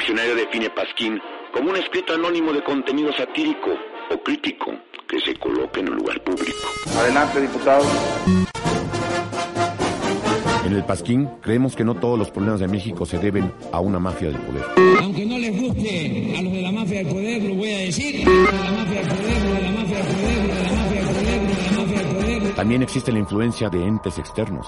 diccionario define pasquín como un escrito anónimo de contenido satírico o crítico que se coloca en un lugar público. Adelante, diputado. En el pasquín creemos que no todos los problemas de México se deben a una mafia del poder. Aunque no les guste a los de la mafia del poder, lo voy a decir. Lo de la mafia del poder, lo de la mafia del poder, lo de la mafia del poder, lo de la mafia del poder. También existe la influencia de entes externos.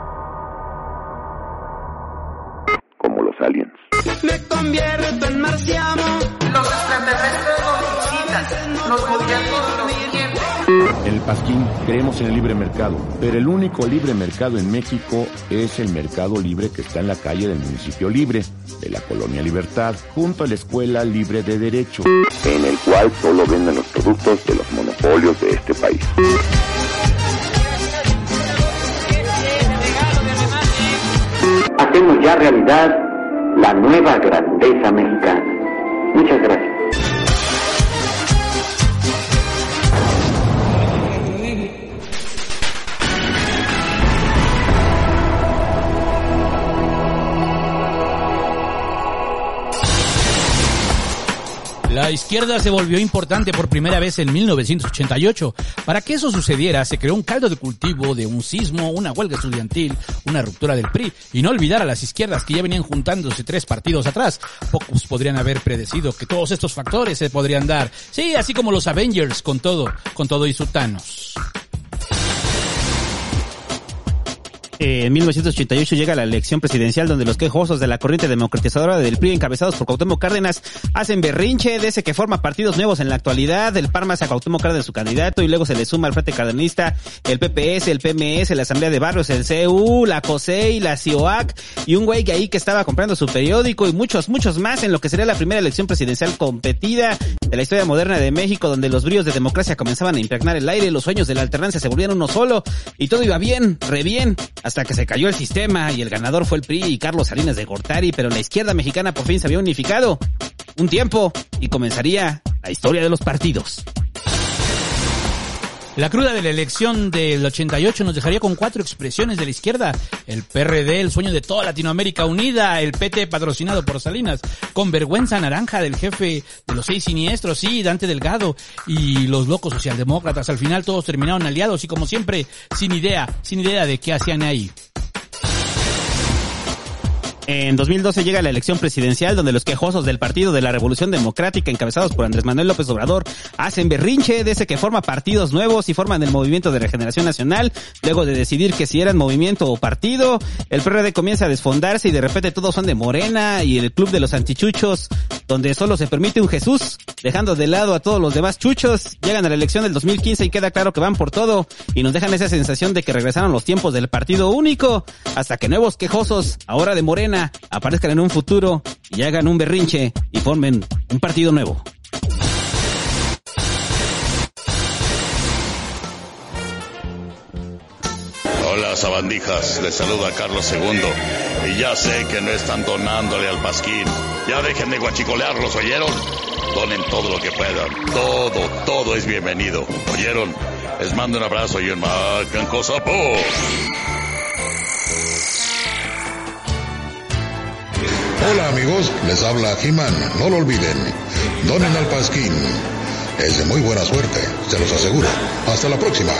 Como los aliens. Me convierto en marciano. Los extraterrestres nos visitan, los gobiernos nos mienten. En el pasquín creemos en el libre mercado, pero el único libre mercado en México es el mercado libre que está en la calle del municipio libre, de la Colonia Libertad, junto a la Escuela Libre de Derecho, En el cual solo venden los productos de los monopolios de este país. Hacemos ya realidad la nueva grandeza mexicana. Muchas gracias. La izquierda se volvió importante por primera vez en 1988. Para que eso sucediera, se creó un caldo de cultivo de un sismo, una huelga estudiantil, una ruptura del PRI. Y no olvidar a las izquierdas que ya venían juntándose 3 partidos atrás. Pocos podrían haber predecido que todos estos factores se podrían dar. Sí, así como los Avengers con todo y su Thanos. En 1988 llega la elección presidencial donde los quejosos de la corriente democratizadora del PRI encabezados por Cuauhtémoc Cárdenas hacen berrinche de ese que forma partidos nuevos en la actualidad. El PAR más a Cuauhtémoc Cárdenas su candidato y luego se le suma al Frente Cardenista el PPS, el PMS, la Asamblea de Barrios, el CU, la COSEI, la CIOAC y un güey que ahí que estaba comprando su periódico y muchos más en lo que sería la primera elección presidencial competida de la historia moderna de México, donde los bríos de democracia comenzaban a impregnar el aire, los sueños de la alternancia se volvían uno solo y todo iba bien, re bien, hasta que se cayó el sistema y el ganador fue el PRI y Carlos Salinas de Gortari, pero la izquierda mexicana por fin se había unificado un tiempo y comenzaría la historia de los partidos. La cruda de la elección del 88 nos dejaría con 4 expresiones de la izquierda. El PRD, el sueño de toda Latinoamérica unida, el PT patrocinado por Salinas, con vergüenza naranja del jefe de los 6 siniestros, sí, Dante Delgado, y los locos socialdemócratas. Al final todos terminaron aliados y como siempre, sin idea de qué hacían ahí. En 2012 llega la elección presidencial donde los quejosos del Partido de la Revolución Democrática encabezados por Andrés Manuel López Obrador hacen berrinche de ese que forma partidos nuevos y forman el Movimiento de Regeneración Nacional. Luego de decidir que si eran movimiento o partido, el PRD comienza a desfondarse y de repente todos son de Morena y el Club de los Antichuchos, donde solo se permite un Jesús, dejando de lado a todos los demás chuchos. Llegan a la elección del 2015 y queda claro que van por todo y nos dejan esa sensación de que regresaron los tiempos del partido único, hasta que nuevos quejosos, ahora de Morena, aparezcan en un futuro y hagan un berrinche y formen un partido nuevo. Hola, sabandijas, les saluda Carlos II. Y ya sé que no están donándole al pasquín. Ya dejen de guachicolearlos, ¿oyeron? Donen todo lo que puedan. Todo es bienvenido. ¿Oyeron? Les mando un abrazo y un macancosapo. Hola amigos, les habla He-Man, no lo olviden, donen al pasquín, es de muy buena suerte, se los aseguro. Hasta la próxima.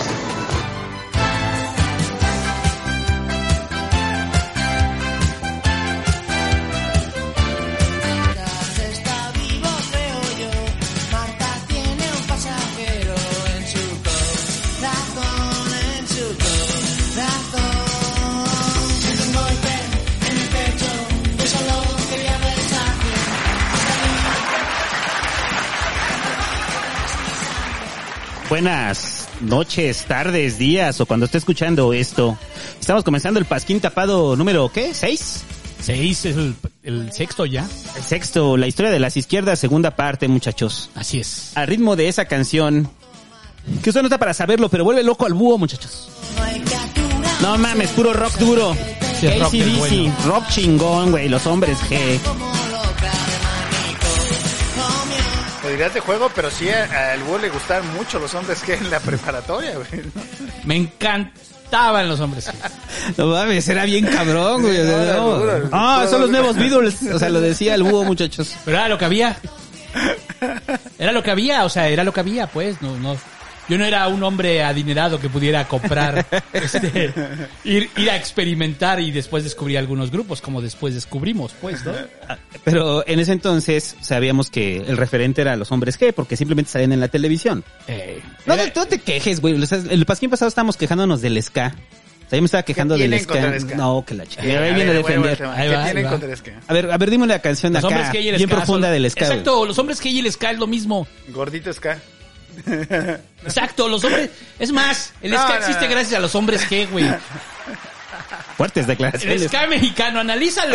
Buenas noches, tardes, días o cuando esté escuchando esto. Estamos comenzando el pasquín tapado número, ¿qué? ¿6? 6 es el sexto ya. El sexto, la historia de las izquierdas, segunda parte, muchachos. Así es. Al ritmo de esa canción, que usted no está para saberlo, pero vuelve loco al búho, muchachos. No mames, puro rock duro. Sí, AC/DC, bueno. Rock chingón, güey, los hombres G. modalidad de juego, pero sí al Búho le gustaban mucho los hombres que en la preparatoria, güey. Me encantaban los hombres G. No mames, era bien cabrón, güey. Son los nuevos Beatles. O sea, lo decía el Búho, muchachos. Pero era lo que había. Era lo que había, pues. No. Yo no era un hombre adinerado que pudiera comprar, ir a experimentar y después descubrir algunos grupos, como después descubrimos, pues, ¿no? Pero en ese entonces sabíamos que el referente era los hombres G, porque simplemente salían en la televisión. No te quejes, güey. El pasquín pasado estábamos quejándonos del ska. O sea, yo me estaba quejando del ska. No, que la chica. Ahí viene a defender. ¿Qué tienen contra el ska? A ver, dime una canción los acá, bien profunda del ska. Exacto, los hombres G y el ska es lo mismo. Gordito ska. Exacto, los hombres. Es más, el ska existe gracias a los hombres G, güey. Fuertes declaraciones. El ska mexicano, analízalo.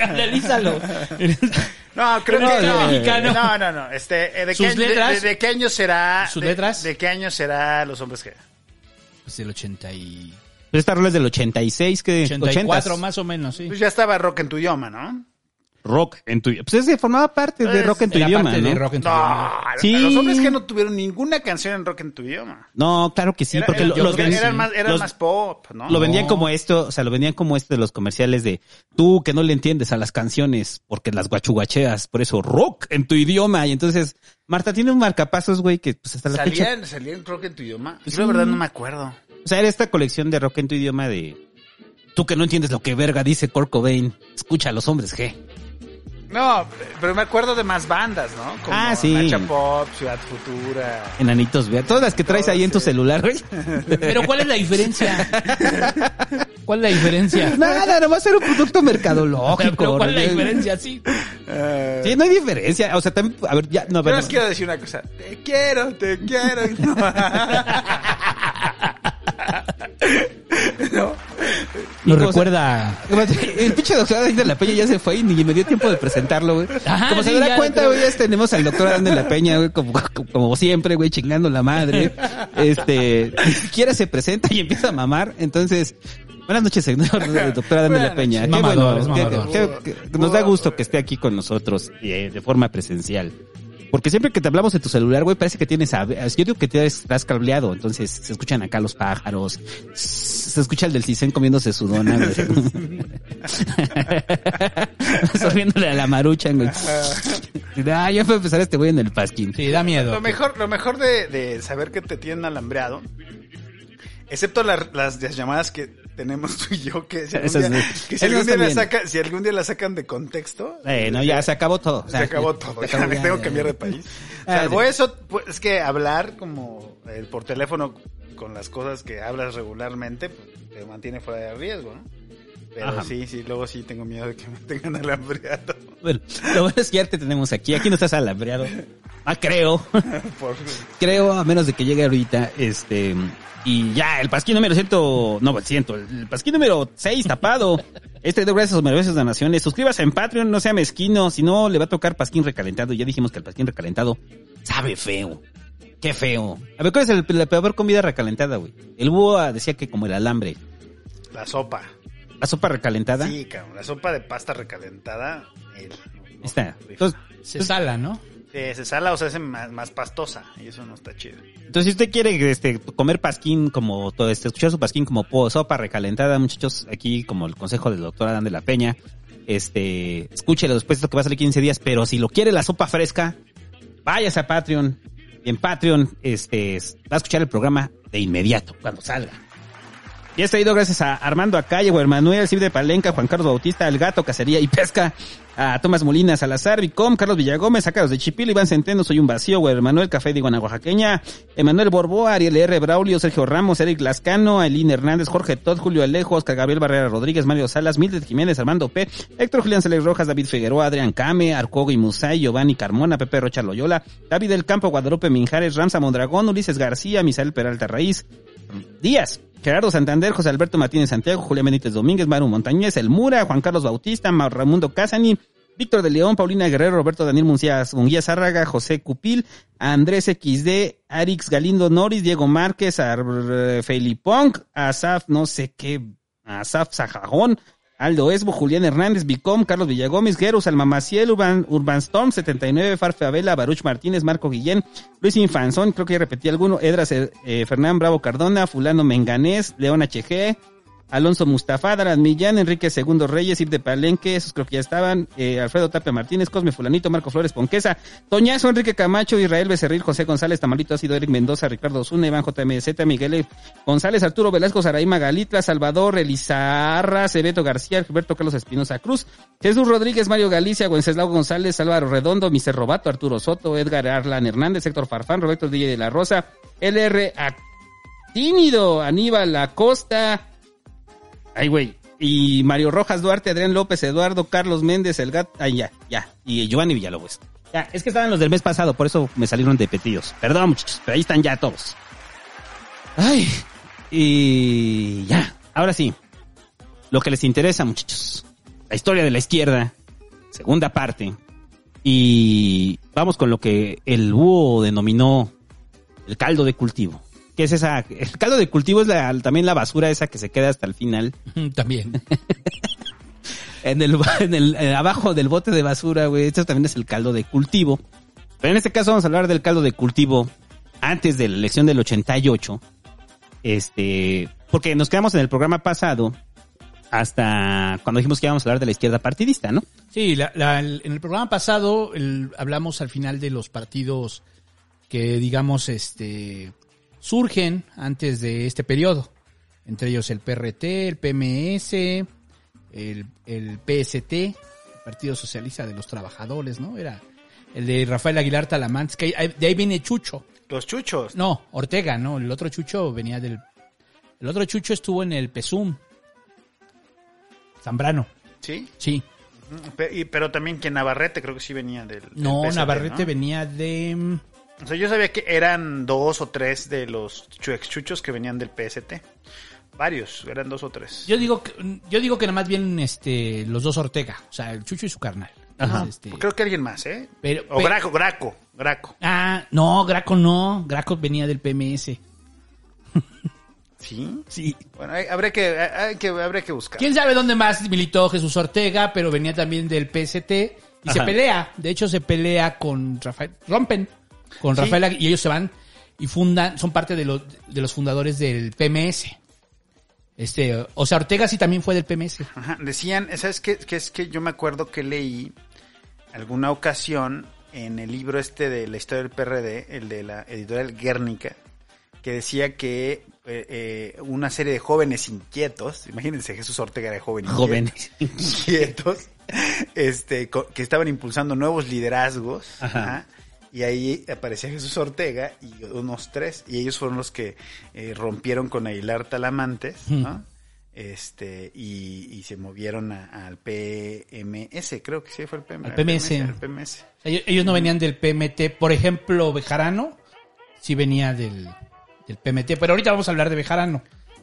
No, creo que no. Mexicano. No. ¿Sus letras? ¿De qué año será? ¿Sus letras? ¿De qué año será los hombres G? Pues del 80 y... Pero esta rola es del 86, que 84 más o menos, sí. Pues ya estaba Rock en tu idioma, ¿no? Rock en tu idioma. Pues ese formaba parte de Rock en tu idioma, ¿no? De Rock en tu idioma. Sí. Los hombres que no tuvieron ninguna canción en Rock en tu idioma. No, claro que sí, porque eran más pop, ¿no? Lo vendían como esto, o sea, lo vendían como de los comerciales de tú que no le entiendes a las canciones porque las guachuguacheas, por eso Rock en tu idioma. Y entonces, Marta tiene un marcapasos, güey, que pues hasta la fecha... ¿Salían Rock en tu idioma? Yo la verdad no me acuerdo. O sea, era esta colección de Rock en tu idioma de tú que no entiendes lo que verga dice Kurt Cobain, escucha a los hombres G. No, pero me acuerdo de más bandas, ¿no? Como sí. Nacha Pop, Ciudad Futura. Enanitos, vea. Todas las que traes ahí en tu celular, güey. Pero ¿cuál es la diferencia? ¿Cuál es la diferencia? Nada, no va a ser un producto mercadológico. Pero ¿cuál es la diferencia? Sí. Sí, no hay diferencia. O sea, también, a ver, ya, no. Yo les quiero decir una cosa. Te quiero. No recuerda. El pinche doctor Adán de la Peña ya se fue y ni me dio tiempo de presentarlo, güey. Como se da cuenta, güey, ya tenemos al doctor Adán de la Peña, güey, como siempre, güey, chingando la madre. Ni siquiera se presenta y empieza a mamar. Entonces, buenas noches, señor doctor Adán de la Peña. Qué bueno, nos da gusto que esté aquí con nosotros de forma presencial. Porque siempre que te hablamos de tu celular, güey, parece que tienes... Yo digo que estás cableado, entonces se escuchan acá los pájaros, se escucha el del Cicén comiéndose su dona, güey. Sorriéndole a la maruchan, güey. Ya fue a empezar este güey en el pasquín. Sí, da miedo. Lo mejor de saber que te tienen alambreado, excepto las llamadas que tenemos tú y yo, que si algún día la sacan de contexto. Ya se acabó todo. Se acabó todo. Ya tengo que cambiar de país. Salvo eso, pues, es que hablar como por teléfono con las cosas que hablas regularmente, pues, te mantiene fuera de riesgo, ¿no? Pero ajá. sí, luego sí tengo miedo de que me tengan alambreado. Bueno, lo bueno es que ya te tenemos aquí. Aquí no estás alambreado. Creo. Creo, a menos de que llegue ahorita, y ya, el pasquín número el pasquín número 6 tapado. Gracias a sus maravillosos donaciones. Suscríbase en Patreon, no sea mezquino, si no le va a tocar pasquín recalentado. Ya dijimos que el pasquín recalentado sabe feo. Qué feo. A ver, ¿cuál es la peor comida recalentada, güey? El búho decía que como el alambre. La sopa. ¿La sopa recalentada? Sí, cabrón, la sopa de pasta recalentada. Está. Entonces, se sala, ¿no? Se sala o se hace más pastosa y eso no está chido. Entonces, si usted quiere comer pasquín como todo escuchar su pasquín como sopa recalentada, muchachos, aquí como el consejo del doctor Adán de la Peña, escúchelo después de lo que va a salir 15 días, pero si lo quiere la sopa fresca, váyase a Patreon. Y en Patreon va a escuchar el programa de inmediato cuando salga. Y esto ha ido gracias a Armando Acalle, Juan Manuel, Cid de Palenca, Juan Carlos Bautista, El Gato, Cacería y Pesca, a Tomás Molina, Salazar, Vicom, Carlos Villagómez, Sácaros de Chipil, Iván Centeno, Soy un Vacío, Juan Manuel, Café de Iguana Oaxaqueña, Emanuel Borboa, Ariel R. Braulio, Sergio Ramos, Eric Lascano, Ailín Hernández, Jorge Todd, Julio Alejo, Oscar Gabriel Barrera Rodríguez, Mario Salas, Mildred Jiménez, Armando P., Héctor Julián Celes Rojas, David Figueroa, Adrián Came, Arcogo Musay, Giovanni Carmona, Pepe Rocha Loyola, David del Campo, Guadalupe Minjares, Ramsa Mondragón, Ulises García, Misael Peralta Raíz, Díaz, Gerardo Santander, José Alberto Martínez Santiago, Julián Benítez Domínguez, Maru Montañez, El Mura, Juan Carlos Bautista, Ramundo Casani, Víctor de León, Paulina Guerrero, Roberto Daniel Munguía Zárraga, José Cupil, Andrés XD, Arix Galindo Noris, Diego Márquez, Felipong, Asaf Sajajón, Aldo Esbo, Julián Hernández, Vicom, Carlos Villagómez, Gerus, Alma Maciel, Urban Storm, 79, Farfe Abela, Baruch Martínez, Marco Guillén, Luis Infanzón, creo que ya repetí alguno, Edras Fernán Bravo Cardona, Fulano Menganés, León HG, Alonso Mustafa, Daras Millán, Enrique Segundo Reyes, Ib de Palenque, esos creo que ya estaban, Alfredo Tapia Martínez, Cosme Fulanito, Marco Flores Ponquesa, Toñazo, Enrique Camacho, Israel Becerril, José González, Tamalito Ácido, Eric Mendoza, Ricardo Osuna, Iván JMZ, Miguel González, Arturo Velasco, Saraima Galitla, Salvador Elizarra, Cebeto García, Gilberto Carlos Espinosa Cruz, Jesús Rodríguez, Mario Galicia, Wenceslao González, Álvaro Redondo, Mister Robato, Arturo Soto, Edgar Arlan Hernández, Héctor Farfán, Roberto DJ de la Rosa, LR Actínido, Aníbal Acosta, ay, güey. Y Mario Rojas Duarte, Adrián López, Eduardo, Carlos Méndez, El Gato. Ay, ya. Y Giovanni Villalobos. Ya, es que estaban los del mes pasado, por eso me salieron de petillos. Perdón, muchachos, pero ahí están ya todos. Ay, y ya. Ahora sí. Lo que les interesa, muchachos. La historia de la izquierda. Segunda parte. Y vamos con lo que el búho denominó el caldo de cultivo. ¿Qué es esa? El caldo de cultivo es también la basura esa que se queda hasta el final. También. Abajo del bote de basura, güey. Esto también es el caldo de cultivo. Pero en este caso vamos a hablar del caldo de cultivo antes de la elección del 88. Porque nos quedamos en el programa pasado hasta cuando dijimos que íbamos a hablar de la izquierda partidista, ¿no? Sí, en el programa pasado hablamos al final de los partidos que, digamos, surgen antes de este periodo, entre ellos el PRT, el PMS, el PST, el Partido Socialista de los Trabajadores, ¿no? Era el de Rafael Aguilar Talamantes, que de ahí viene Chucho. Los Chuchos. No, Ortega, ¿no? El otro Chucho venía el otro Chucho estuvo en el PSUM. Zambrano. ¿Sí? Sí. Pero también que Navarrete creo que sí venía del No, PST, Navarrete, ¿no? Venía de... O sea, yo sabía que eran 2 o 3 de los exchuchos que venían del PST. Varios, eran 2 o 3. Yo digo que nada más vienen los dos Ortega, o sea, el Chucho y su carnal. Ajá. Creo que alguien más, ¿eh? O Graco. Ah, no, Graco no. Graco venía del PMS. ¿Sí? Sí. Bueno, habrá que buscar. ¿Quién sabe dónde más militó Jesús Ortega? Pero venía también del PST y se pelea. De hecho, se pelea con Rafael. Rompen con Rafael y ellos se van y son parte de los fundadores del PMS. O sea, Ortega sí también fue del PMS. Ajá, decían, ¿sabes qué? Que es que yo me acuerdo que leí alguna ocasión en el libro de la historia del PRD, el de la editorial Guernica, que decía que una serie de jóvenes inquietos, imagínense, Jesús Ortega era jóvenes inquietos, que estaban impulsando nuevos liderazgos. Ajá. Y ahí aparecía Jesús Ortega y unos 3, y ellos fueron los que rompieron con Aguilar Talamantes, ¿no? Y se movieron al PMS, creo que sí fue el PMS. Al PMS. El PMS. O sea, ellos no venían del PMT. Por ejemplo, Bejarano sí venía del PMT, pero ahorita vamos a hablar de Bejarano.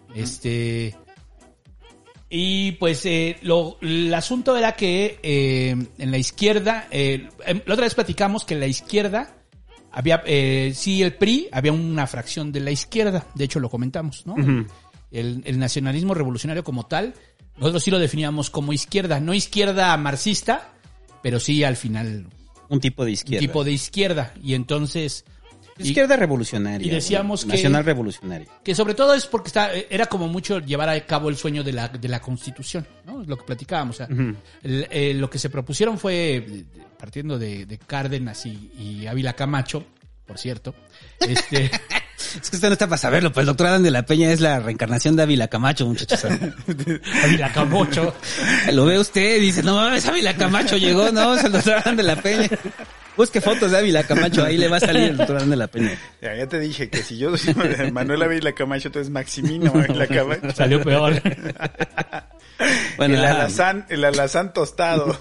Y pues el asunto era que en la izquierda, la otra vez platicamos que en la izquierda había, sí, el PRI, había una fracción de la izquierda, de hecho lo comentamos, ¿no? Uh-huh. El nacionalismo revolucionario como tal, nosotros sí lo definíamos como izquierda, no izquierda marxista, pero sí al final un tipo de izquierda. Un tipo de izquierda, y entonces... Izquierda revolucionaria. Y decíamos que... Nacional revolucionaria. Que sobre todo es porque era como mucho llevar a cabo el sueño de la Constitución, ¿no? Es lo que platicábamos. O sea, uh-huh. Lo que se propusieron fue, partiendo de Cárdenas y Ávila Camacho, por cierto. Es que usted no está para saberlo, pues el doctor Adán de la Peña es la reencarnación de Ávila Camacho, muchachos. Ávila Camacho. Lo ve usted y dice, no mames, Ávila Camacho llegó, no, es el doctor Adán de la Peña. Busque fotos de Ávila Camacho, ahí le va a salir el doctor Adán de la Peña. Ya te dije que si yo soy Manuel Ávila Camacho, tú eres Maximino Ávila Camacho. Salió peor. Bueno, el alazán tostado.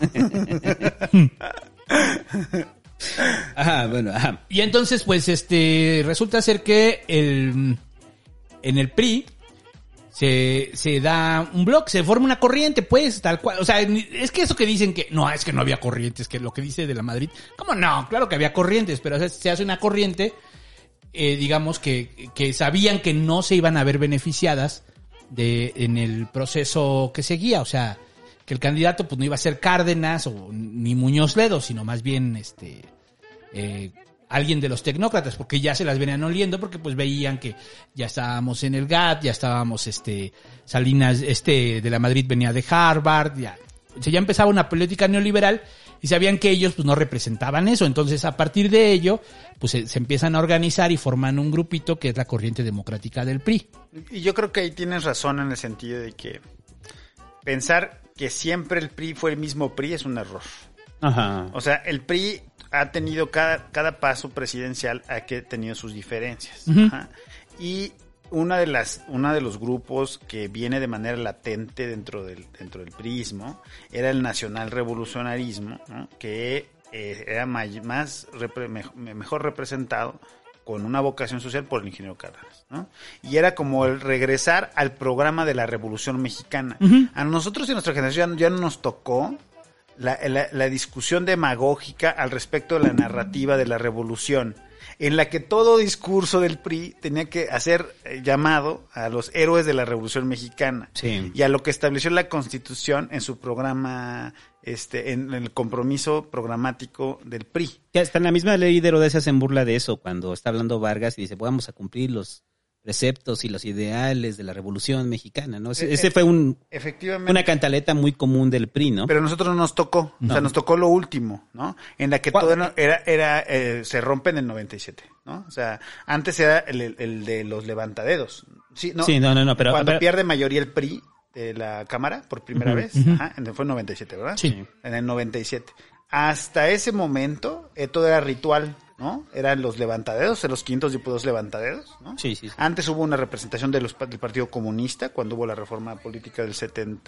Ajá, bueno, ajá. Y entonces, pues, resulta ser que en el PRI se da un bloque, se forma una corriente, pues, tal cual. O sea, es que eso que dicen que no había corrientes, que lo que dice de la Madrid, ¿cómo no? Claro que había corrientes, pero se hace una corriente, digamos que sabían que no se iban a ver beneficiadas en el proceso que seguía. O sea, que el candidato pues no iba a ser Cárdenas o ni Muñoz Ledo, sino más bien alguien de los tecnócratas, porque ya se las venían oliendo, porque pues veían que ya estábamos en el GATT, ya estábamos Salinas de la Madrid venía de Harvard, ya empezaba una política neoliberal y sabían que ellos pues no representaban eso. Entonces, a partir de ello, pues se empiezan a organizar y forman un grupito que es la Corriente Democrática del PRI. Y yo creo que ahí tienes razón en el sentido de que pensar que siempre el PRI fue el mismo PRI es un error. Ajá. O sea, el PRI ha tenido cada paso presidencial ha tenido sus diferencias. Uh-huh. Ajá. Y una de los grupos que viene de manera latente dentro del priismo era el nacional revolucionarismo, ¿no? Que era mejor representado con una vocación social por el ingeniero Cárdenas, ¿no? Y era como el regresar al programa de la Revolución Mexicana. Uh-huh. A nosotros y a nuestra generación ya no nos tocó la discusión demagógica al respecto de la narrativa de la revolución, en la que todo discurso del PRI tenía que hacer llamado a los héroes de la Revolución Mexicana. Sí. Y a lo que estableció la Constitución en su programa, en el compromiso programático del PRI. Ya está en la misma ley de Herodes, se hacen burla de eso cuando está hablando Vargas y dice, vamos a cumplir los preceptos y los ideales de la Revolución Mexicana, ¿no? Ese fue efectivamente una cantaleta muy común del PRI, ¿no? Pero a nosotros nos tocó, no. O sea, nos tocó lo último, ¿no? En la que todo se rompe en el 97, ¿no? O sea, antes era el de los levantadedos. Sí, no, pero cuando pierde mayoría el PRI de la Cámara por primera vez, ajá, fue en 97, ¿verdad? Sí. En el 97. Hasta ese momento, todo era ritual, ¿no? Eran los levantadedos, los 500 diputados levantadedos, ¿no? Sí. Antes hubo una representación del Partido Comunista cuando hubo la reforma política del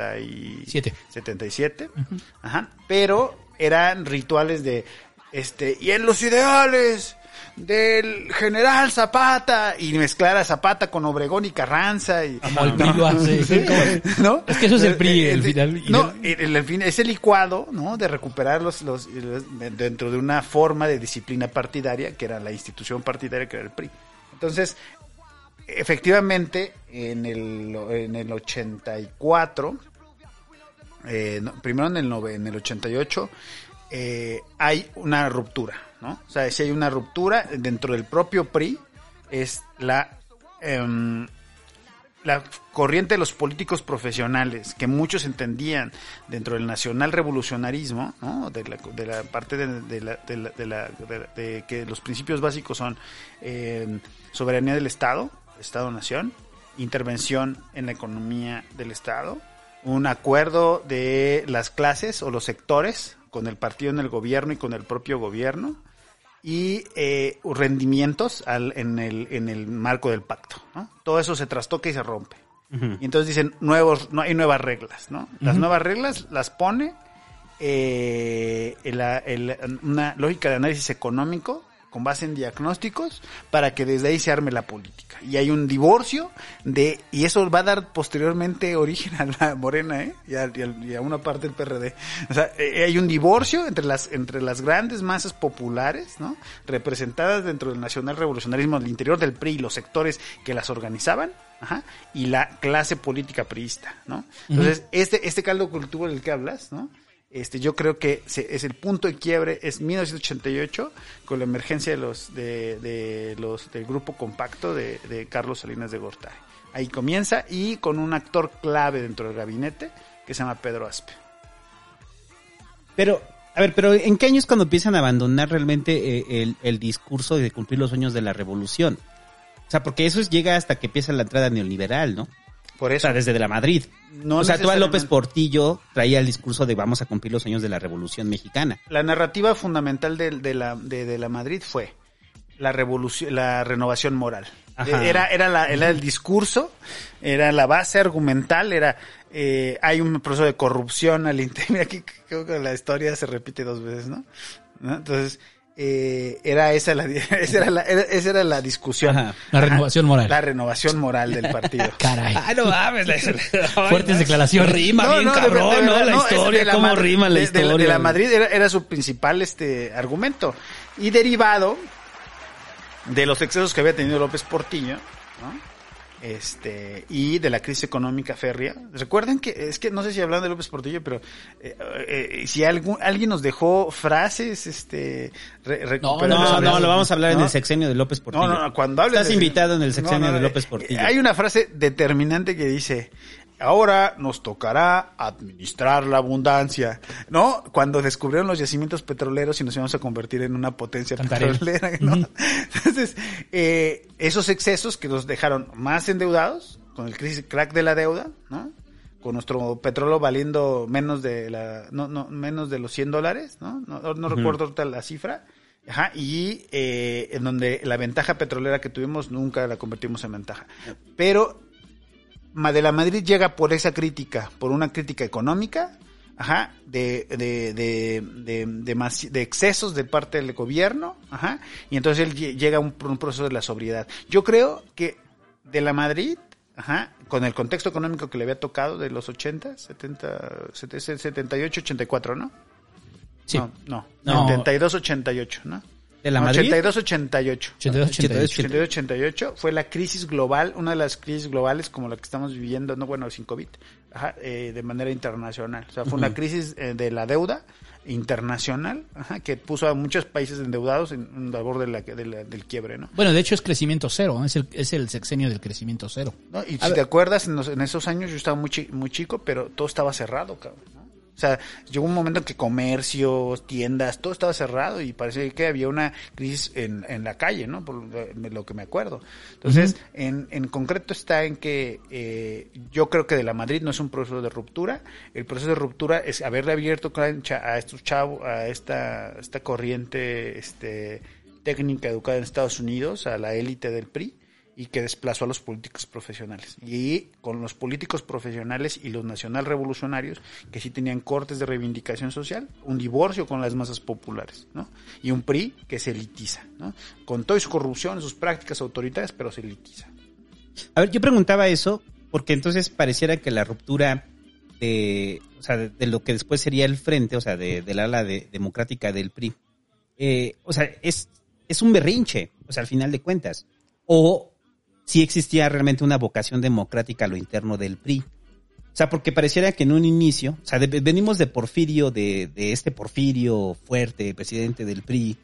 77. Uh-huh. Ajá. Pero eran rituales de y en los ideales del general Zapata, y mezclar a Zapata con Obregón y Carranza y como el PRI lo hace, ¿no? Es que eso es el PRI, el final. No, el fin, ese licuado, ¿no? De recuperar los dentro de una forma de disciplina partidaria que era la institución partidaria que era el PRI. Entonces, efectivamente, en el 84, primero en el 88, hay una ruptura, ¿no? O sea, si hay una ruptura dentro del propio PRI, es la corriente de los políticos profesionales que muchos entendían dentro del nacional revolucionarismo, ¿no? De la parte de que los principios básicos son soberanía del Estado-nación, intervención en la economía del Estado, un acuerdo de las clases o los sectores con el partido en el gobierno y con el propio gobierno, y rendimientos en el marco del pacto, ¿no? Todo eso se trastoca y se rompe. Uh-huh. Y entonces dicen hay nuevas reglas, ¿no? Las nuevas reglas las pone una lógica de análisis económico con base en diagnósticos para que desde ahí se arme la política. Y hay un divorcio y eso va a dar posteriormente origen a la Morena, y a una parte del PRD. O sea, hay un divorcio entre las grandes masas populares, ¿no? Representadas dentro del nacional revolucionarismo al interior del PRI y los sectores que las organizaban, ajá, y la clase política priista, ¿no? Entonces, este caldo cultivo del que hablas, ¿no? Yo creo que es el punto de quiebre, es 1988, con la emergencia del grupo compacto de Carlos Salinas de Gortari. Ahí comienza, y con un actor clave dentro del gabinete que se llama Pedro Aspe. Pero ¿en qué años cuando empiezan a abandonar realmente el discurso de cumplir los sueños de la revolución? O sea, porque eso llega hasta que empieza la entrada neoliberal, ¿no? Por eso. O sea, desde de la Madrid. No, o sea, tú a López Portillo traía el discurso de vamos a cumplir los sueños de la Revolución Mexicana. La narrativa fundamental de la Madrid fue la renovación moral. Era el discurso, era la base argumental, hay un proceso de corrupción al interior. Aquí creo que la historia se repite 2 veces, ¿no? Entonces, esa era la discusión. Ajá, la renovación moral. La renovación moral del partido. Caray. No mames. Fuertes declaraciones. Rima bien cabrón, ¿no? La historia, cómo rima la historia. De la Madrid era su principal argumento. Y derivado de los excesos que había tenido López Portillo, ¿no? y de la crisis económica férrea. Recuerden que, es que no sé si hablan de López Portillo, pero si alguien nos dejó frases, No, lo vamos a hablar en el sexenio de López Portillo. No, cuando hables estás invitado en el sexenio de López Portillo. Hay una frase determinante que dice: ahora nos tocará administrar la abundancia, ¿no? Cuando descubrieron los yacimientos petroleros y nos íbamos a convertir en una potencia petrolera, ¿no? Entonces, esos excesos que nos dejaron más endeudados, con el crack de la deuda, ¿no? Con nuestro petróleo valiendo menos de menos de los $100, ¿no? No recuerdo ahorita la cifra. Ajá, y en donde la ventaja petrolera que tuvimos nunca la convertimos en ventaja. Pero de la Madrid llega por esa crítica, por una crítica económica, de excesos de parte del gobierno, y entonces él llega a un proceso de la sobriedad. Yo creo que de la Madrid, con el contexto económico que le había tocado de los 80, 78, 84, ¿no? Sí. No, 72, 88, ¿no? ¿De la Madrid? 82-88 fue la crisis global, una de las crisis globales como la que estamos viviendo, sin COVID, de manera internacional. O sea, fue una crisis de la deuda internacional, que puso a muchos países endeudados en la borde del quiebre, ¿no? Bueno, de hecho es crecimiento cero, es el sexenio del crecimiento cero. ¿No? Y si te acuerdas, en esos años yo estaba muy chico, pero todo estaba cerrado, cabrón, ¿no? O sea, llegó un momento en que comercios, tiendas, todo estaba cerrado y parecía que había una crisis en la calle, ¿no? Por lo que me acuerdo. Entonces, en concreto está en que yo creo que de la Madrid no es un proceso de ruptura. El proceso de ruptura es haberle abierto cancha a estos chavos, a esta corriente técnica educada en Estados Unidos, a la élite del PRI, y que desplazó a los políticos profesionales. Y con los políticos profesionales y los nacional revolucionarios, que sí tenían cortes de reivindicación social, un divorcio con las masas populares, ¿no? Y un PRI que se elitiza, ¿no? Con toda su corrupción, sus prácticas autoritarias, pero se elitiza. A ver, yo preguntaba eso, porque entonces pareciera que la ruptura de lo que después sería el frente, del ala democrática del PRI, es un berrinche, al final de cuentas. O si existía realmente una vocación democrática a lo interno del PRI. Porque pareciera que en un inicio, venimos de Porfirio, de este Porfirio fuerte, presidente del PRI,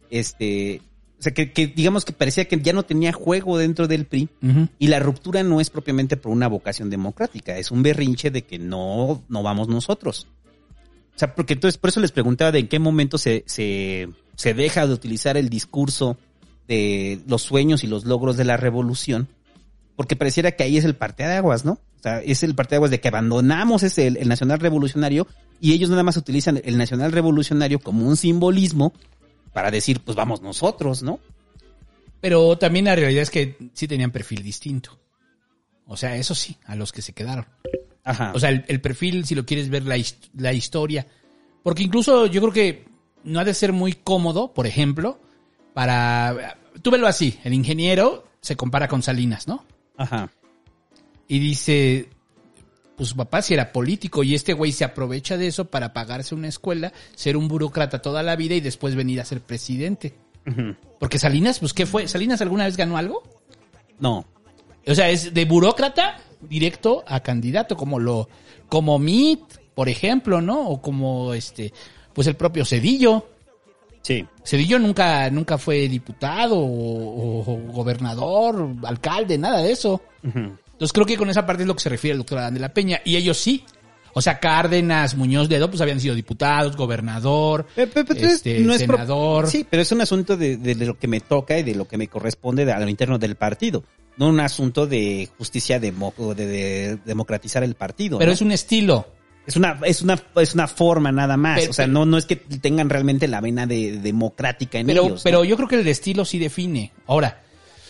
que digamos que parecía que ya no tenía juego dentro del PRI, y la ruptura no es propiamente por una vocación democrática, es un berrinche de que no vamos nosotros. Porque entonces, por eso les preguntaba de en qué momento se deja de utilizar el discurso de los sueños y los logros de la revolución, porque pareciera que ahí es el parteaguas, ¿no? Es el parteaguas de que abandonamos el nacional revolucionario y ellos nada más utilizan el nacional revolucionario como un simbolismo para decir, pues vamos nosotros, ¿no? Pero también la realidad es que sí tenían perfil distinto. Eso sí, a los que se quedaron. Ajá. El perfil, si lo quieres ver, la historia. Porque incluso yo creo que no ha de ser muy cómodo, por ejemplo, tú velo así, el ingeniero se compara con Salinas, ¿no? Ajá. Y dice, pues su papá sí era político y este güey se aprovecha de eso para pagarse una escuela, ser un burócrata toda la vida y después venir a ser presidente. Uh-huh. Porque Salinas, pues ¿qué fue? ¿Salinas alguna vez ganó algo? No. Es de burócrata directo a candidato, como Mitt, por ejemplo, ¿no? O como pues el propio Zedillo. Sí. Zedillo nunca fue diputado o gobernador, alcalde, nada de eso. Uh-huh. Entonces creo que con esa parte es lo que se refiere el doctor Adán de la Peña. Y ellos sí. Cárdenas, Muñoz Ledo, pues habían sido diputados, gobernador, no senador. Sí, pero es un asunto de lo que me toca y de lo que me corresponde a lo interno del partido. No un asunto de justicia de democratizar el partido. Pero ¿no? Es un estilo. Es una forma nada más. No es que tengan realmente la vena de democrática en ellos. Pero yo creo que el estilo sí define. Ahora,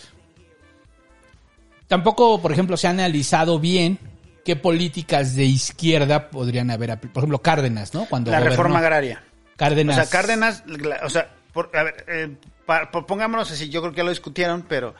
tampoco, por ejemplo, se ha analizado bien qué políticas de izquierda podrían haber. Por ejemplo, Cárdenas, ¿no? Cuando gobernó. Reforma agraria. Cárdenas. Cárdenas, pongámonos así, yo creo que ya lo discutieron, pero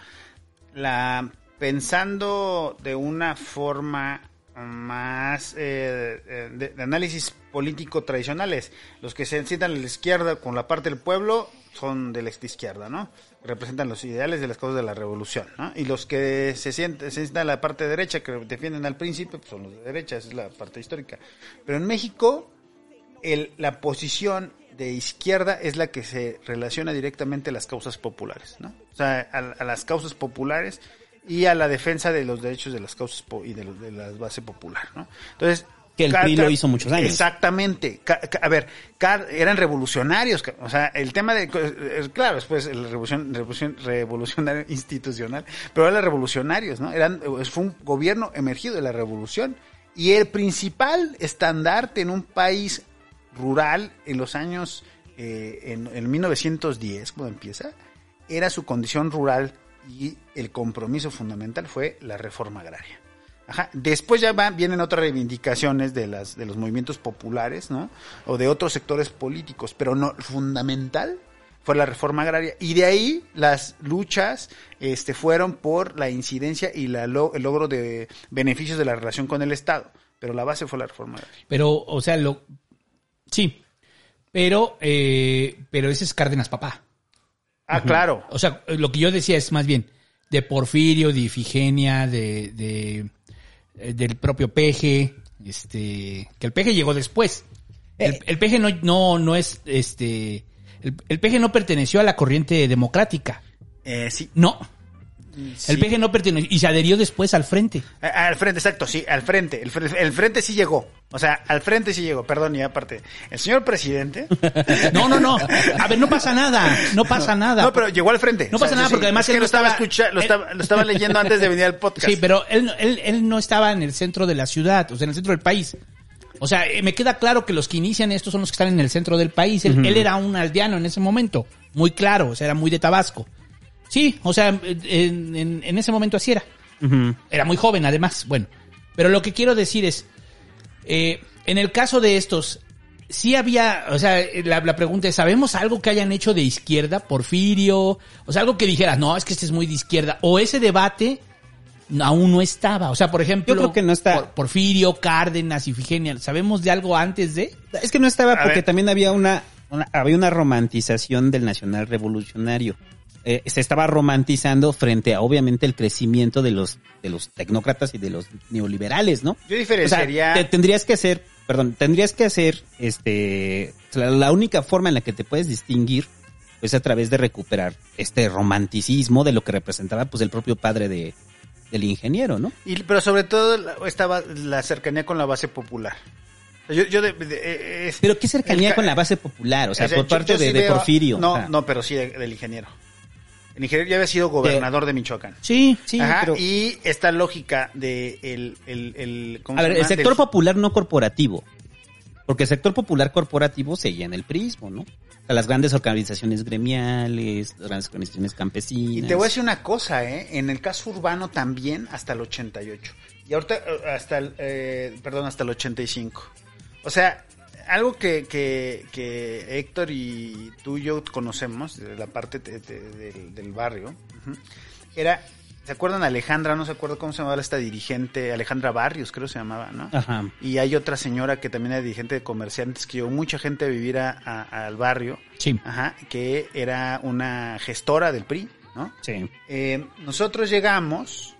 pensando de una forma más de análisis político tradicionales, los que se sientan a la izquierda con la parte del pueblo son de la izquierda, ¿no? Representan los ideales de las causas de la revolución, ¿no? Y los que se sientan a la parte derecha, que defienden al príncipe, pues son los de derecha, esa es la parte histórica. Pero en México, la posición de izquierda es la que se relaciona directamente a las causas populares, ¿no? O sea, a las causas populares y a la defensa de los derechos de las causas y de la base popular, ¿no? Entonces, que el PRI lo hizo muchos años. Exactamente. A ver, eran revolucionarios. O sea, el tema de... Claro, después la revolucionario institucional, pero eran revolucionarios, ¿no? Fue un gobierno emergido de la revolución. Y el principal estandarte en un país rural en los años... en 1910, cuando empieza, era su condición rural y el compromiso fundamental fue la reforma agraria. Ajá. Después ya vienen otras reivindicaciones de los movimientos populares, ¿no? O de otros sectores políticos, pero no, fundamental fue la reforma agraria, y de ahí las luchas fueron por la incidencia y el logro de beneficios de la relación con el Estado, pero la base fue la reforma agraria. Pero, o sea, sí, pero ese es Cárdenas papá. Ah, uh-huh. Claro. O sea, lo que yo decía es más bien de Porfirio, de Ifigenia, del propio Peje, que el Peje llegó después. El Peje no es, el Peje no perteneció a la corriente democrática. Sí. No. Sí. El Peje no perteneció y se adherió después al Frente. Al Frente, exacto, sí, al Frente. El Frente sí llegó. O sea, al Frente sí llegó, perdón, y aparte, el señor presidente... No. A ver, no pasa nada. No, pero llegó al Frente. No pasa nada porque además él no estaba... Lo estaba leyendo antes de venir al podcast. Sí, pero él no estaba en el centro de la ciudad, o sea, en el centro del país. O sea, me queda claro que los que inician esto son los que están en el centro del país. Él era un aldeano en ese momento, muy claro, o sea, era muy de Tabasco. Sí, o sea, en ese momento así era. Uh-huh. Era muy joven, además. Bueno, pero lo que quiero decir es, en el caso de estos, sí había, o sea, la pregunta es, ¿sabemos algo que hayan hecho de izquierda? Porfirio, o sea, algo que dijeras, no, es que este es muy de izquierda. O ese debate aún no estaba. O sea, por ejemplo, yo creo que no está. Porfirio, Cárdenas, Ifigenia, ¿sabemos de algo antes de? Es que no estaba porque también había una romantización del nacional revolucionario. Se estaba romantizando frente a, obviamente, el crecimiento de los tecnócratas y de los neoliberales, ¿no? Yo diferenciaría... O sea, tendrías que hacer, la única forma en la que te puedes distinguir es a través de recuperar este romanticismo de lo que representaba, pues, el propio padre del ingeniero, ¿no? Pero sobre todo estaba la cercanía con la base popular. Pero ¿qué cercanía con la base popular? O sea, por parte de Porfirio. No, pero sí del ingeniero. El ingeniero ya había sido gobernador de Michoacán. Sí. Ajá, pero... Y esta lógica de el sector popular no corporativo. Porque el sector popular corporativo seguía en el prismo, ¿no? O sea, las grandes organizaciones gremiales, las grandes organizaciones campesinas. Y te voy a decir una cosa, en el caso urbano también hasta el 88. Y ahorita hasta el 85. O sea, algo que Héctor y tú y yo conocemos de la parte del barrio, era, ¿se acuerdan Alejandra? No se acuerda cómo se llamaba esta dirigente, Alejandra Barrios creo se llamaba, ¿no? Ajá. Y hay otra señora que también era dirigente de comerciantes que llevó mucha gente a vivir al barrio. Sí. Ajá, que era una gestora del PRI, ¿no? Sí. Nosotros llegamos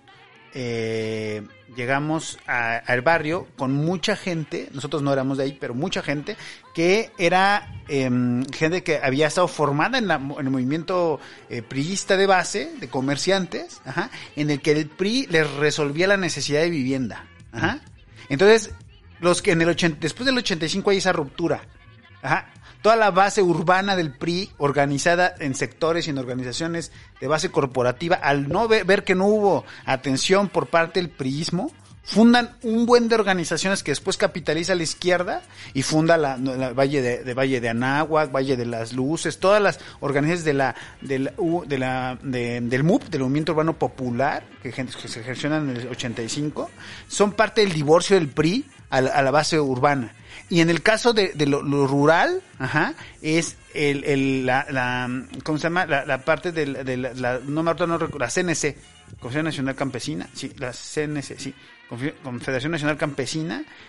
al barrio con mucha gente, nosotros no éramos de ahí, pero mucha gente que era gente que había estado formada en el movimiento priista de base, de comerciantes, ajá, en el que el PRI les resolvía la necesidad de vivienda. Ajá. Entonces, los que después del 85 hay esa ruptura. Ajá. Toda la base urbana del PRI, organizada en sectores y en organizaciones de base corporativa, al no ver que no hubo atención por parte del priismo, fundan un buen de organizaciones que después capitaliza la izquierda y funda la Valle de Anáhuac, Valle de las Luces, todas las organizaciones del MUP, del Movimiento Urbano Popular, que se gestionan en el 85, son parte del divorcio del PRI a la base urbana. Y en el caso de lo rural, ajá, es ¿cómo se llama? La parte no recuerdo, la CNC, Confederación Nacional Campesina, sí, la CNC, sí, Confederación Nacional Campesina,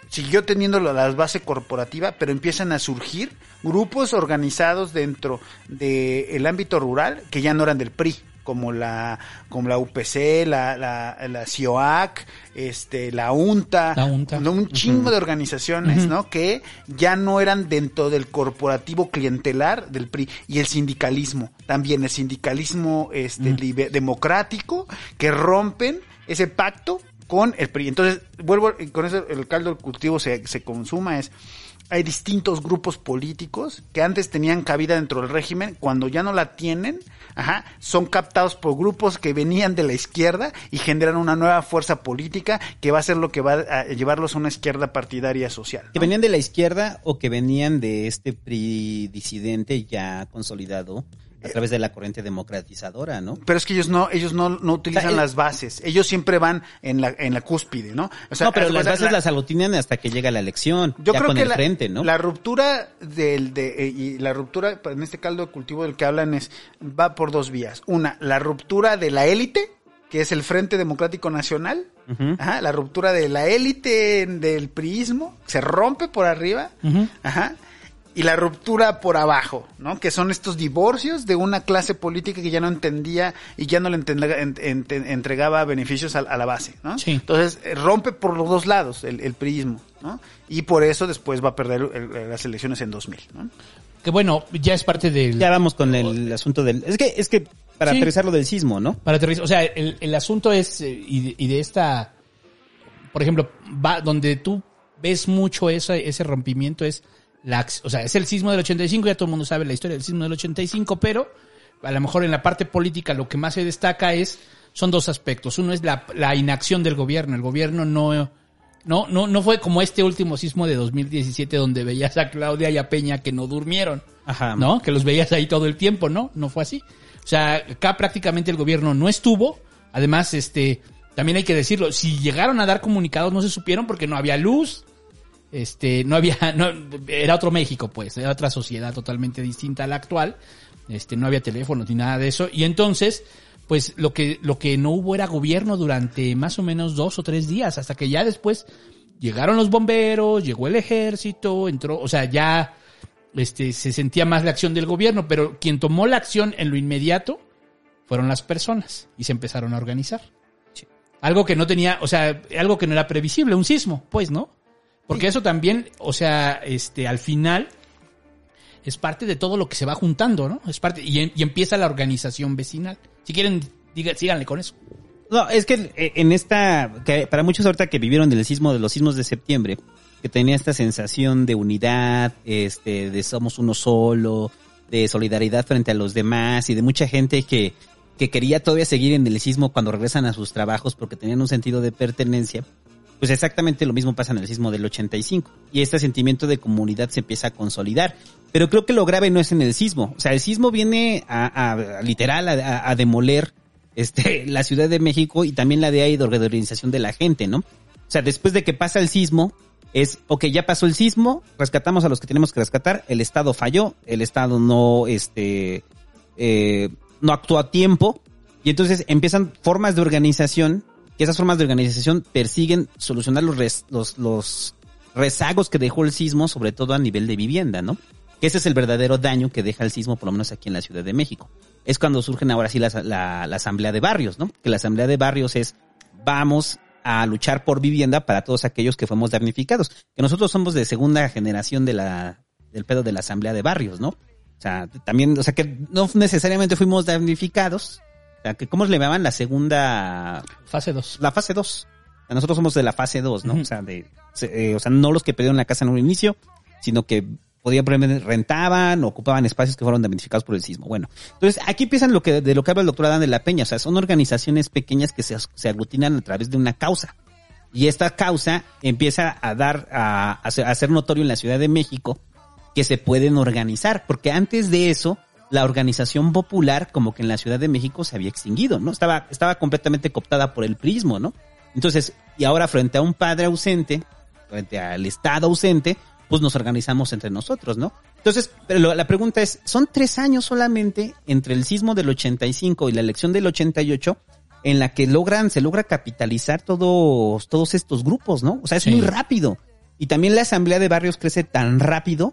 siguió teniendo la base corporativa, pero empiezan a surgir grupos organizados dentro del ámbito rural que ya no eran del PRI, como la UPC, la CIOAC, la UNTA, ¿no? Un chingo de organizaciones, ¿no? Que ya no eran dentro del corporativo clientelar del PRI. Y el sindicalismo, también el sindicalismo democrático, que rompen ese pacto con el PRI. Entonces, vuelvo, con eso el caldo de cultivo se consuma, hay distintos grupos políticos que antes tenían cabida dentro del régimen, cuando ya no la tienen, son captados por grupos que venían de la izquierda y generan una nueva fuerza política que va a ser lo que va a llevarlos a una izquierda partidaria social, ¿no? ¿Que venían de la izquierda o que venían de este PRI disidente ya consolidado a través de la corriente democratizadora, ¿no? Pero es que ellos no utilizan las bases. Ellos siempre van en la cúspide, ¿no? O sea, no, pero las bases las aglutinan hasta que llega la elección. Yo creo que frente, ¿no? La ruptura y la ruptura en este caldo de cultivo del que hablan va por dos vías. Una, la ruptura de la élite, que es el Frente Democrático Nacional. La ruptura de la élite del priismo, se rompe por arriba. Y la ruptura por abajo, ¿no? Que son estos divorcios de una clase política que ya no entendía y ya no le entregaba beneficios a la base, ¿no? Sí. Entonces, rompe por los dos lados el priismo, ¿no? Y por eso después va a perder las elecciones en 2000, ¿no? Que bueno, ya es parte del... Ya vamos con el asunto del... Es que para aterrizar lo del sismo, ¿no? Para aterrizar, o sea, el asunto es, y de esta... Por ejemplo, donde tú ves mucho ese rompimiento es... es el sismo del 85, ya todo el mundo sabe la historia del sismo del 85, pero a lo mejor en la parte política lo que más se destaca son dos aspectos. Uno es la inacción del gobierno. El gobierno no fue como este último sismo de 2017 donde veías a Claudia y a Peña que no durmieron, ¿no? Que los veías ahí todo el tiempo, ¿no? No fue así. O sea, acá prácticamente el gobierno no estuvo. Además, también hay que decirlo, si llegaron a dar comunicados no se supieron porque no había luz. Era otro México, pues, era otra sociedad totalmente distinta a la actual, no había teléfonos ni nada de eso, y entonces, pues, lo que no hubo era gobierno durante más o menos 2 o 3 días, hasta que ya después llegaron los bomberos, llegó el ejército, entró, o sea, ya, se sentía más la acción del gobierno, pero quien tomó la acción en lo inmediato fueron las personas, y se empezaron a organizar. Sí. Algo que no tenía, o sea, algo que no era previsible, un sismo, pues, ¿no? Porque eso también, o sea, al final es parte de todo lo que se va juntando, ¿no? Es parte y empieza la organización vecinal. Si quieren, síganle con eso. No, es que que para muchos ahorita que vivieron los sismos de septiembre, que tenía esta sensación de unidad, de somos uno solo, de solidaridad frente a los demás y de mucha gente que quería todavía seguir en el sismo cuando regresan a sus trabajos porque tenían un sentido de pertenencia. Pues exactamente lo mismo pasa en el sismo del 85. Y este sentimiento de comunidad se empieza a consolidar. Pero creo que lo grave no es en el sismo. O sea, el sismo viene a demoler la Ciudad de México y también la idea de organización de la gente, ¿no? O sea, después de que pasa el sismo, ya pasó el sismo, rescatamos a los que tenemos que rescatar, el Estado falló, el Estado no actuó a tiempo, y entonces empiezan formas de organización, que esas formas de organización persiguen solucionar los rezagos que dejó el sismo, sobre todo a nivel de vivienda, ¿no? Que ese es el verdadero daño que deja el sismo, por lo menos aquí en la Ciudad de México. Es cuando surgen ahora sí la asamblea de barrios, ¿no? Que la asamblea de barrios vamos a luchar por vivienda para todos aquellos que fuimos damnificados. Que nosotros somos de segunda generación del pedo de la asamblea de barrios, ¿no? O sea, también, que no necesariamente fuimos damnificados. O sea, que ¿cómo le llamaban? La segunda... Fase 2. La fase 2. Nosotros somos de la fase 2, ¿no? Uh-huh. O sea, no los que perdieron la casa en un inicio, sino que rentaban, ocupaban espacios que fueron damnificados por el sismo. Bueno, entonces aquí empiezan de lo que habla el doctor Adán de la Peña. O sea, son organizaciones pequeñas que se aglutinan a través de una causa. Y esta causa empieza a hacer notorio en la Ciudad de México que se pueden organizar. Porque antes de eso, la organización popular, como que en la Ciudad de México se había extinguido, ¿no? Estaba completamente cooptada por el priismo, ¿no? Entonces, y ahora frente a un padre ausente, frente al Estado ausente, pues nos organizamos entre nosotros, ¿no? Entonces, pero la pregunta es, ¿son 3 años solamente entre el sismo del 85 y la elección del 88 en la que se logra capitalizar todos estos grupos, ¿no? O sea, es muy rápido. y también la asamblea de barrios crece tan rápido,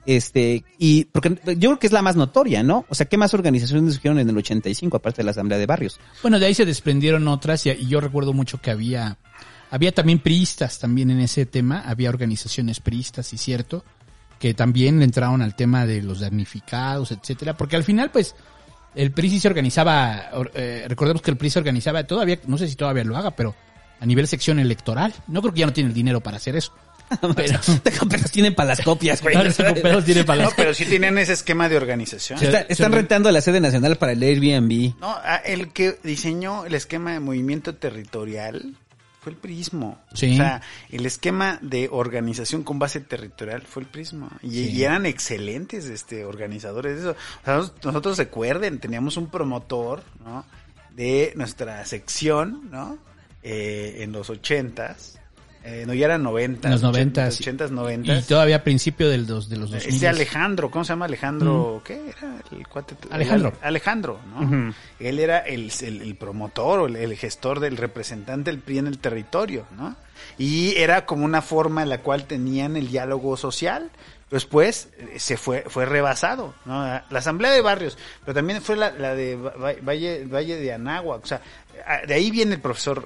y porque yo creo que es la más notoria, ¿no? O sea, ¿qué más organizaciones surgieron en el 85 aparte de la asamblea de barrios? Bueno, de ahí se desprendieron otras y yo recuerdo mucho que había también priistas también en ese tema, había organizaciones priistas, y cierto, que también entraron al tema de los damnificados, etcétera, porque al final, pues, el PRI sí se organizaba, recordemos que el PRI se organizaba todavía, no sé si todavía lo haga, pero a nivel sección electoral. No creo que ya no tiene el dinero para hacer eso. Pero tienen para las copias, güey. No, pero sí tienen ese esquema de organización. Están rentando la sede nacional para el Airbnb. No, el que diseñó el esquema de movimiento territorial fue el PRIismo. Sí. O sea, el esquema de organización con base territorial fue el PRIismo. Y eran excelentes organizadores de eso. O sea, nosotros recuerden, teníamos un promotor, ¿no? De nuestra sección, ¿no? En los 80s. No, ya eran 90. En los 90s. 80s, 90s. Y todavía a principio de los 2000. Alejandro, ¿cómo se llama Alejandro? ¿Qué era? El cuate. Alejandro, ¿no? Él era el promotor o el gestor del representante del PRI en el territorio, ¿no? Y era como una forma en la cual tenían el diálogo social. Después fue rebasado, ¿no? La asamblea de barrios, pero también fue la de Valle de Anáhuac, o sea, de ahí viene el profesor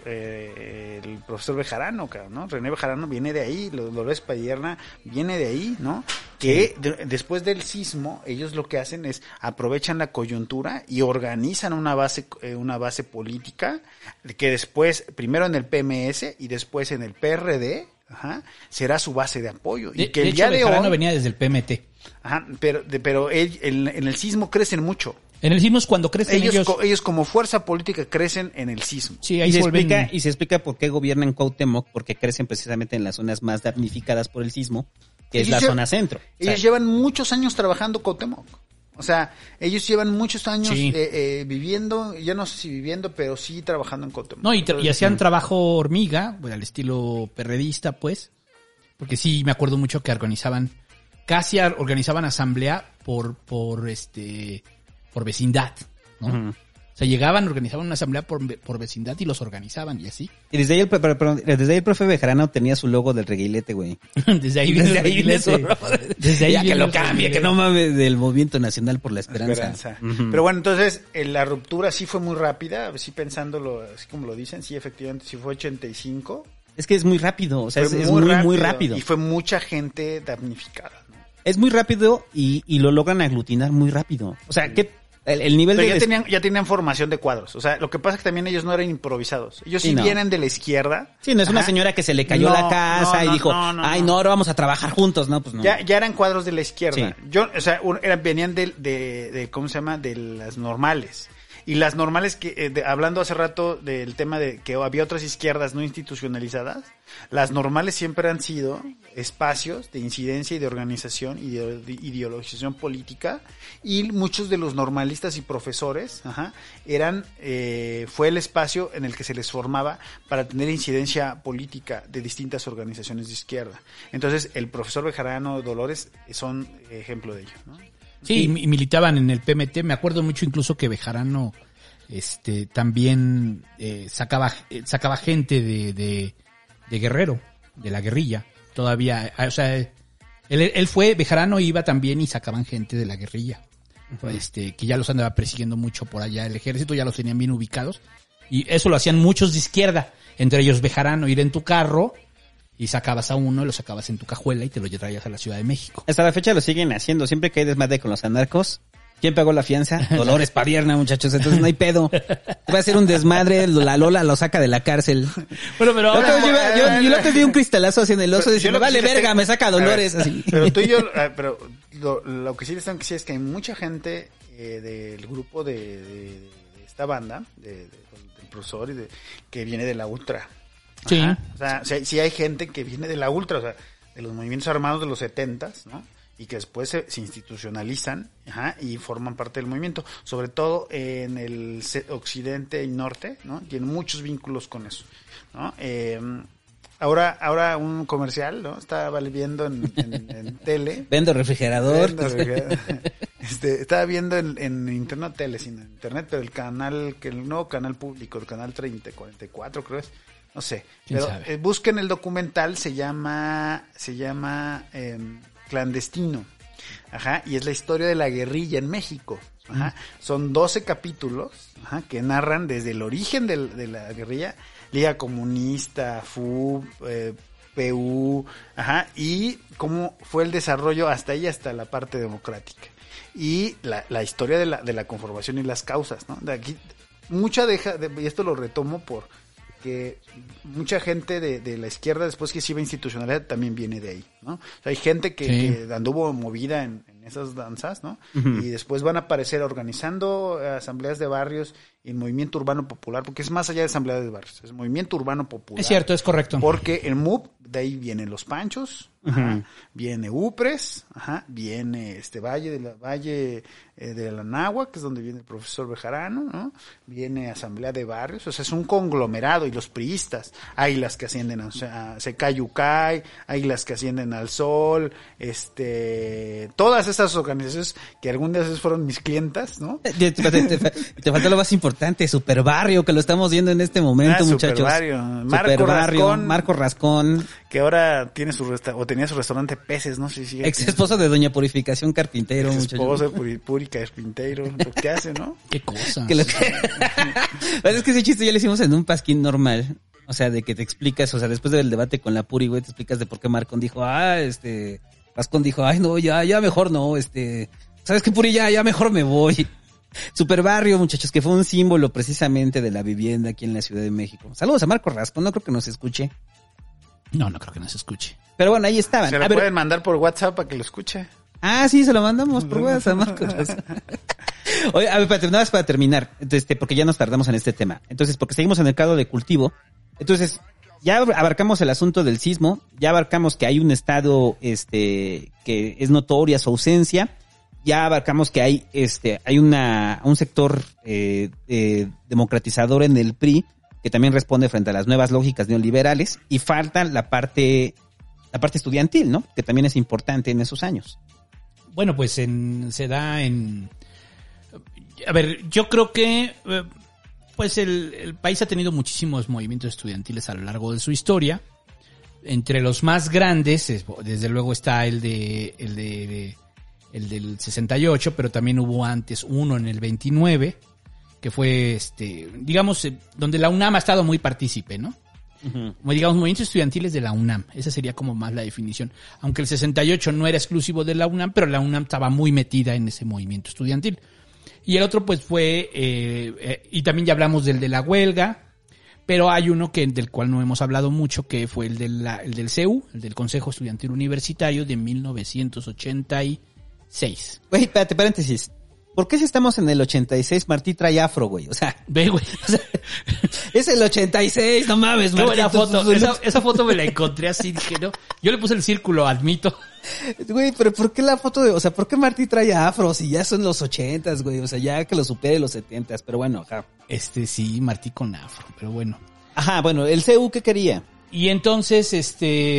Bejarano, ¿no? René Bejarano viene de ahí, Dolores Padierna viene de ahí, ¿no? Que después del sismo, ellos lo que hacen es aprovechan la coyuntura y organizan una base política que después, primero en el PMS y después en el PRD, será su base de apoyo. Y que el día de hoy venía desde el PMT. Pero en el sismo crecen mucho. En el sismo es cuando crecen ellos como fuerza política crecen en el sismo. Sí, ahí y se explica por qué gobiernan Cuauhtémoc, porque crecen precisamente en las zonas más damnificadas por el sismo, que es la zona centro. Ellos llevan muchos años trabajando Cuauhtémoc. O sea, ellos llevan muchos años viviendo, yo no sé si viviendo, pero sí trabajando en Cuauhtémoc. No, y hacían trabajo hormiga, al estilo perredista, pues, porque sí me acuerdo mucho que organizaban asamblea por vecindad, ¿no? Uh-huh. O sea, organizaban una asamblea por vecindad y los organizaban y así. Y desde ahí el profe Bejarano tenía su logo del reguilete, güey. Desde ahí viene eso. Desde ahí que lo cambie, que no mames, del Movimiento Nacional por la Esperanza. Uh-huh. Pero bueno, entonces la ruptura sí fue muy rápida, sí pensándolo, así como lo dicen, sí efectivamente sí fue 85. Es que es muy rápido, o sea, es muy rápido. Y fue mucha gente damnificada, ¿no? Es muy rápido y lo logran aglutinar muy rápido. O sea, que el nivel pero ya tenían formación de cuadros. O sea, lo que pasa es que también ellos no eran improvisados. Ellos sí vienen de la izquierda. Sí, no es una señora que se le cayó la casa y dijo, ahora vamos a trabajar juntos. No, pues no. Ya eran cuadros de la izquierda. Sí. Venían de ¿cómo se llama? De las normales. Y las normales que, hablando hace rato del tema de que había otras izquierdas no institucionalizadas, las normales siempre han sido espacios de incidencia y de organización y de ideologización política, y muchos de los normalistas y profesores, fue el espacio en el que se les formaba para tener incidencia política de distintas organizaciones de izquierda. Entonces, el profesor Bejarano, Dolores, son ejemplo de ello, ¿no? Sí, y militaban en el PMT. Me acuerdo mucho incluso que Bejarano también sacaba gente de Guerrero, de la guerrilla. Todavía, o sea, Bejarano iba también y sacaban gente de la guerrilla. Uh-huh. Que ya los andaba persiguiendo mucho por allá. El ejército ya los tenían bien ubicados. Y eso lo hacían muchos de izquierda. Entre ellos Bejarano, ir en tu carro y sacabas a uno, lo sacabas en tu cajuela y te lo traías a la Ciudad de México. Hasta la fecha lo siguen haciendo. Siempre que hay desmadre con los anarcos, ¿quién pagó la fianza? Dolores Padierna, muchachos. Entonces no hay pedo. Te va a hacer un desmadre, la Lola lo saca de la cárcel. Bueno, pero ahora... Yo te di un cristalazo así en el oso, dice, me vale verga, me saca Dolores. Así. Pero tú y yo, lo que sí les tengo que decir es que hay mucha gente del grupo de esta banda, del profesor, que viene de la ultra. Sí. O sea, sí hay gente que viene de la ultra, o sea, de los movimientos armados de los 70s, ¿no? Y que después se institucionalizan, y forman parte del movimiento, sobre todo en el occidente y norte, ¿no? Tienen muchos vínculos con eso, ¿no? Ahora un comercial, ¿no? Estaba viendo en tele. Vendo refrigerador. Estaba viendo en internet, sino en internet, pero el nuevo canal público, el canal 44, creo es, No sé, pero busquen el documental, se llama Clandestino. Ajá, y es la historia de la guerrilla en México. Ajá, son 12 capítulos, ajá, que narran desde el origen de la guerrilla, Liga Comunista, FUB, PU, ajá, y cómo fue el desarrollo hasta ahí, hasta la parte democrática. Y la historia de la conformación y las causas, ¿no? De aquí, y esto lo retomo porque mucha gente de la izquierda, después que se iba a institucionalidad, también viene de ahí, ¿no? O sea, hay gente que anduvo movida en esas danzas, ¿no? Uh-huh. Y después van a aparecer organizando asambleas de barrios y movimiento urbano popular, porque es más allá de asambleas de barrios, es movimiento urbano popular. Es cierto, es correcto. Porque el MUP, de ahí vienen los Panchos, ajá, viene UPRES, ajá, viene Valle de la Náhuatl, que es donde viene el profesor Bejarano, ¿no? Viene Asamblea de Barrios, o sea, es un conglomerado, y los priistas, hay las que ascienden a Secayucay, hay las que ascienden al Sol, todas esas organizaciones que algún día fueron mis clientas, ¿no? Te falta lo más importante, Superbarrio, que lo estamos viendo en este momento, muchachos. Superbarrio, Marco Rascón, que ahora tiene tenía su restaurante Peces, ¿no? Sí, ex esposo de Doña Purificación Carpintero, ex esposo de Puri Carpintero, ¿qué hace, no? Qué cosa. Es que ese chiste ya lo hicimos en un pasquín normal, o sea, de que te explicas, o sea, después del debate con la Puri, güey, te explicas de por qué Marcón dijo, Rascón dijo, ay, no, ya mejor no, ¿sabes qué, Puri? Ya mejor me voy. Superbarrio, muchachos, que fue un símbolo precisamente de la vivienda aquí en la Ciudad de México. Saludos a Marco Rascón, no creo que nos escuche. No creo que nos escuche. Pero bueno, ahí estaban. Se lo pueden mandar por WhatsApp para que lo escuche. Ah, sí, se lo mandamos por WhatsApp, Marco. Oye, a ver, para terminar, porque ya nos tardamos en este tema. Entonces, porque seguimos en el caldo de cultivo. Entonces, ya abarcamos el asunto del sismo, ya abarcamos que hay un estado, que es notoria su ausencia. Ya abarcamos que hay un sector democratizador en el PRI que también responde frente a las nuevas lógicas neoliberales, y falta la parte estudiantil, ¿no? Que también es importante en esos años. Bueno, pues se da en... A ver, yo creo que pues el país ha tenido muchísimos movimientos estudiantiles a lo largo de su historia. Entre los más grandes, desde luego está el del 68, pero también hubo antes uno en el 29, que fue, digamos, donde la UNAM ha estado muy partícipe, ¿no? Uh-huh. Como digamos, movimientos estudiantiles de la UNAM. Esa sería como más la definición. Aunque el 68 no era exclusivo de la UNAM, pero la UNAM estaba muy metida en ese movimiento estudiantil. Y el otro, pues, fue, y también ya hablamos del de la huelga, pero hay uno del cual no hemos hablado mucho, que fue el del CEU, el del Consejo Estudiantil Universitario de 1986. Güey, espérate, paréntesis. ¿Por qué si estamos en el 86 Martí trae afro, güey? O sea, ve, güey. O sea, es el 86, no mames, Martí. Buena foto. Esa foto me la encontré así, dije, no. Yo le puse el círculo, admito. Güey, pero ¿por qué la foto ¿por qué Martí trae afro si ya son los 80s, güey? O sea, ya que lo supere los 70s, pero bueno, ajá. Sí, Martí con afro, pero bueno. Ajá, bueno, el CU, ¿qué quería? Y entonces,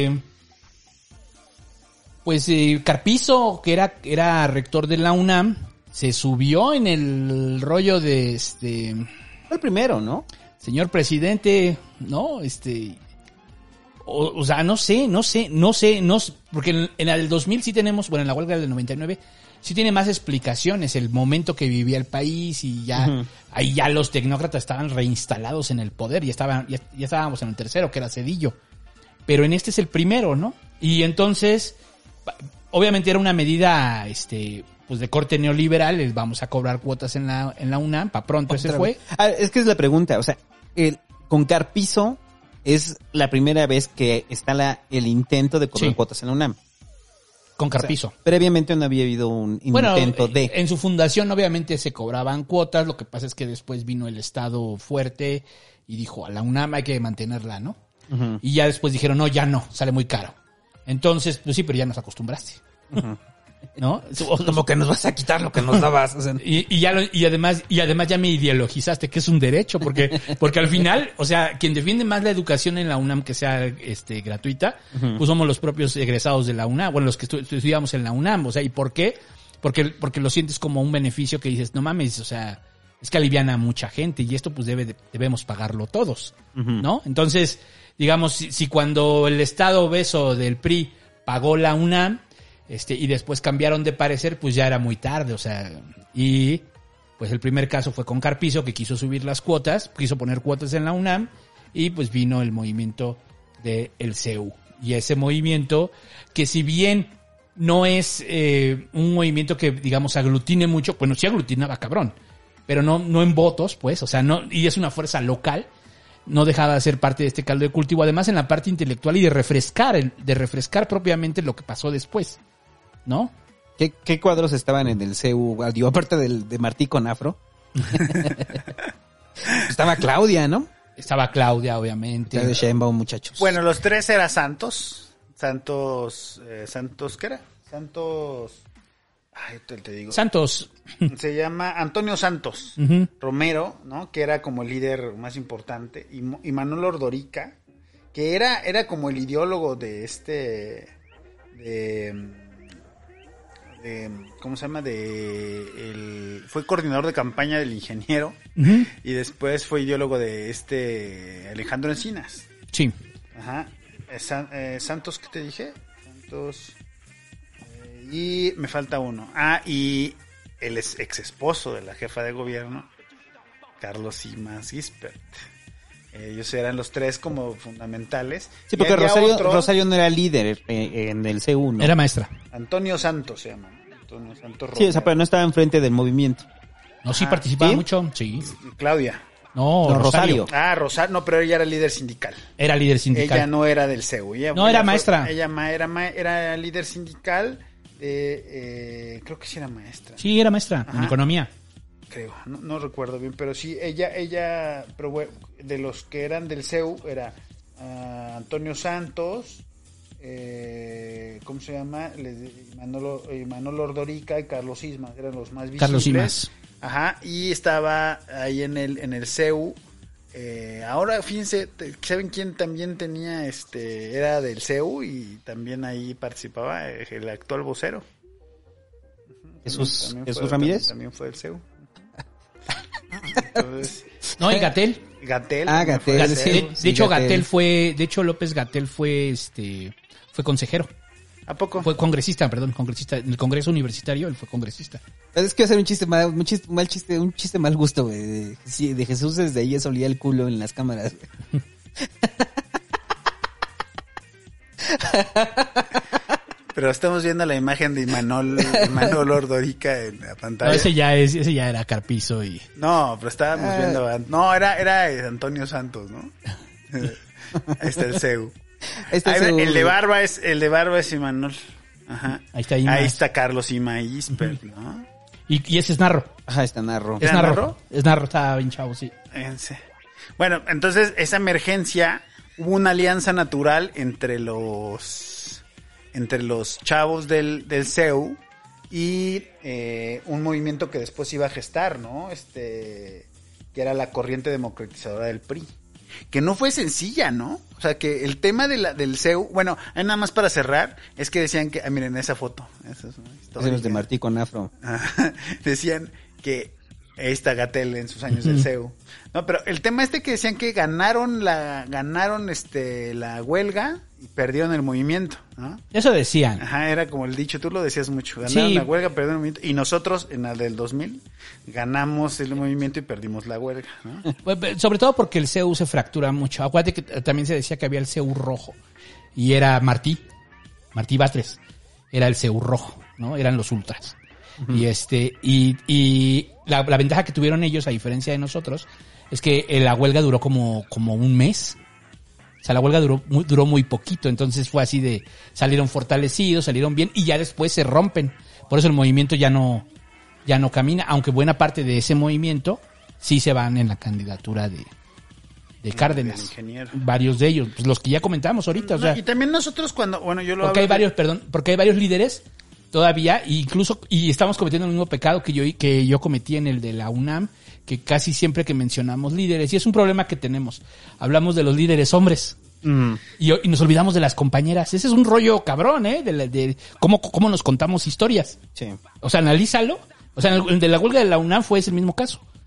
pues Carpizo, que era rector de la UNAM, se subió en el rollo de Fue el primero, ¿no? Señor presidente, ¿no? O sea, no sé, porque en la del 2000 sí tenemos, bueno, en la huelga del 99 sí tiene más explicaciones, el momento que vivía el país, y ya, uh-huh, ahí ya los tecnócratas estaban reinstalados en el poder, ya estábamos en el tercero, que era Zedillo. Pero en este es el primero, ¿no? Y entonces, obviamente era una medida, pues de corte neoliberal, les vamos a cobrar cuotas en la UNAM, para pronto ese fue. Es que es la pregunta, o sea, con Carpizo es la primera vez que está el intento de cobrar cuotas en la UNAM. Con Carpizo. O sea, previamente no había habido un intento de... En su fundación obviamente se cobraban cuotas, lo que pasa es que después vino el Estado fuerte y dijo, a la UNAM hay que mantenerla, ¿no? Uh-huh. Y ya después dijeron, no, ya no, sale muy caro. Entonces, pues sí, pero ya nos acostumbraste. Uh-huh. ¿No? Como que nos vas a quitar lo que nos dabas. O sea. Y además ya me ideologizaste, que es un derecho, porque al final, o sea, quien defiende más la educación en la UNAM que sea gratuita, uh-huh, pues somos los propios egresados de la UNAM, bueno, los que estudiamos en la UNAM, o sea, ¿y por qué? Porque lo sientes como un beneficio que dices, no mames, o sea, es que aliviana a mucha gente y esto pues debemos pagarlo todos, ¿no? Entonces, digamos, si cuando el Estado obeso del PRI pagó la UNAM, y después cambiaron de parecer, pues ya era muy tarde, o sea, y pues el primer caso fue con Carpizo, que quiso subir las cuotas, quiso poner cuotas en la UNAM, y pues vino el movimiento del CEU. Y ese movimiento, que si bien no es un movimiento que, digamos, aglutine mucho, bueno, sí aglutinaba cabrón, pero no en votos, pues, o sea, no, y es una fuerza local, no dejaba de ser parte de este caldo de cultivo, además en la parte intelectual y de refrescar propiamente lo que pasó después, ¿no? ¿Qué cuadros estaban en el CEU? Digo, aparte de Martí con afro. Estaba Claudia, ¿no? Estaba Claudia, obviamente. De Sheinbaum, muchachos. Bueno, los tres eran Santos, ¿qué era? Te digo. Santos. Se llama Antonio Santos Romero, ¿no? Que era como el líder más importante. Y Manuel Ordorica, que era como el ideólogo de ¿cómo se llama? Fue coordinador de campaña del ingeniero. Y después fue ideólogo de Alejandro Encinas. Sí. Ajá. Santos, ¿qué te dije? Santos. Y me falta uno. Y el ex esposo de la jefa de gobierno, Carlos Simas Gispert. Ellos eran los tres como fundamentales. Sí, porque Rosario no era líder en el CEU, ¿no? Era maestra. Antonio Santos se llama. Antonio Santos Romero. Sí, o sea, pero no estaba enfrente del movimiento. No, sí participaba mucho, sí. Claudia. No, Rosario. Rosario, no, pero ella era líder sindical. Era líder sindical. Ella no era del CEU. Era maestra. Ella era líder sindical. Creo que sí era maestra. Sí, era maestra en economía. Creo, no recuerdo bien, pero sí, ella, pero bueno, de los que eran del CEU era Antonio Santos, ¿cómo se llama? Manolo Ordorica y Carlos Simas, eran los más visibles. Carlos Simas. Ajá, y estaba ahí en el CEU. Ahora, fíjense, ¿saben quién también tenía, era del CEU y también ahí participaba? El actual vocero. Jesús Ramírez. También fue del CEU. Entonces, no, y Gatell. Gatell. De hecho, Gatell López Gatell fue consejero. ¿A poco? Fue congresista. En el Congreso Universitario él fue congresista. Es que hacer un chiste mal gusto, güey. De Jesús desde ahí se olía el culo en las cámaras. Pero estamos viendo la imagen de Imanol Ordorica en la pantalla. No, ese ya era Carpizo y... No, pero estábamos viendo... No, era Antonio Santos, ¿no? Ahí está el CEU. El de barba es Imanol. Ajá. Ahí está Carlos Gispert, ¿no? Y ese es Narro. Ajá, está Narro. ¿Es Narro? Es Narro, está bien chavo, sí. Bueno, entonces esa emergencia, hubo una alianza natural entre los chavos del CEU y un movimiento que después iba a gestar, ¿no? Que era la corriente democratizadora del PRI. Que no fue sencilla, ¿no? O sea, que el tema del CEU... Bueno, nada más para cerrar, es que decían que... miren esa foto. Esa es una historia. Esos de Martí con afro. Decían que... Ahí está Gatell en sus años del CEU. No, pero el tema que decían que ganaron la huelga y perdieron el movimiento, ¿no? Eso decían. Ajá, era como el dicho, tú lo decías mucho. Ganaron la huelga, perdieron el movimiento. Y nosotros, en la del 2000, ganamos el movimiento y perdimos la huelga, ¿no? Sobre todo porque el CEU se fractura mucho. Acuérdate que también se decía que había el CEU rojo. Y era Martí Batres. Era el CEU rojo, ¿no? Eran los ultras. Y la ventaja que tuvieron ellos, a diferencia de nosotros, es que la huelga duró como un mes. O sea, la huelga duró muy poquito. Entonces fue así de, salieron fortalecidos, salieron bien y ya después se rompen. Por eso el movimiento ya no camina, aunque buena parte de ese movimiento sí se van en la candidatura de Cárdenas. Varios de ellos, pues los que ya comentamos ahorita. O sea, y también nosotros porque hay varios líderes todavía, incluso, y estamos cometiendo el mismo pecado que yo cometí en el de la UNAM, que casi siempre que mencionamos líderes, y es un problema que tenemos, hablamos de los líderes hombres, y nos olvidamos de las compañeras. Ese es un rollo cabrón, de cómo nos contamos historias. Sí. O sea, analízalo. O sea, el de la huelga de la UNAM fue ese mismo caso.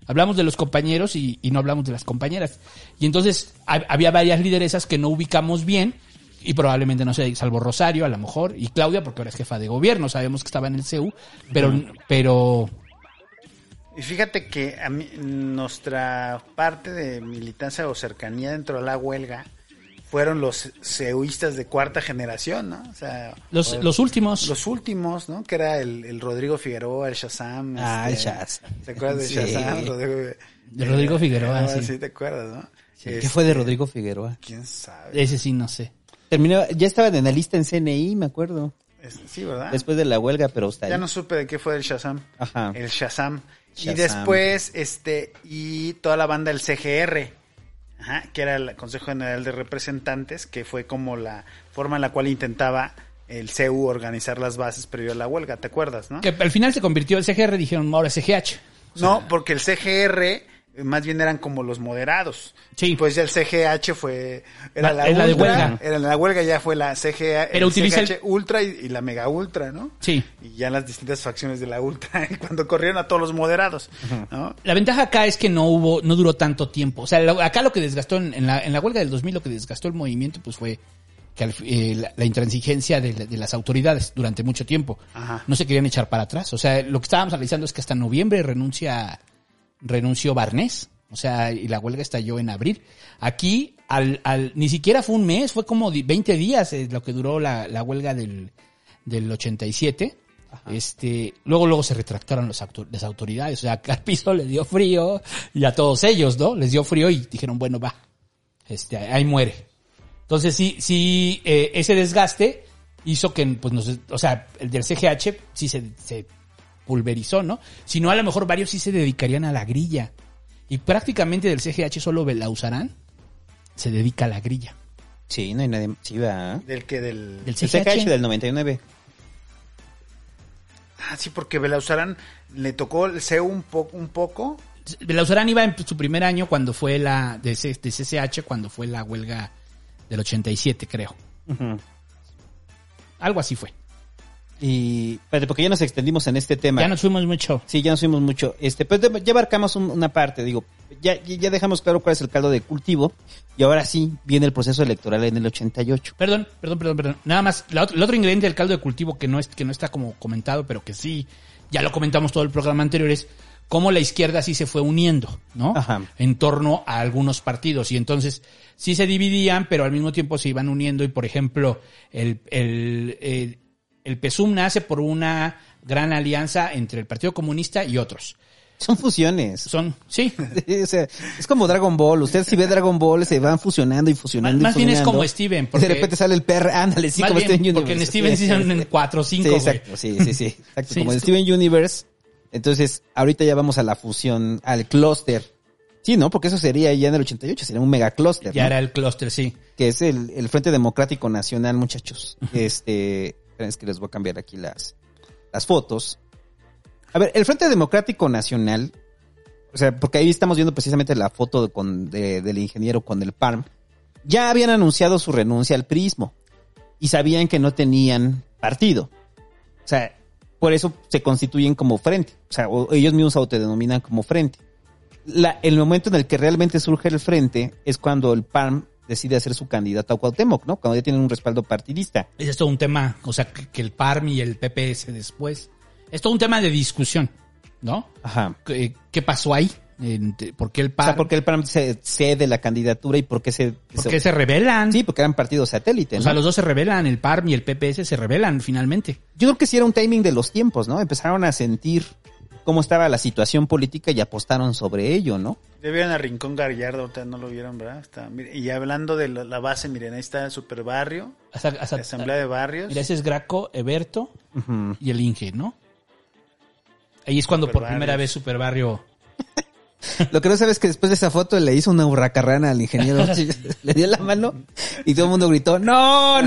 Hablamos de los compañeros y no hablamos de las compañeras. Y entonces había varias lideresas que no ubicamos bien y probablemente, no sé, salvo Rosario a lo mejor, y Claudia porque ahora es jefa de gobierno, sabemos que estaba en el CEU, pero... Y fíjate que a mí, nuestra parte de militancia o cercanía dentro de la huelga fueron los ceuistas de cuarta generación, ¿no? O sea, los últimos. Los últimos, ¿no? Que era el Rodrigo Figueroa, el Shazam. El Shazam. ¿Te acuerdas de Shazam? De Rodrigo Figueroa, sí. Sí, te acuerdas, ¿no? Sí. ¿Qué fue de Rodrigo Figueroa? ¿Quién sabe? Ese sí, no sé. Terminó, ya estaban en la lista en CNI, me acuerdo. Sí, ¿verdad? Después de la huelga, pero está ahí. Ya no supe de qué fue el Shazam. Ajá. El Shazam. Y después, y toda la banda del CGR, que era el Consejo General de Representantes, que fue como la forma en la cual intentaba el CEU organizar las bases previo a la huelga, ¿te acuerdas, no? Que al final se convirtió el CGR, dijeron ahora CGH. No, porque el CGR más bien eran como los moderados. Sí. Pues ya el CGH era la ultra, de huelga. Era la huelga, ya fue la CGH, pero utiliza CGH ultra y la mega ultra, ¿no? Sí. Y ya las distintas facciones de la ultra, cuando corrieron a todos los moderados, ¿no? La ventaja acá es que no duró tanto tiempo. O sea, acá lo que desgastó en la huelga del 2000, lo que desgastó el movimiento, pues fue que la intransigencia de las autoridades durante mucho tiempo. Ajá. No se querían echar para atrás. O sea, lo que estábamos analizando es que hasta noviembre renunció Barnés, o sea, y la huelga estalló en abril. Aquí, ni siquiera fue un mes, fue como 20 días lo que duró la huelga del 87. Ajá. Luego se retractaron las autoridades, o sea, que al piso le dio frío, y a todos ellos, ¿no? Les dio frío y dijeron, bueno, va, ahí muere. Entonces sí, ese desgaste hizo que, pues, o sea, el del CGH sí se pulverizó, ¿no? Si no, a lo mejor varios sí se dedicarían a la grilla. Y prácticamente del CGH solo Belauzarán se dedica a la grilla. Sí, no hay nadie. Sí, va. ¿Del qué? Del CGH del 99. Sí, porque Belauzarán le tocó el CEU un poco. Belauzarán iba en su primer año cuando fue de CCH, cuando fue la huelga del 87, creo. Uh-huh. Algo así fue. Y porque ya nos extendimos en este tema. Ya nos fuimos mucho. Sí, ya nos fuimos mucho. Pero ya abarcamos una parte, digo, ya dejamos claro cuál es el caldo de cultivo, y ahora sí viene el proceso electoral en el 88. Perdón. Nada más, el otro ingrediente del caldo de cultivo que no está como comentado, pero que sí, ya lo comentamos todo el programa anterior, es cómo la izquierda sí se fue uniendo, ¿no? Ajá. En torno a algunos partidos, y entonces sí se dividían, pero al mismo tiempo se iban uniendo, y por ejemplo, el PSUM nace por una gran alianza entre el Partido Comunista y otros. Son fusiones. Sí. O sea, es como Dragon Ball. Usted si ve Dragon Ball, se van fusionando y fusionando. Más bien es como Steven. Porque de repente sale el PR, ándale, sí, como bien, Steven Universe. Porque en Steven sí son en 4 o 5, sí, exacto, sí. Exacto, sí, como en Steven Universe. Entonces, ahorita ya vamos a la fusión, al clúster. Sí, ¿no? Porque eso sería ya en el 88, sería un mega clúster. Ya, ¿no? Era el clúster, sí. Que es el Frente Democrático Nacional, muchachos. Es que les voy a cambiar aquí las fotos. A ver, el Frente Democrático Nacional, o sea, porque ahí estamos viendo precisamente la foto del ingeniero con el PARM, ya habían anunciado su renuncia al priismo y sabían que no tenían partido. O sea, por eso se constituyen como frente. O sea, ellos mismos se autodenominan como frente. El momento en el que realmente surge el frente es cuando el PARM decide hacer su candidato a Cuauhtémoc, ¿no? Cuando ya tienen un respaldo partidista. Ese es todo un tema, o sea, que el PARM y el PPS después. Es todo un tema de discusión, ¿no? Ajá. ¿Qué pasó ahí? ¿Por qué el PARM? O sea, ¿por qué el PARM se cede la candidatura y por qué se rebelan? Sí, porque eran partidos satélites, ¿no? O sea, los dos se rebelan, el PARM y el PPS se rebelan finalmente. Yo creo que sí era un timing de los tiempos, ¿no? Empezaron a sentir cómo estaba la situación política y apostaron sobre ello, ¿no? Ya vieron a Rincón Gallardo, ahorita no lo vieron, ¿verdad? Y hablando de la base, miren, ahí está el Superbarrio, la Asamblea de Barrios. Mira, ese es Graco, Eberto y el Inge, ¿no? Ahí es cuando por primera vez Superbarrio... Lo que no sabes es que después de esa foto le hizo una hurracarrana al ingeniero. Le dio la mano y todo el mundo gritó, ¡No!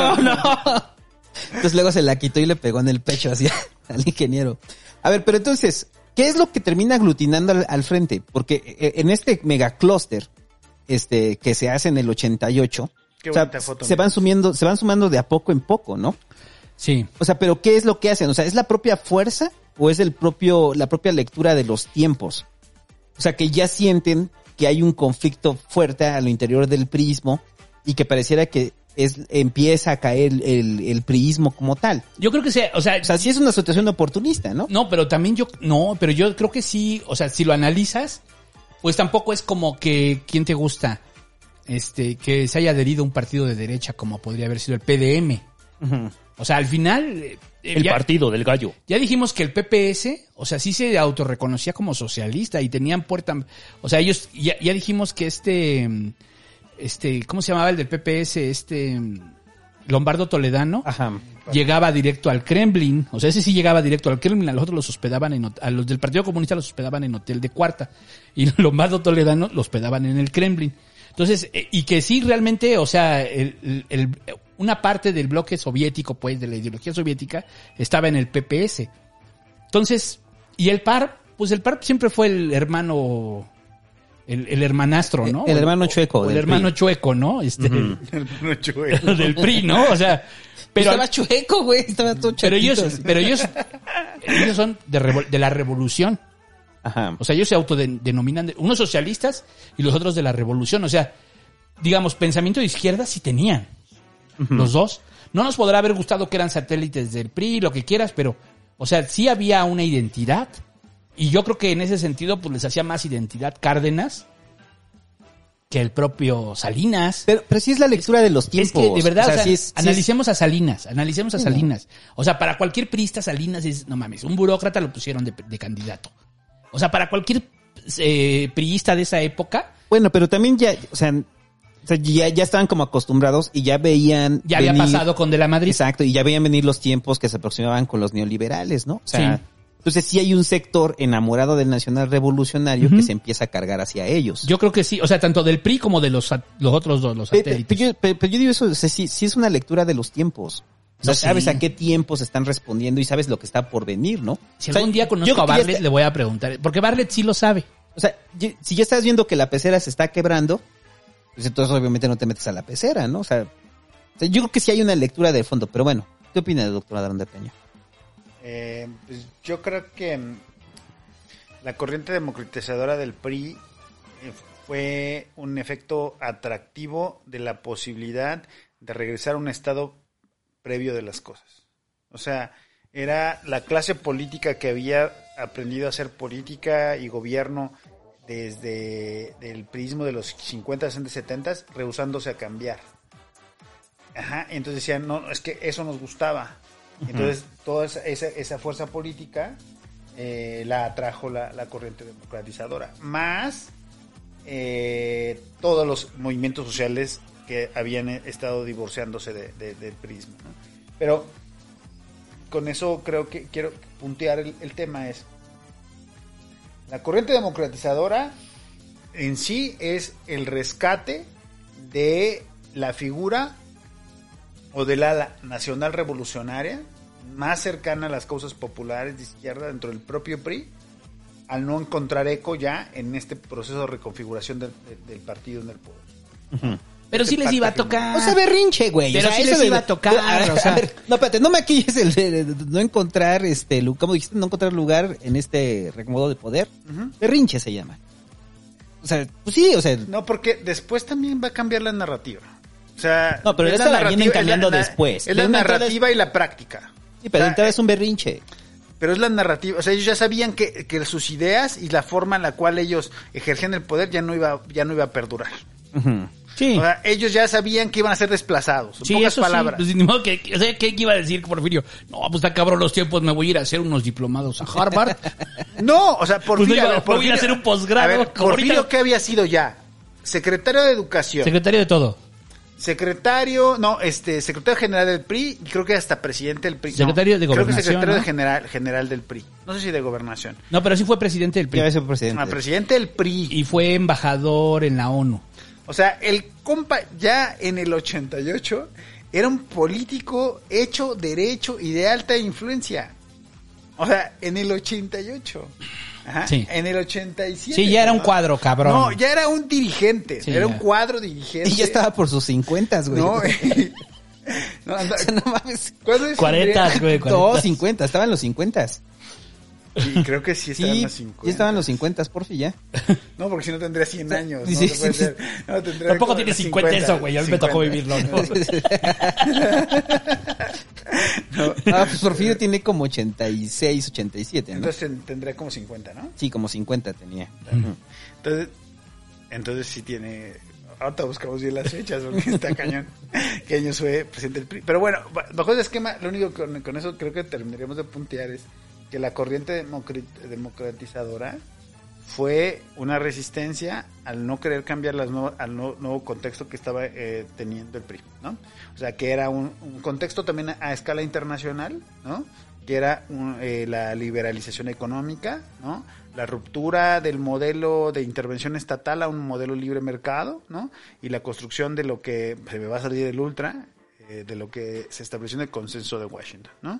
Entonces luego se la quitó y le pegó en el pecho así al ingeniero. A ver, pero entonces, ¿qué es lo que termina aglutinando al frente? Porque en este megaclúster que se hace en el 88, qué bonita foto, se van sumando de a poco en poco, ¿no? Sí. O sea, pero ¿qué es lo que hacen? O sea, ¿es la propia fuerza o es la propia lectura de los tiempos? O sea, que ya sienten que hay un conflicto fuerte a lo interior del priismo y que pareciera que empieza a caer el priismo como tal. Yo creo que sí es una situación oportunista, ¿no? No, pero también yo creo que sí, o sea, si lo analizas, pues tampoco es como que, ¿quién te gusta? Que se haya adherido a un partido de derecha como podría haber sido el PDM. Uh-huh. O sea, al final... partido del gallo. Ya dijimos que el PPS, o sea, sí se autorreconocía como socialista y tenían puerta... O sea, ellos, ya dijimos que ¿cómo se llamaba el del PPS? Lombardo Toledano. Ajá. Llegaba directo al Kremlin. O sea, ese sí llegaba directo al Kremlin. A los otros los hospedaban a los del Partido Comunista los hospedaban en hotel de cuarta. Y Lombardo Toledano los hospedaban en el Kremlin. Entonces, y que sí realmente, o sea, una parte del bloque soviético, pues, de la ideología soviética, estaba en el PPS. Entonces, y el PAR, pues el PAR siempre fue el hermano... El hermanastro, ¿no? El hermano chueco. El hermano chueco, ¿no? El hermano chueco. Del PRI, ¿no? O sea, pero estaba chueco, güey, estaba todo chuequito. Pero ellos son de la revolución. Ajá. O sea, ellos se autodenominan unos socialistas y los otros de la revolución. O sea, digamos, pensamiento de izquierda sí tenían. Uh-huh. Los dos. No nos podrá haber gustado que eran satélites del PRI, lo que quieras, pero, o sea, sí había una identidad. Y yo creo que en ese sentido, pues les hacía más identidad Cárdenas que el propio Salinas. Pero sí es la lectura de los tiempos. Es que, de verdad, o sea, analicemos a Salinas. O sea, para cualquier priista Salinas es, no mames, un burócrata lo pusieron de candidato. O sea, para cualquier priista de esa época. Bueno, pero también ya estaban como acostumbrados y ya veían... Ya venir, había pasado con De la Madrid. Exacto, y ya veían venir los tiempos que se aproximaban con los neoliberales, ¿no? O sea, sí. Entonces sí hay un sector enamorado del nacional revolucionario que se empieza a cargar hacia ellos. Yo creo que sí, o sea, tanto del PRI como de los otros dos, los satélites. Pero yo digo eso, o sea, sí es una lectura de los tiempos. O sea, sabes a qué tiempos están respondiendo y sabes lo que está por venir, ¿no? Si algún día conozco a Bartlett, le voy a preguntar, porque Bartlett sí lo sabe. O sea, si ya estás viendo que la pecera se está quebrando, pues entonces obviamente no te metes a la pecera, ¿no? O sea, yo creo que sí hay una lectura de fondo, pero bueno, ¿qué opina el doctor Adrán de Peña? Pues yo creo que la corriente democratizadora del PRI fue un efecto atractivo de la posibilidad de regresar a un estado previo de las cosas. O sea, era la clase política que había aprendido a hacer política y gobierno desde el priismo de los 50, 60, 70, rehusándose a cambiar. Ajá, entonces decían, no, es que eso nos gustaba. Entonces, toda esa fuerza política la atrajo la corriente democratizadora. Más todos los movimientos sociales que habían estado divorciándose del priismo, ¿no? Pero con eso creo que quiero puntear el tema es la corriente democratizadora en sí es el rescate de la figura o del ala nacional revolucionaria más cercana a las causas populares de izquierda dentro del propio PRI, al no encontrar eco ya en este proceso de reconfiguración del partido en el poder. Uh-huh. Pero sí les iba a tocar. O sea, berrinche, güey. Pero sí les iba a tocar. A ver, no, espérate, no me maquilles el de no encontrar, ¿cómo dijiste? No encontrar lugar en este reacomodo de poder. Uh-huh. Berrinche se llama. O sea, pues sí, o sea. No, porque después también va a cambiar la narrativa. O sea, no, pero esta la vienen cambiando después. Es la narrativa y la práctica. Sí, pero entonces es un berrinche. Pero es la narrativa, o sea, ellos ya sabían que sus ideas y la forma en la cual ellos ejercían el poder ya no iba a perdurar. Uh-huh. Sí. O sea, ellos ya sabían que iban a ser desplazados, en pocas palabras. Sí, pues, ni modo ¿qué iba a decir Porfirio? No, pues está cabrón los tiempos, me voy a ir a hacer unos diplomados a Harvard. No, o sea, Porfirio, pues voy a ir a hacer un posgrado. A ver, Porfirio, ¿qué había sido ya? Secretario de Educación. Secretario de todo. Secretario general del PRI y creo que hasta presidente del PRI. Secretario de Gobernación. Creo que secretario general del PRI. No sé si de Gobernación. No, pero sí fue presidente del PRI. Ya fue presidente. Presidente del PRI. Y fue embajador en la ONU. O sea, el compa ya en el 88 era un político hecho derecho y de alta influencia. O sea, en el 88. Ajá. Sí. En el 87. Sí, ya era un cuadro, cabrón. No, ya era un dirigente. Sí, era un cuadro dirigente. Y ya estaba por sus 50, güey. No, no, o sea, no mames. ¿Cuándo es? 40, güey. 40. No, 50, estaba en los 50. Y creo que sí estaban los 50. Ya estaban los 50, por fin ya. No, porque si no tendría 100 años. Sí, No, sí, se puede sí. ser. No, tendría Tampoco como tiene 50 eso, güey. A mí me tocó vivirlo, ¿no? No. Pues Porfirio tiene como 86, 87, ¿no? Entonces tendría como 50, ¿no? Sí, como 50 tenía. Entonces sí tiene... Ahorita buscamos bien las fechas porque está cañón. ¿Qué años fue presidente del PRI? Pero bueno, bajo ese esquema, lo único que con eso creo que terminaríamos de puntear es que la corriente democratizadora fue una resistencia al no querer cambiar al nuevo contexto que estaba teniendo el PRI, ¿no? O sea, que era un contexto también a escala internacional, ¿no? Que era la liberalización económica, ¿no? La ruptura del modelo de intervención estatal a un modelo libre mercado, ¿no? Y la construcción de lo que se me va a salir del ultra, de lo que se estableció en el consenso de Washington, ¿no?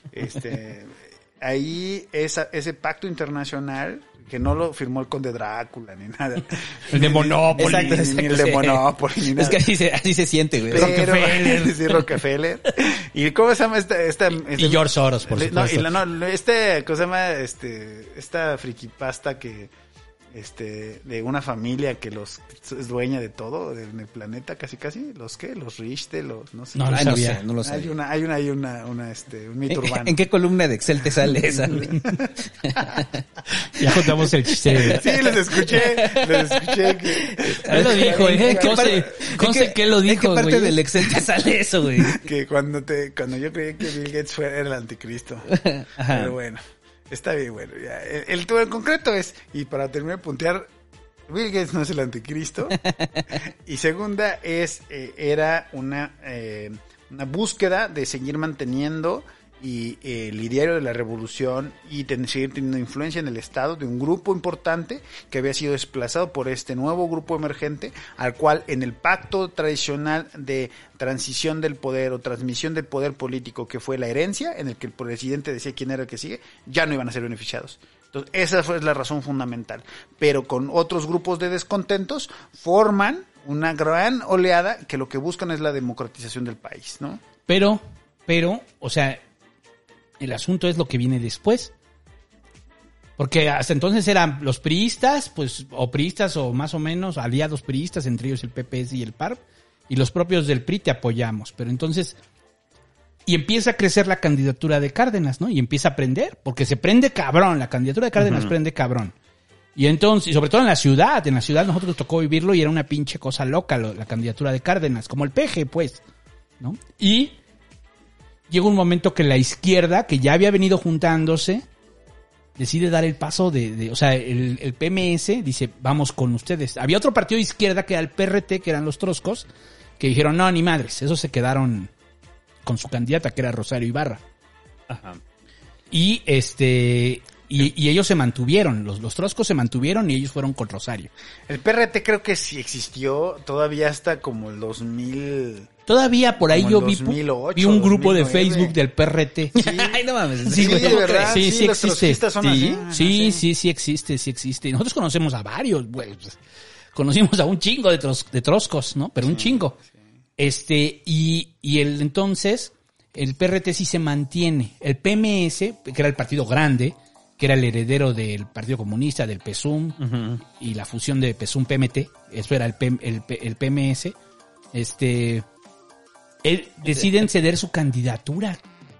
Ahí ese pacto internacional que no lo firmó el conde Drácula ni nada. El de Monopoly. Exacto, ni el de Monopoly ni nada. Es que así se siente, güey. Rockefeller. Sí, Rockefeller. ¿Y cómo se llama y George Soros, por supuesto. ¿Cómo se llama? Esta frikipasta que... de una familia que es dueña de todo en el planeta, casi los Richter, no sé. No lo sé. Hay un mito urbano. ¿En qué columna de Excel te sale esa? Ya contamos el chiste. Sí, les escuché que... Él lo dijo, Conste que lo dijo, ¿En qué parte güey? del Excel te sale eso, güey? Que cuando yo creí que Bill Gates era el anticristo. Ajá. Pero bueno. Está bien, bueno, ya. El concreto es, y para terminar de puntear, Bill Gates no es el anticristo. Y segunda era una búsqueda de seguir manteniendo el ideario de la revolución y seguir teniendo influencia en el Estado de un grupo importante que había sido desplazado por este nuevo grupo emergente, al cual en el pacto tradicional de transición del poder o transmisión del poder político, que fue la herencia, en el que el presidente decía quién era el que sigue, ya no iban a ser beneficiados. Entonces, esa fue la razón fundamental. Pero con otros grupos de descontentos forman una gran oleada que lo que buscan es la democratización del país, ¿no? Pero, o sea, el asunto es lo que viene después. Porque hasta entonces eran los priistas, pues, o priistas o más o menos aliados priistas, entre ellos el PPS y el PARP, y los propios del PRI te apoyamos. Pero entonces, y empieza a crecer la candidatura de Cárdenas, ¿no? Y empieza a prender, porque se prende cabrón, la candidatura de Cárdenas prende cabrón. Y entonces, y sobre todo en la ciudad nosotros nos tocó vivirlo y era una pinche cosa loca la candidatura de Cárdenas, como el PG, pues, ¿no? Y llega un momento que la izquierda, que ya había venido juntándose, decide dar el paso o sea, el PMS dice, vamos con ustedes. Había otro partido de izquierda que era el PRT, que eran los troscos, que dijeron, no, ni madres, esos se quedaron con su candidata, que era Rosario Ibarra. Ajá. Y y ellos se mantuvieron, los troscos se mantuvieron y ellos fueron con Rosario. El PRT creo que sí existió todavía hasta como el 2000... Todavía por ahí yo 2008, vi un grupo 2009. de Facebook del PRT. Sí. Ay, no mames. Sí, de verdad. Sí, los existe. trotskistas son así. Sí existe. Y nosotros conocemos a varios, güey. Conocimos a un chingo de troscos, ¿no? Pero un chingo. Sí. Entonces, el PRT sí se mantiene. El PMS, que era el partido grande, que era el heredero del Partido Comunista, del PSUM, y la fusión de PSUM-PMT, eso era el PMS, deciden ceder su candidatura.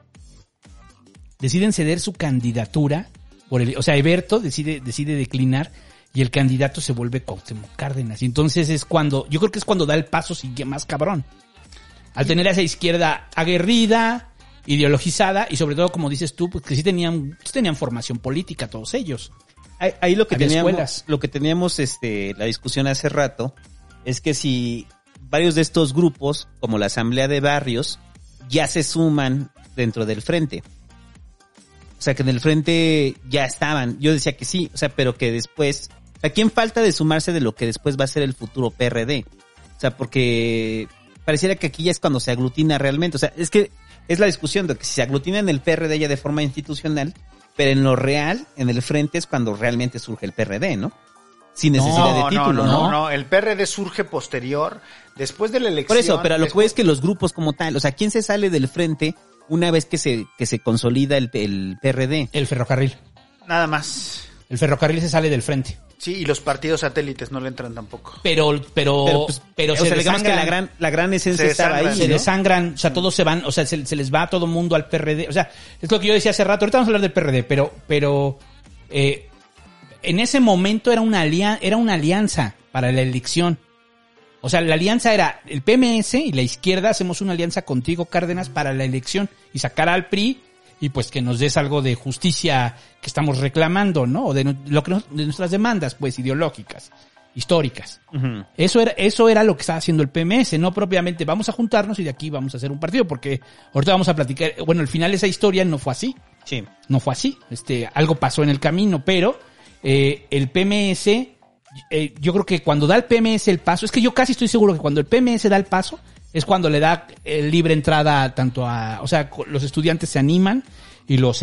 O sea, Eberto decide declinar y el candidato se vuelve Cuauhtémoc Cárdenas. Y entonces yo creo que es cuando da el paso más cabrón. Al tener a esa izquierda aguerrida, ideologizada y sobre todo, como dices tú, pues que sí tenían formación política todos ellos. Ahí lo que había teníamos, escuelas. Lo que teníamos, la discusión hace rato, es que si varios de estos grupos, como la Asamblea de Barrios, ya se suman dentro del frente. O sea, que en el frente ya estaban. Yo decía que sí, o sea, pero que después... O sea, ¿quién falta de sumarse de lo que después va a ser el futuro PRD? O sea, porque pareciera que aquí ya es cuando se aglutina realmente. O sea, es que es la discusión de que si se aglutina en el PRD ya de forma institucional, pero en lo real, en el frente es cuando realmente surge el PRD, ¿no? Sin necesidad de título, ¿no? No, el PRD surge posterior, después de la elección. Por eso, pero lo que voy es que los grupos como tal, o sea, ¿quién se sale del frente una vez que se consolida el PRD? El ferrocarril. Nada más. El ferrocarril se sale del frente. Sí, y los partidos satélites no le entran tampoco. Pero o sea, digamos que la gran esencia estaba ahí, se ¿no? desangran, o sea, todos se van, o sea, se les va a todo mundo al PRD. O sea, es lo que yo decía hace rato. Ahorita vamos a hablar del PRD, pero en ese momento era una alianza para la elección. O sea, la alianza era el PMS y la izquierda, hacemos una alianza contigo, Cárdenas, para la elección y sacar al PRI y pues que nos des algo de justicia que estamos reclamando, ¿no? O de nuestras demandas, pues, ideológicas, históricas. Uh-huh. Eso era lo que estaba haciendo el PMS, no propiamente vamos a juntarnos y de aquí vamos a hacer un partido, porque ahorita vamos a platicar, bueno, al final esa historia no fue así. Sí. No fue así. Algo pasó en el camino, pero el PMS, yo creo que cuando da el PMS el paso, es que yo casi estoy seguro que cuando el PMS da el paso, es cuando le da libre entrada tanto o sea, los estudiantes se animan y los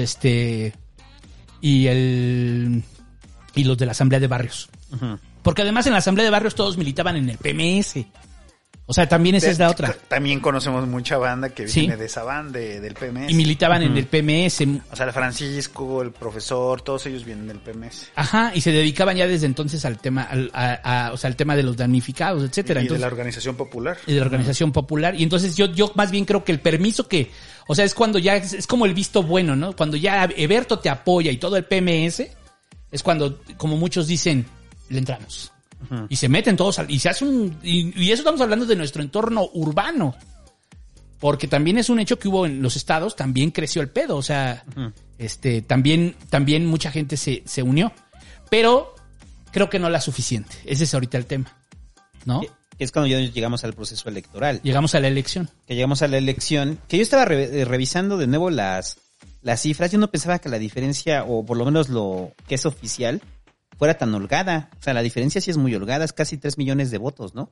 y los de la Asamblea de Barrios. Uh-huh. Porque además en la Asamblea de Barrios todos militaban en el PMS. O sea, también esa es la otra. También conocemos mucha banda que viene de esa banda, del PMS. Y militaban en el PMS. O sea, el Francisco, el profesor, todos ellos vienen del PMS. Ajá, y se dedicaban ya desde entonces al tema, o sea, al tema de los damnificados, etcétera. Y entonces, de la organización popular. Y de la organización popular. Y entonces yo más bien creo que el permiso o sea, es cuando ya, es como el visto bueno, ¿no? Cuando ya Eberto te apoya y todo el PMS, es cuando, como muchos dicen, le entramos. Uh-huh. Y se meten todos y se hace y eso estamos hablando de nuestro entorno urbano, porque también es un hecho que hubo en los estados, también creció el pedo, o sea, uh-huh. También mucha gente se unió, pero creo que no la suficiente. Ese es ahorita el tema, ¿no? Es cuando ya llegamos al proceso electoral. Llegamos a la elección. Que yo estaba revisando de nuevo las cifras. Yo no pensaba que la diferencia, o por lo menos lo que es oficial, fuera tan holgada. O sea, la diferencia sí es muy holgada, es casi 3 millones de votos, ¿no?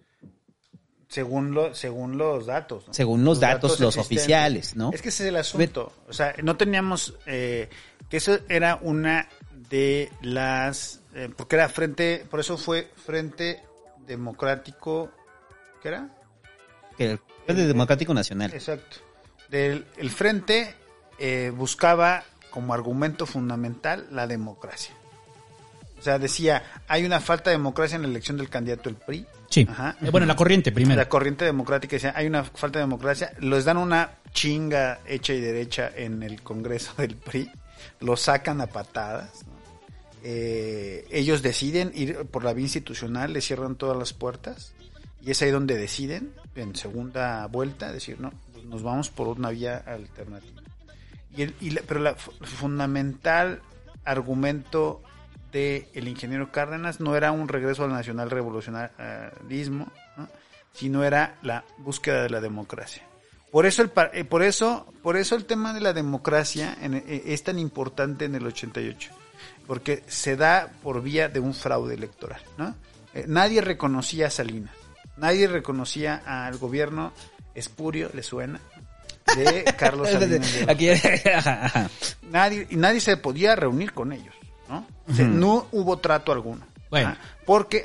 Según los datos, ¿no? Según los datos oficiales, ¿no? Es que ese es el asunto. O sea, no teníamos... que eso era una de las... porque era por eso fue Frente Democrático... ¿Qué era? El Frente Democrático Nacional. Exacto. El Frente buscaba como argumento fundamental la democracia. O sea, decía, hay una falta de democracia en la elección del candidato del PRI. Sí. Ajá. Bueno, la corriente primero. La corriente democrática decía, hay una falta de democracia. Les dan una chinga hecha y derecha en el Congreso del PRI. Lo sacan a patadas, ¿no? Ellos deciden ir por la vía institucional, le cierran todas las puertas. Y es ahí donde deciden, en segunda vuelta, decir, no, pues nos vamos por una vía alternativa. Pero el fundamental argumento del ingeniero Cárdenas no era un regreso al nacional revolucionarismo, ¿no? Sino era la búsqueda de la democracia. Por eso el tema de la democracia es tan importante en el 88, porque se da por vía de un fraude electoral, ¿no? Nadie reconocía a Salinas, nadie reconocía al gobierno espurio, ¿le suena? De Carlos Salinas. Nadie se podía reunir con ellos, ¿no? O sea, no hubo trato alguno. Bueno. Porque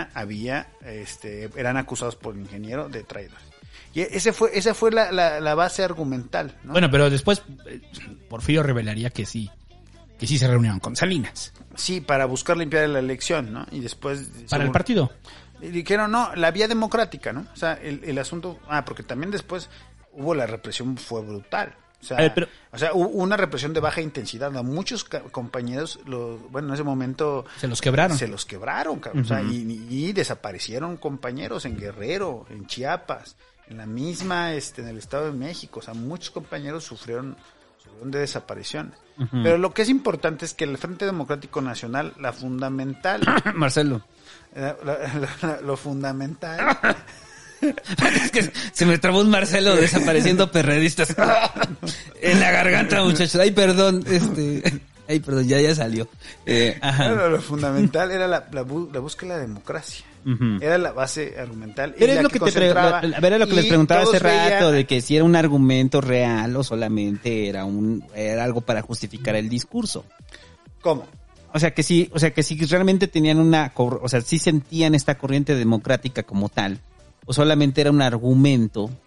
eran acusados por el ingeniero de traidores. Y esa fue la base argumental, ¿no? Bueno, pero después Porfirio revelaría que sí se reunieron con Salinas. Sí, para buscar limpiar la elección, ¿no? Y después... ¿Para el partido? Dijeron, no, la vía democrática, ¿no? O sea, el asunto... porque también después hubo la represión, fue brutal. O sea, hubo una represión de baja intensidad. A muchos compañeros, en ese momento... Se los quebraron, cabrón. Uh-huh. O sea, y desaparecieron compañeros en Guerrero, en Chiapas, en la misma, en el Estado de México. O sea, muchos compañeros sufrieron de desaparición. Uh-huh. Pero lo que es importante es que el Frente Democrático Nacional, la fundamental... Marcelo. Lo fundamental... Es que se me trabó un Marcelo desapareciendo perredistas en la garganta, muchachos. Ay, perdón, ya salió. Bueno, lo fundamental era la búsqueda de la democracia. Uh-huh. Era la base argumental. Pero es lo que era lo que les preguntaba hace rato, de que si era un argumento real o solamente era algo para justificar el discurso. ¿Cómo? O sea que sí realmente tenían sí sentían esta corriente democrática como tal. O solamente era un argumento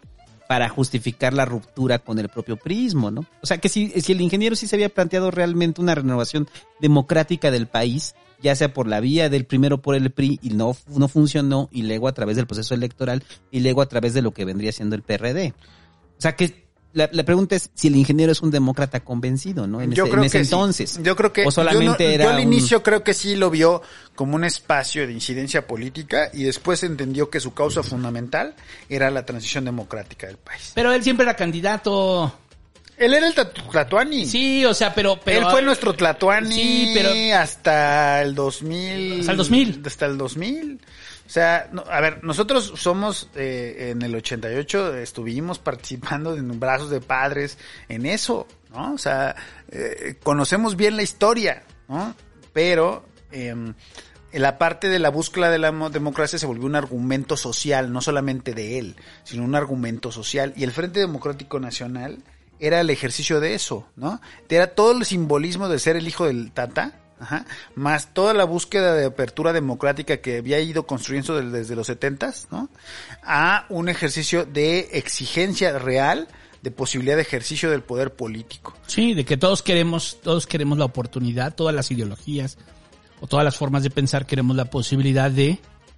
para justificar la ruptura con el propio priismo, ¿no? O sea, que si el ingeniero sí se había planteado realmente una renovación democrática del país, ya sea por la vía del primero por el PRI y no funcionó, y luego a través del proceso electoral, y luego a través de lo que vendría siendo el PRD. O sea, que la pregunta es si el ingeniero es un demócrata convencido, ¿no? En ese entonces. Sí. Yo creo que o solamente yo al inicio creo que sí lo vio como un espacio de incidencia política y después entendió que su causa fundamental era la transición democrática del país. Pero él siempre era candidato. Él era el Tlatoani. Sí, o sea, pero él fue nuestro Tlatoani, sí, pero hasta el 2000. Hasta el 2000. Hasta el 2000. O sea, no, a ver, nosotros somos, en el 88 estuvimos participando en Brazos de Padres en eso, ¿no? O sea, conocemos bien la historia, ¿no? Pero la parte de la búsqueda de la democracia se volvió un argumento social, no solamente de él, sino un argumento social. Y el Frente Democrático Nacional era el ejercicio de eso, ¿no? Era todo el simbolismo de ser el hijo del Tata. Ajá, más toda la búsqueda de apertura democrática que había ido construyendo desde los 70s, ¿no? A un ejercicio de exigencia real de posibilidad de ejercicio del poder político. Sí, de que todos queremos la oportunidad, todas las ideologías o todas las formas de pensar queremos la posibilidad de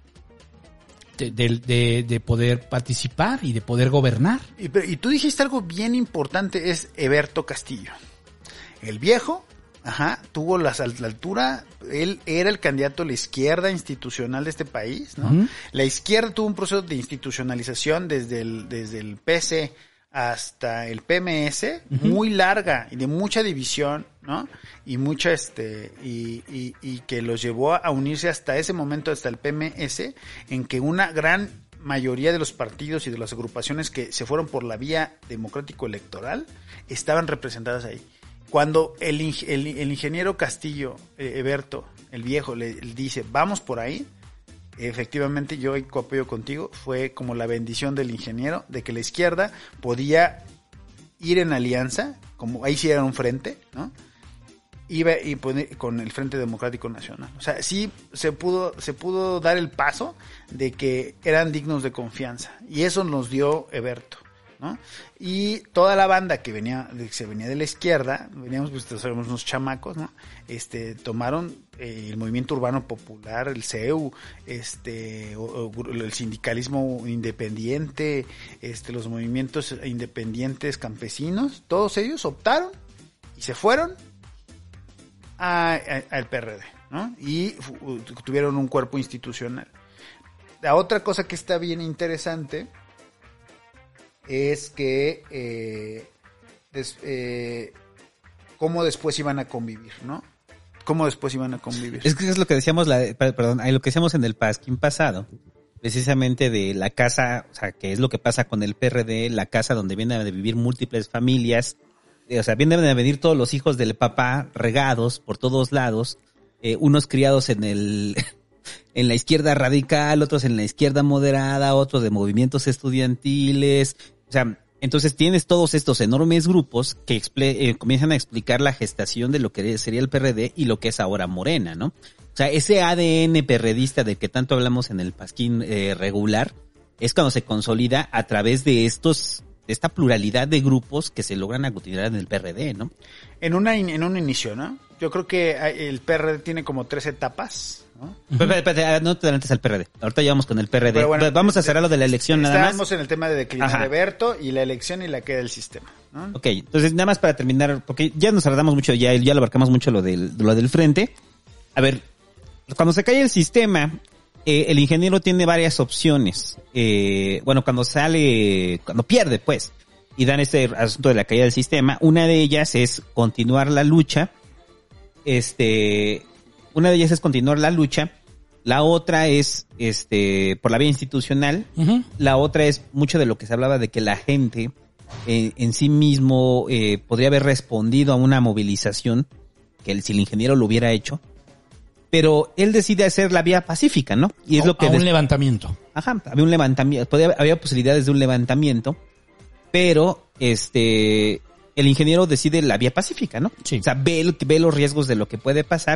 poder participar y de poder gobernar. Y tú dijiste algo bien importante, es Heberto Castillo. El viejo tuvo la altura, él era el candidato a la izquierda institucional de este país, ¿no? Uh-huh. La izquierda tuvo un proceso de institucionalización desde el PC hasta el PMS, uh-huh, muy larga y de mucha división, ¿no? Y mucha y que los llevó a unirse hasta ese momento, hasta el PMS, en que una gran mayoría de los partidos y de las agrupaciones que se fueron por la vía democrático electoral estaban representadas ahí. Cuando el ingeniero Castillo, Heberto, el viejo, le dice, vamos por ahí, efectivamente yo apoyo contigo, fue como la bendición del ingeniero de que la izquierda podía ir en alianza, como ahí sí era un frente, ¿no? Iba y con el Frente Democrático Nacional. O sea, sí se pudo dar el paso de que eran dignos de confianza, y eso nos dio Heberto, ¿no? Y toda la banda que se venía de la izquierda, veníamos, pues éramos unos chamacos, ¿no? Tomaron el movimiento urbano popular, el CEU, el sindicalismo independiente, los movimientos independientes campesinos, todos ellos optaron y se fueron al PRD, ¿no? Y tuvieron un cuerpo institucional. La otra cosa que está bien interesante es que cómo después iban a convivir, ¿no? ¿Cómo después iban a convivir? Es que es lo que decíamos, lo que decíamos en el Pasquín pasado, precisamente de la casa, o sea, que es lo que pasa con el PRD, la casa donde vienen a vivir múltiples familias, o sea, vienen a venir todos los hijos del papá regados por todos lados, unos criados en la izquierda radical, otros en la izquierda moderada, otros de movimientos estudiantiles. O sea, entonces tienes todos estos enormes grupos que comienzan a explicar la gestación de lo que sería el PRD y lo que es ahora Morena, ¿no? O sea, ese ADN perredista del que tanto hablamos en el Pasquín regular es cuando se consolida a través de esta pluralidad de grupos que se logran aglutinar en el PRD, ¿no? En un inicio, ¿no? Yo creo que el PRD tiene como 3 etapas, ¿no? Espérate, no te adelantes al PRD. Ahorita ya vamos con el PRD. Bueno, vamos a cerrar lo de la elección nada más. Estamos en el tema de declinar de Heberto y la elección y la queda del sistema, ¿no? Ok, entonces nada más para terminar, porque ya nos tardamos mucho, ya lo abarcamos mucho lo del frente. A ver, cuando se cae el sistema, el ingeniero tiene varias opciones. Cuando pierde, pues, y dan este asunto de la caída del sistema, una de ellas es continuar la lucha. La otra es, por la vía institucional. Uh-huh. La otra es mucho de lo que se hablaba de que la gente, en sí mismo, podría haber respondido a una movilización, que si el ingeniero lo hubiera hecho. Pero él decide hacer la vía pacífica, ¿no? Y es lo que un levantamiento. Ajá, había un levantamiento, había posibilidades de un levantamiento, pero el ingeniero decide la vía pacífica, ¿no? Sí. O sea, ve los riesgos de lo que puede pasar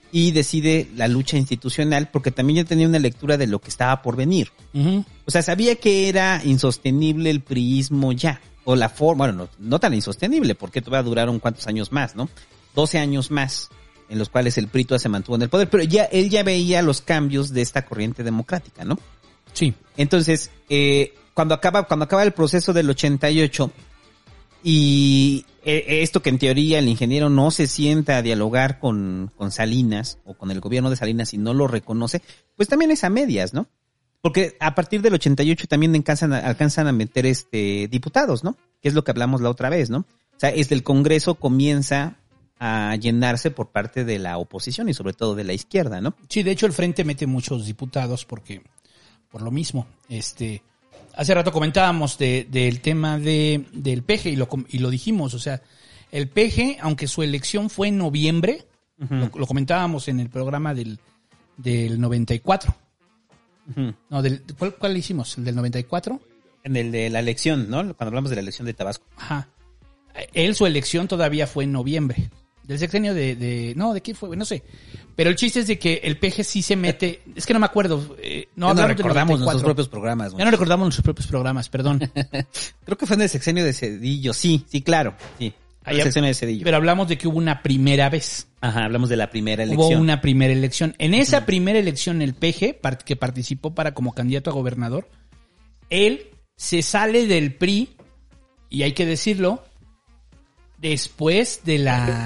y decide la lucha institucional porque también ya tenía una lectura de lo que estaba por venir. Uh-huh. O sea, sabía que era insostenible el priismo ya, o la forma, bueno, no tan insostenible, porque todavía duraron cuántos años más, ¿no? 12 años más, en los cuales el PRI todavía se mantuvo en el poder, pero él ya veía los cambios de esta corriente democrática, ¿no? Sí. Entonces, cuando acaba el proceso del 88, y esto que en teoría el ingeniero no se sienta a dialogar con Salinas o con el gobierno de Salinas y no lo reconoce, pues también es a medias, ¿no? Porque a partir del 88 también alcanzan a meter diputados, ¿no? Que es lo que hablamos la otra vez, ¿no? O sea, el Congreso comienza a llenarse por parte de la oposición y sobre todo de la izquierda, ¿no? Sí, de hecho el Frente mete muchos diputados porque por lo mismo, hace rato comentábamos del tema del PG y lo dijimos, o sea, el PG, aunque su elección fue en noviembre, uh-huh. lo comentábamos en el programa del 94. Uh-huh. No, ¿cuál hicimos? ¿El del 94? En el de la elección, ¿no? Cuando hablamos de la elección de Tabasco. Ajá. Su elección todavía fue en noviembre. Del sexenio ¿de qué fue? No sé. Pero el chiste es de que el PG sí se mete... Es que no me acuerdo. No recordamos nuestros propios programas. Ya no recordamos nuestros propios programas, perdón. Creo que fue en el sexenio de Cedillo. Sí, claro. Sí. El sexenio de Cedillo. Pero hablamos de que hubo una primera vez. Ajá, hablamos de la primera elección. Hubo una primera elección. En esa primera elección, el PG, que participó como candidato a gobernador, él se sale del PRI, y hay que decirlo, después de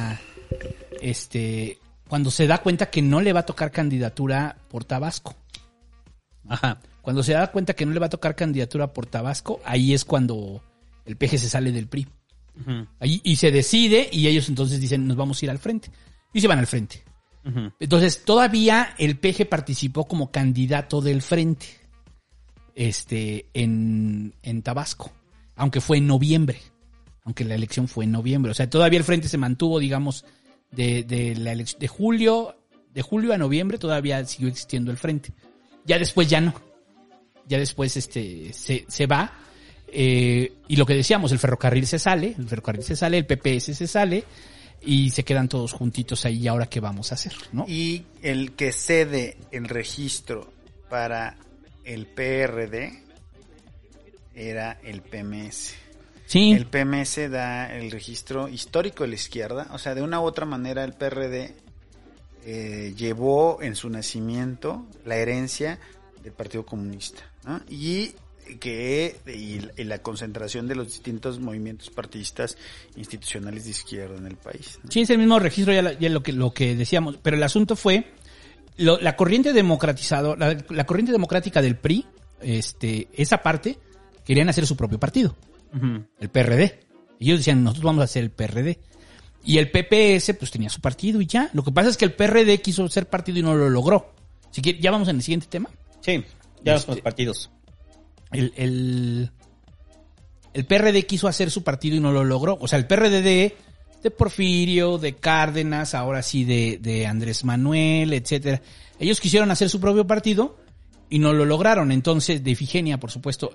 cuando se da cuenta que no le va a tocar candidatura por Tabasco. Ajá. Cuando se da cuenta que no le va a tocar candidatura por Tabasco, ahí es cuando el PG se sale del PRI. Uh-huh. Ahí, y se decide, y ellos entonces dicen, nos vamos a ir al frente. Y se van al frente. Uh-huh. Entonces, todavía el PG participó como candidato del frente en Tabasco. Aunque fue en noviembre. Aunque la elección fue en noviembre. O sea, todavía el frente se mantuvo, digamos, de la elección de julio a noviembre todavía siguió existiendo el frente. Ya después ya no. Ya después se va. Y lo que decíamos, el ferrocarril se sale, el PPS se sale y se quedan todos juntitos ahí. ¿Y ahora qué vamos a hacer? ¿No? Y el que cede el registro para el PRD era el PMS. Sí. El PMS da el registro histórico de la izquierda. O sea, de una u otra manera el PRD llevó en su nacimiento la herencia del Partido Comunista, ¿no? Y la concentración de los distintos movimientos partidistas institucionales de izquierda en el país, ¿no? Sí, es el mismo registro, ya lo que decíamos. Pero el asunto fue la corriente democratizadora, la corriente democrática del PRI, esa parte, querían hacer su propio partido. Uh-huh. El PRD. Y ellos decían, nosotros vamos a hacer el PRD. Y el PPS, pues tenía su partido y ya. Lo que pasa es que el PRD quiso ser partido y no lo logró. Así que ya vamos en el siguiente tema. Sí, ya vamos con los partidos. El PRD quiso hacer su partido y no lo logró. O sea, el PRD de Porfirio, de Cárdenas, ahora sí de Andrés Manuel, etcétera. Ellos quisieron hacer su propio partido y no lo lograron. Entonces, de Ifigenia, por supuesto,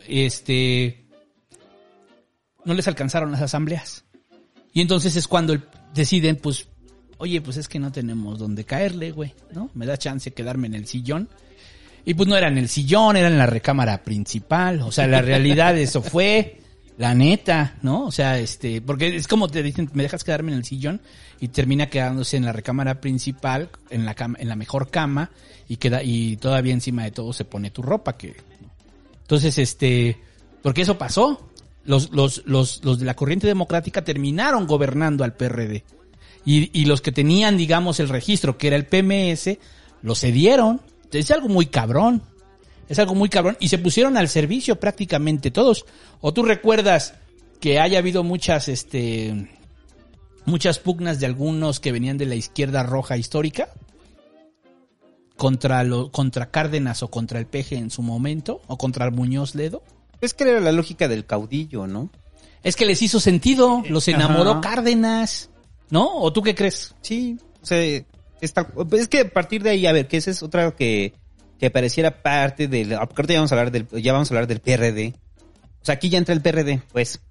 no les alcanzaron las asambleas. Y entonces es cuando deciden, pues, oye, pues es que no tenemos dónde caerle, güey, ¿no? Me da chance de quedarme en el sillón. Y pues no era en el sillón, era en la recámara principal. O sea, la realidad eso fue, la neta, ¿no? O sea, porque es como te dicen, me dejas quedarme en el sillón, y termina quedándose en la recámara principal, en la mejor cama, y todavía encima de todo se pone tu ropa, que, ¿no? Entonces, porque eso pasó. Los de la corriente democrática terminaron gobernando al PRD. Y los que tenían, digamos, el registro, que era el PMS, lo cedieron. Es algo muy cabrón. Y se pusieron al servicio prácticamente todos. ¿O tú recuerdas que haya habido muchas pugnas de algunos que venían de la izquierda roja histórica? Contra Cárdenas o contra el PG en su momento, o contra Muñoz Ledo. Es que era la lógica del caudillo, ¿no? Es que les hizo sentido, los enamoró. Ajá. Cárdenas, ¿no? ¿O tú qué crees? Sí, o sea, es que a partir de ahí, a ver, que esa es otra que pareciera parte del... Ahorita ya vamos a hablar del PRD. O sea, aquí ya entra el PRD, pues,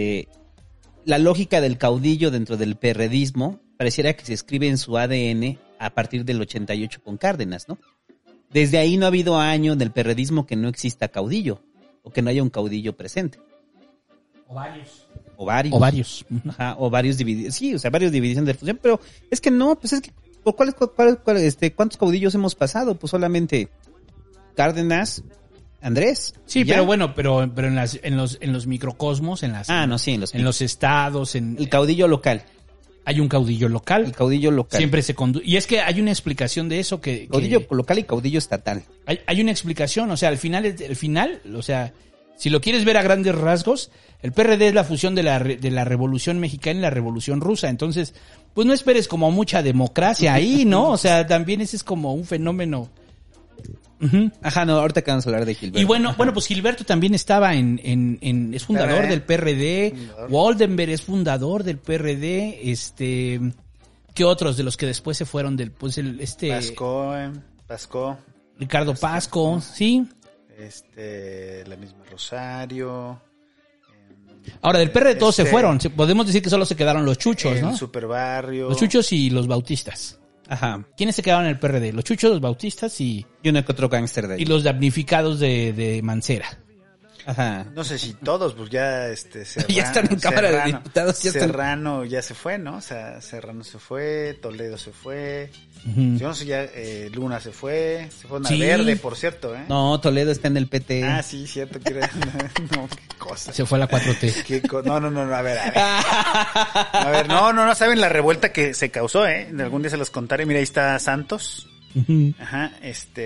la lógica del caudillo dentro del PRDismo pareciera que se escribe en su ADN a partir del 88 con Cárdenas, ¿no? Desde ahí no ha habido año en el perredismo que no exista caudillo, o que no haya un caudillo presente. O varios. Ajá, o varios divididos. Sí, o sea, varios divisiones de función, pero es que no, pues es que ¿cuántos caudillos hemos pasado? Pues solamente Cárdenas, Andrés. Sí, pero bueno, pero en los microcosmos, en los estados, el caudillo local. Hay un caudillo local. El caudillo local. Siempre se conduce. Y es que hay una explicación de eso caudillo local y caudillo estatal. Hay una explicación, o sea, al final, o sea, si lo quieres ver a grandes rasgos, el PRD es la fusión de la Revolución Mexicana y la Revolución Rusa. Entonces, pues no esperes como mucha democracia ahí, ¿no? O sea, también ese es como un fenómeno. Uh-huh. Ajá, no, ahorita que vamos a hablar de Gilberto. Y bueno, pues Gilberto también estaba es fundador del PRD. Waldenberg es fundador del PRD. ¿Qué otros de los que después se fueron del, pues Pasco. Ricardo Pasco, sí. La misma Rosario. Ahora, del PRD todos se fueron. Podemos decir que solo se quedaron los chuchos, ¿no? El Superbarrio. Los chuchos y los bautistas. Ajá. ¿Quiénes se quedaron en el PRD? Los chuchos, los bautistas y uno que otro gángster de ahí. Y los damnificados de Mancera. Ajá. No sé si todos, pues ya Serrano, ya están en Cámara de Diputados. Serrano ya se fue, ¿no? O sea, Serrano se fue, Toledo se fue. Uh-huh. Yo no sé, ya Luna se fue a Verde, por cierto, ¿eh? No, Toledo está en el PT. Ah, sí, cierto. No, qué cosa. Se fue a la 4T. No, a ver. A ver, no, ¿saben la revuelta que se causó, eh? Algún día se los contaré. Mira, ahí está Santos. Uh-huh. Ajá,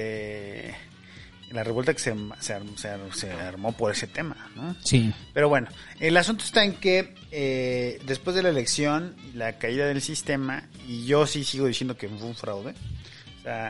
la revuelta que se armó por ese tema, ¿no? Sí. Pero bueno, el asunto está en que después de la elección, la caída del sistema, y yo sí sigo diciendo que fue un fraude. O sea,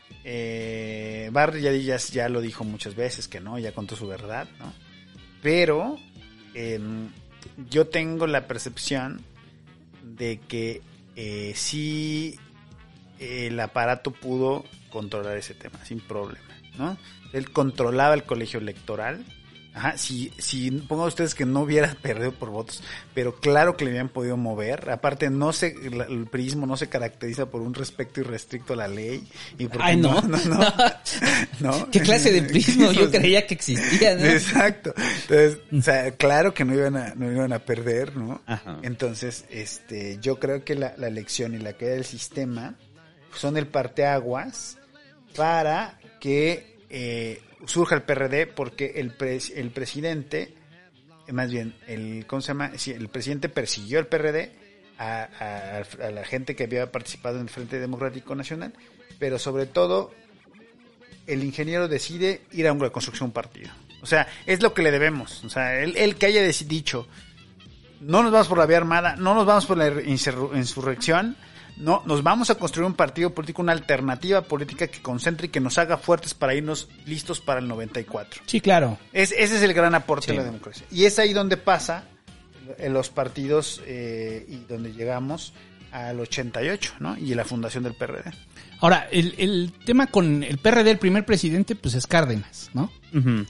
Barr ya lo dijo muchas veces que no, ya contó su verdad, ¿no? Pero yo tengo la percepción de que sí el aparato pudo controlar ese tema sin problema, ¿no? Él controlaba el colegio electoral. Ajá, si pongan ustedes que no hubiera perdido por votos, pero claro que le habían podido mover. Aparte, el priismo no se caracteriza por un respeto irrestricto a la ley. Y ay, no. ¿Qué clase de priismo? Yo creía que existía, ¿no? Exacto. Entonces, o sea, claro que no iban a perder, ¿no? Ajá. Entonces, yo creo que la elección y la caída del sistema son el parteaguas para que surja el PRD, porque el presidente, más bien, ¿cómo se llama? Sí, el presidente persiguió al PRD a la gente que había participado en el Frente Democrático Nacional, pero sobre todo el ingeniero decide ir a una reconstrucción de un partido. O sea, es lo que le debemos. O sea, él que haya dicho, no nos vamos por la vía armada, no nos vamos por la insurrección, no, nos vamos a construir un partido político, una alternativa política que concentre y que nos haga fuertes para irnos listos para el 94. Sí, claro. Ese es el gran aporte de la democracia. Y es ahí donde pasa en los partidos y donde llegamos al 88, ¿no? Y la fundación del PRD. Ahora, el tema con el PRD, el primer presidente, pues es Cárdenas, ¿no? Uh-huh.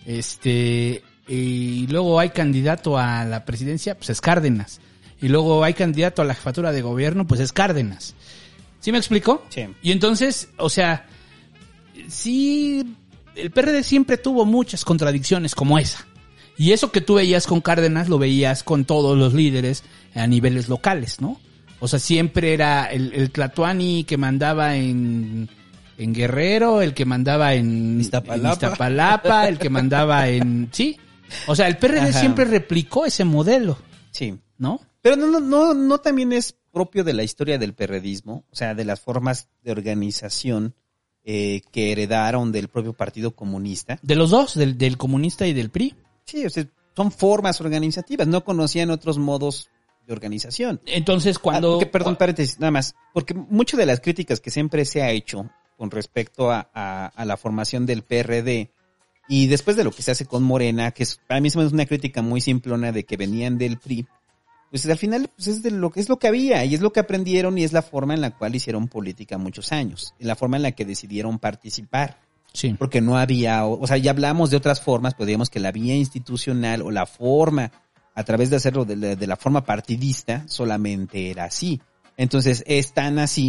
Y luego hay candidato a la presidencia, pues es Cárdenas. Y luego hay candidato a la jefatura de gobierno, pues es Cárdenas. ¿Sí me explico? Sí. Y entonces, o sea, sí, el PRD siempre tuvo muchas contradicciones como esa. Y eso que tú veías con Cárdenas, lo veías con todos los líderes a niveles locales, ¿no? O sea, siempre era el Tlatoani que mandaba en Guerrero, el que mandaba en Iztapalapa, el que mandaba en... Sí. O sea, el PRD siempre replicó ese modelo. Sí. ¿No? Pero no también es propio de la historia del perredismo, o sea, de las formas de organización que heredaron del propio Partido Comunista. De los dos, del comunista y del PRI. Sí, o sea, son formas organizativas, no conocían otros modos de organización. Entonces, cuando... Perdón, paréntesis, nada más, porque muchas de las críticas que siempre se ha hecho con respecto a la formación del PRD y después de lo que se hace con Morena, que para mí es una crítica muy simplona de que venían del PRI, pues al final pues es lo que había y es lo que aprendieron y es la forma en la cual hicieron política muchos años, la forma en la que decidieron participar. Sí. Porque no había, o sea, ya hablamos de otras formas, pues digamos que la vía institucional o la forma a través de hacerlo de la forma partidista solamente era así. Entonces es tan así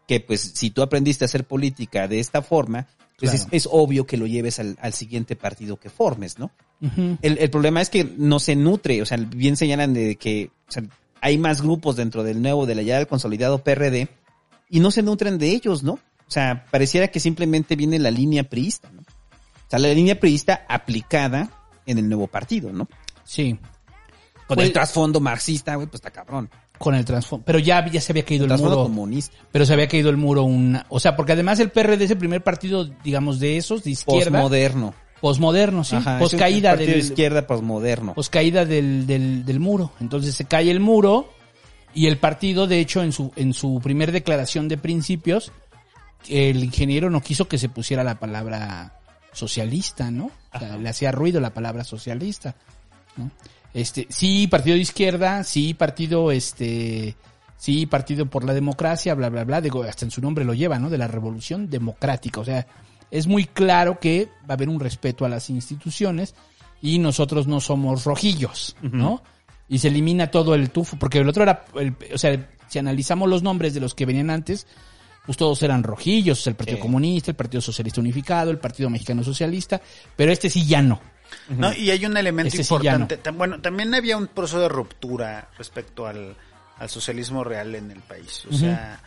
que pues si tú aprendiste a hacer política de esta forma, pues Claro. es obvio que lo lleves al siguiente partido que formes, ¿no? Ujú. El problema es que no se nutre, o sea, bien señalan de que o sea, hay más grupos dentro del nuevo, del ya del consolidado PRD, y no se nutren de ellos, ¿no? O sea, pareciera que simplemente viene la línea priista, ¿no? O sea, la línea priista aplicada en el nuevo partido, ¿no? Sí. Con Pues- el trasfondo marxista, güey, pues está cabrón. Con el trasfondo. Pero ya se había caído el Trasfondo muro. comunista. Pero se había caído el muro o sea, porque además el PRD es el primer partido, digamos, de esos, de izquierda. Posmoderno. Posmoderno, sí. Ajá, Poscaída es un partido del... de izquierda posmoderno. Poscaída del muro. Entonces se cae el muro y el partido, de hecho, en su primer declaración de principios, el ingeniero no quiso que se pusiera la palabra socialista, ¿no? O sea, le hacía ruido la palabra socialista, ¿no? Sí, partido de izquierda, sí, partido por la democracia, bla, bla, bla, digo, hasta en su nombre lo lleva, ¿no? De la revolución democrática, o sea, es muy claro que va a haber un respeto a las instituciones y nosotros no somos rojillos, ¿no? Y se elimina todo el tufo, porque el otro era, o sea, si analizamos los nombres de los que venían antes, pues todos eran rojillos, el Partido Comunista, el Partido Socialista Unificado, el Partido Mexicano Socialista, pero sí ya no. No, y hay un elemento Ese sí ya importante. Bueno, también había un proceso de ruptura respecto al socialismo real en el país. O sea,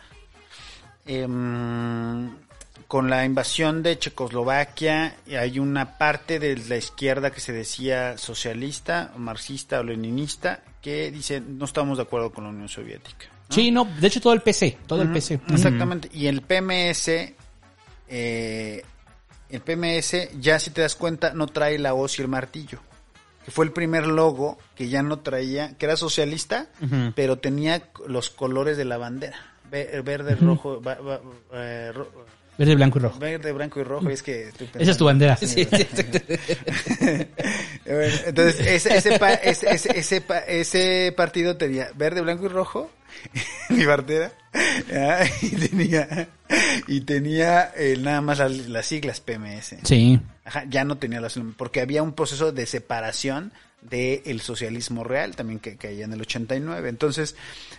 con la invasión de Checoslovaquia hay una parte de la izquierda que se decía socialista, marxista o leninista, que dice no estamos de acuerdo con la Unión Soviética, ¿no? Sí, no, de hecho todo el PC, el PC. Exactamente. Y el PMS, ya si te das cuenta no trae la hoz y el martillo, que fue el primer logo que ya no traía, que era socialista, pero tenía los colores de la bandera, verde, rojo, verde, blanco y rojo. Verde, blanco y rojo, es que estoy pensando. Esa es tu bandera. Sí. Bueno, entonces ese partido tenía verde, blanco y rojo, mi bandera, y tenía nada más las siglas PMS. Sí. Ajá, ya no tenía porque había un proceso de separación del socialismo real también que caía en el 89. Entonces,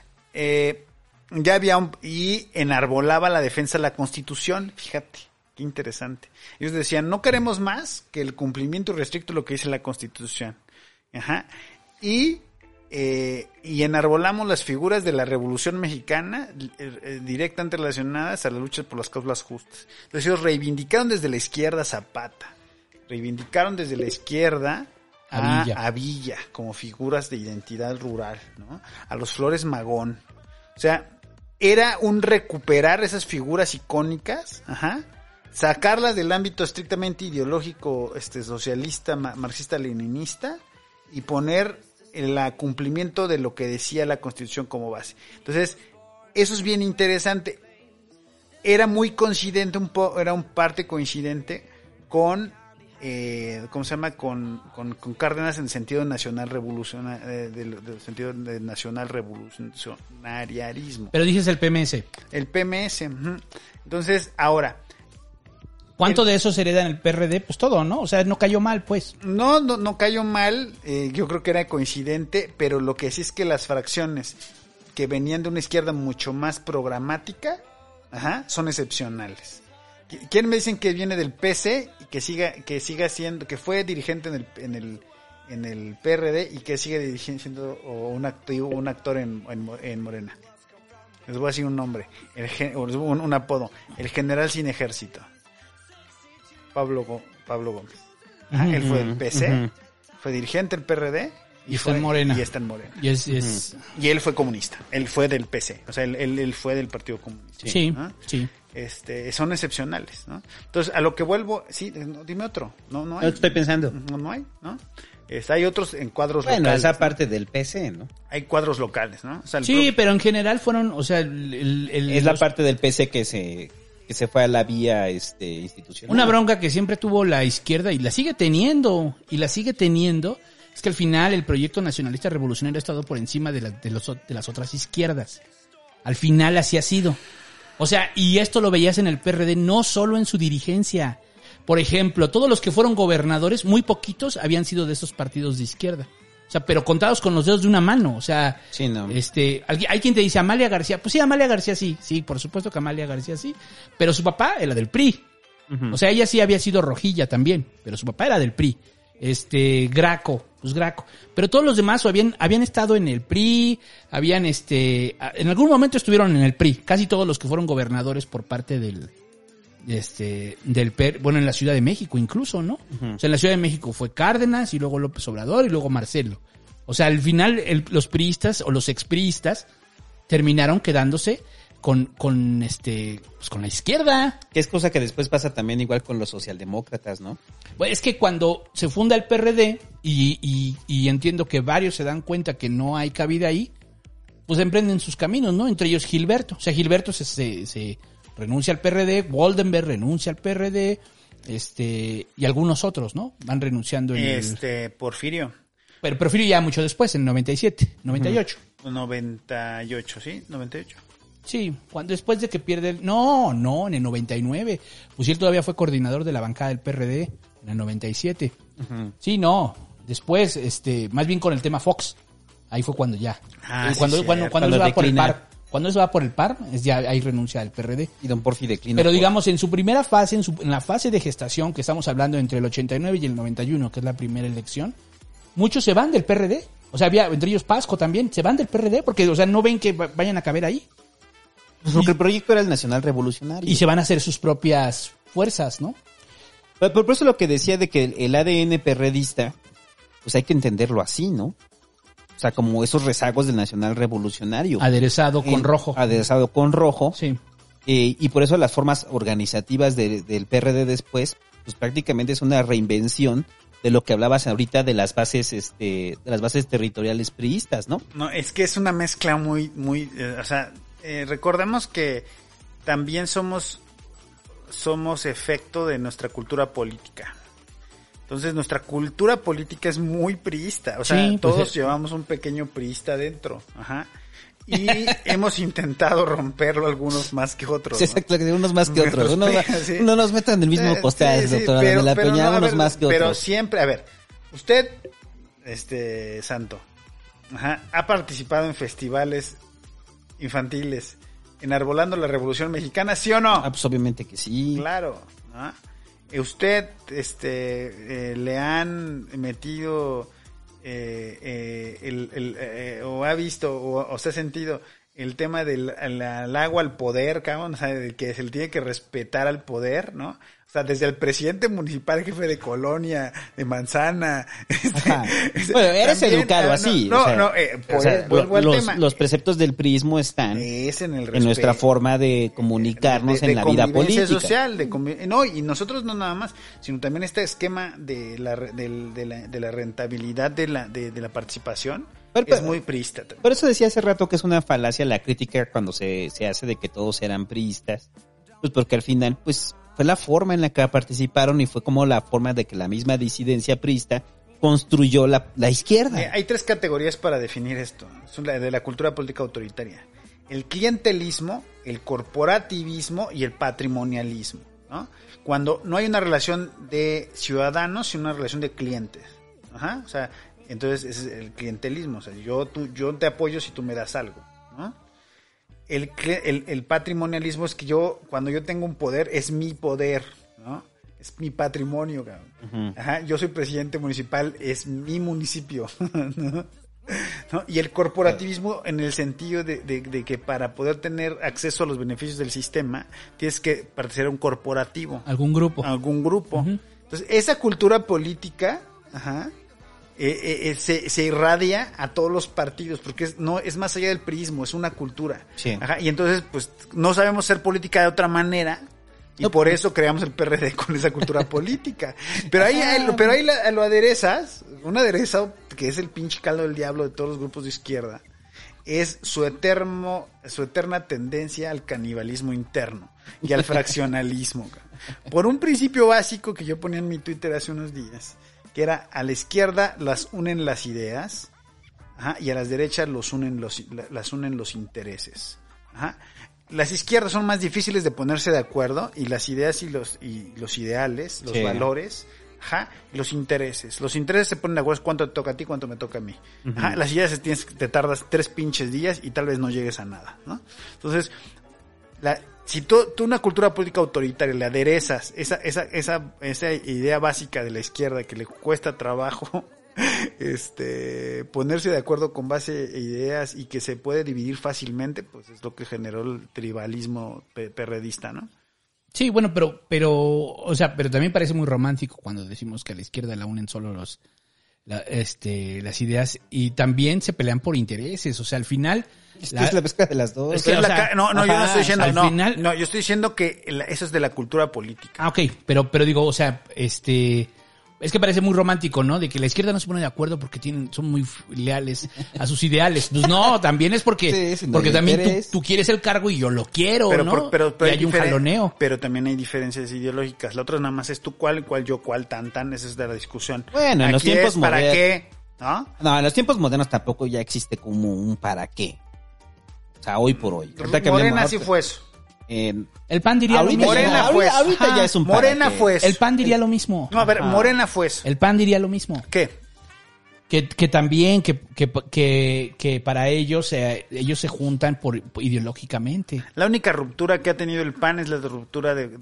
ya había y enarbolaba la defensa de la Constitución, fíjate, qué interesante. Ellos decían, no queremos más que el cumplimiento irrestricto de lo que dice la Constitución. Ajá. Y enarbolamos las figuras de la Revolución Mexicana directamente relacionadas a la lucha por las causas justas. Entonces ellos reivindicaron desde la izquierda a Zapata, reivindicaron desde la izquierda a Villa como figuras de identidad rural, ¿no? A los Flores Magón. O sea, era un recuperar esas figuras icónicas, sacarlas del ámbito estrictamente ideológico, socialista, marxista-leninista, y poner el cumplimiento de lo que decía la Constitución como base. Entonces, eso es bien interesante. Era muy coincidente, era un parte coincidente con ¿cómo se llama? Con Cárdenas en el sentido nacional revolucionario, del sentido de nacional revolucionariarismo. Pero dices el PMS. El PMS. Entonces, ahora, ¿cuánto de eso se hereda en el PRD? Pues todo, ¿no? O sea, no cayó mal, pues. No cayó mal. Yo creo que era coincidente, pero lo que sí es que las fracciones que venían de una izquierda mucho más programática, son excepcionales. ¿Quién me dicen que viene del PC y que siga siendo, que fue dirigente en el PRD y que sigue siendo un actor en Morena? Les voy a decir un nombre, un apodo, el general sin ejército. Pablo Gómez. Él fue del PC, fue dirigente del PRD y está en Morena. Y está en Morena. Y él fue comunista, él fue del PC, o sea, él fue del Partido Comunista. Sí, ¿no? sí. Son excepcionales, ¿no? Entonces, a lo que vuelvo, sí, dime otro. No hay. Estoy pensando. No hay, ¿no? Hay otros en cuadros locales. Bueno, esa parte del PC, ¿no? Hay cuadros locales, ¿no? O sea, pero en general fueron, o sea, es la parte del PC que se fue a la vía institucional. Una bronca que siempre tuvo la izquierda y la sigue teniendo, es que al final el proyecto nacionalista revolucionario ha estado por encima de las otras izquierdas. Al final así ha sido. O sea, y esto lo veías en el PRD, no solo en su dirigencia. Por ejemplo, todos los que fueron gobernadores, muy poquitos habían sido de esos partidos de izquierda. O sea, pero contados con los dedos de una mano. O sea, sí, no. Hay quien te dice Amalia García. Pues sí, Amalia García sí. Sí, por supuesto que Amalia García sí. Pero su papá era del PRI. O sea, ella sí había sido rojilla también. Pero su papá era del PRI. Graco. Pero todos los demás habían estado en el PRI, en algún momento estuvieron en el PRI, casi todos los que fueron gobernadores por parte del bueno, en la Ciudad de México incluso, ¿no? O sea, en la Ciudad de México fue Cárdenas y luego López Obrador y luego Marcelo. O sea, al final los priistas o los expriistas terminaron quedándose con la izquierda. Que es cosa que después pasa también igual con los socialdemócratas, ¿no? Pues es que cuando se funda el PRD y entiendo que varios se dan cuenta que no hay cabida ahí, pues emprenden sus caminos, ¿no? Entre ellos Gilberto. O sea, Gilberto se renuncia al PRD, Woldenberg renuncia al PRD, y algunos otros, ¿no? Van renunciando Porfirio. Pero Porfirio ya mucho después, en 97, 98. 98, ¿sí? 98. Sí, después de que pierde No, en el 99. Pues él todavía fue coordinador de la bancada del PRD en el 97. Sí, no. Después, más bien con el tema Fox. Ahí fue cuando ya. Cuando eso va por el PAR. Cuando eso va por el PAR, ya hay renuncia al PRD. Y don Porfi declina. Pero digamos, en su primera fase, en la fase de gestación, que estamos hablando entre el 89 y el 91, que es la primera elección, muchos se van del PRD. O sea, había, entre ellos Pasco también, se van del PRD porque, o sea, no ven que vayan a caber ahí. Porque el proyecto era el Nacional Revolucionario. Y se van a hacer sus propias fuerzas, ¿no? Pero por eso lo que decía de que el ADN perredista, pues hay que entenderlo así, ¿no? O sea, como esos rezagos del Nacional Revolucionario. Aderezado con rojo. Aderezado con rojo. Sí. Y por eso las formas organizativas del PRD después, pues prácticamente es una reinvención de lo que hablabas ahorita de las bases, de las bases territoriales priistas, ¿no? No, es que es una mezcla muy, o sea, recordemos que también somos efecto de nuestra cultura política. Entonces nuestra cultura política es muy priista, o sea, sí, todos llevamos un pequeño priista dentro, ajá. Y hemos intentado romperlo algunos más que otros, sí, exacto, ¿no? Unos más que otros. No nos metan en el mismo costal, doctora de la Peña, unos más que otros. Pero siempre, a ver, usted, Santo, ajá, ha participado en festivales infantiles, enarbolando la Revolución Mexicana, ¿sí o no? Ah, pues obviamente que sí. Claro, ¿no? Usted, le han metido, o ha visto, o se ha sentido el tema del agua al poder, cabrón, o sea, de que se le tiene que respetar al poder, ¿no? O sea, desde el presidente municipal, jefe de colonia, de manzana. Bueno, eres también, educado así. Vuelvo al tema. Los preceptos del priismo están en nuestra forma de comunicarnos en la vida política. Social, y nosotros no nada más, sino también este esquema de la rentabilidad de la participación. Es muy priista también. Por eso decía hace rato que es una falacia la crítica cuando se hace de que todos eran priistas. Pues porque al final, pues, fue la forma en la que participaron y fue como la forma de que la misma disidencia priista construyó la izquierda. Hay tres categorías para definir esto. Son la de la cultura política autoritaria. El clientelismo, el corporativismo y el patrimonialismo, ¿no? Cuando no hay una relación de ciudadanos, sino una relación de clientes. Ajá, o sea, entonces ese es el clientelismo, o sea, yo te apoyo si tú me das algo, ¿no? El patrimonialismo es que cuando yo tengo un poder, es mi poder, ¿no? Es mi patrimonio, cabrón. Uh-huh. Ajá, yo soy presidente municipal, es mi municipio, ¿no? Y el corporativismo en el sentido de que para poder tener acceso a los beneficios del sistema, tienes que pertenecer a un corporativo. Algún grupo. Uh-huh. Entonces, esa cultura política, ajá, se irradia a todos los partidos porque es más allá del priismo, es una cultura. Sí. Ajá, y entonces pues no sabemos hacer política de otra manera y por eso creamos el PRD con esa cultura política. Pero ahí lo aderezas, un aderezado que es el pinche caldo del diablo de todos los grupos de izquierda, es su eterna tendencia al canibalismo interno y al fraccionalismo. Por un principio básico que yo ponía en mi Twitter hace unos días, que era a la izquierda las unen las ideas, ajá, y a las derechas las unen los intereses. Ajá. Las izquierdas son más difíciles de ponerse de acuerdo y las ideas y los ideales, los valores, Ajá, los intereses. Los intereses se ponen de acuerdo cuánto te toca a ti, cuánto me toca a mí. Ajá, las ideas te tardas 3 pinches días y tal vez no llegues a nada, ¿no? Entonces, si tú una cultura política autoritaria le aderezas esa idea básica de la izquierda que le cuesta trabajo ponerse de acuerdo con base a ideas y que se puede dividir fácilmente, pues es lo que generó el tribalismo perredista, ¿no? Sí, bueno, pero también parece muy romántico cuando decimos que a la izquierda la unen solo las ideas y también se pelean por intereses, o sea, al final es la mezcla de las dos. Yo no estoy diciendo yo estoy diciendo que eso es de la cultura política. Ah, ok, pero digo, o sea, es que parece muy romántico, ¿no? De que la izquierda no se pone de acuerdo porque son muy leales a sus ideales. Pues no, también es porque también tú quieres el cargo y yo lo quiero, ¿no? Pero y hay un jaloneo. Pero también hay diferencias ideológicas. La otra nada más es tú cuál yo cuál, tan, esa es de la discusión. Bueno, en los tiempos modernos. ¿Para qué? No, en los tiempos modernos tampoco ya existe como un para qué. O sea, hoy por hoy. Morena sí fue eso. El PAN diría lo mismo. Morena fue eso. Ahorita ya es un Morena fue eso. El PAN diría lo mismo. No, a ver, Morena fue eso. El PAN diría lo mismo. ¿Qué? Que también, que para ellos se juntan ideológicamente. La única ruptura que ha tenido el PAN es la ruptura de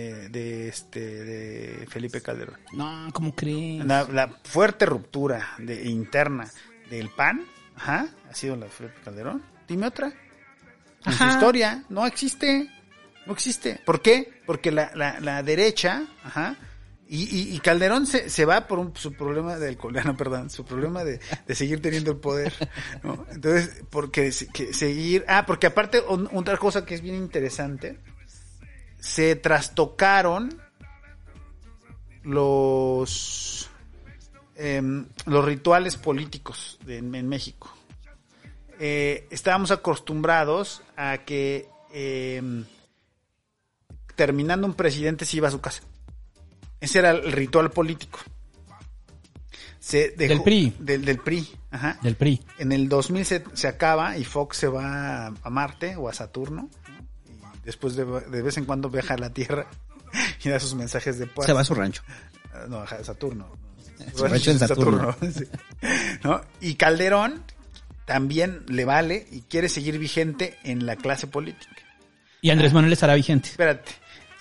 Felipe Calderón. No, ¿cómo crees? La fuerte ruptura interna del PAN, ha sido la de Felipe Calderón. Dime otra. En su historia no existe. ¿Por qué? Porque la derecha, y Calderón se va por su problema su problema de seguir teniendo el poder, ¿no? Entonces, porque porque aparte otra cosa que es bien interesante, se trastocaron los rituales políticos en México. Estábamos acostumbrados a que terminando un presidente se iba a su casa. Ese era el ritual político. Del PRI. Del PRI. Ajá. Del PRI. En el 2000 se acaba y Fox se va a Marte o a Saturno. Y después de vez en cuando viaja a la Tierra y da sus mensajes de paz. Se va a su rancho. No, a Saturno. Su rancho en Saturno. Sí. ¿No? Y Calderón también le vale y quiere seguir vigente en la clase política. Y Andrés Manuel estará vigente. Espérate.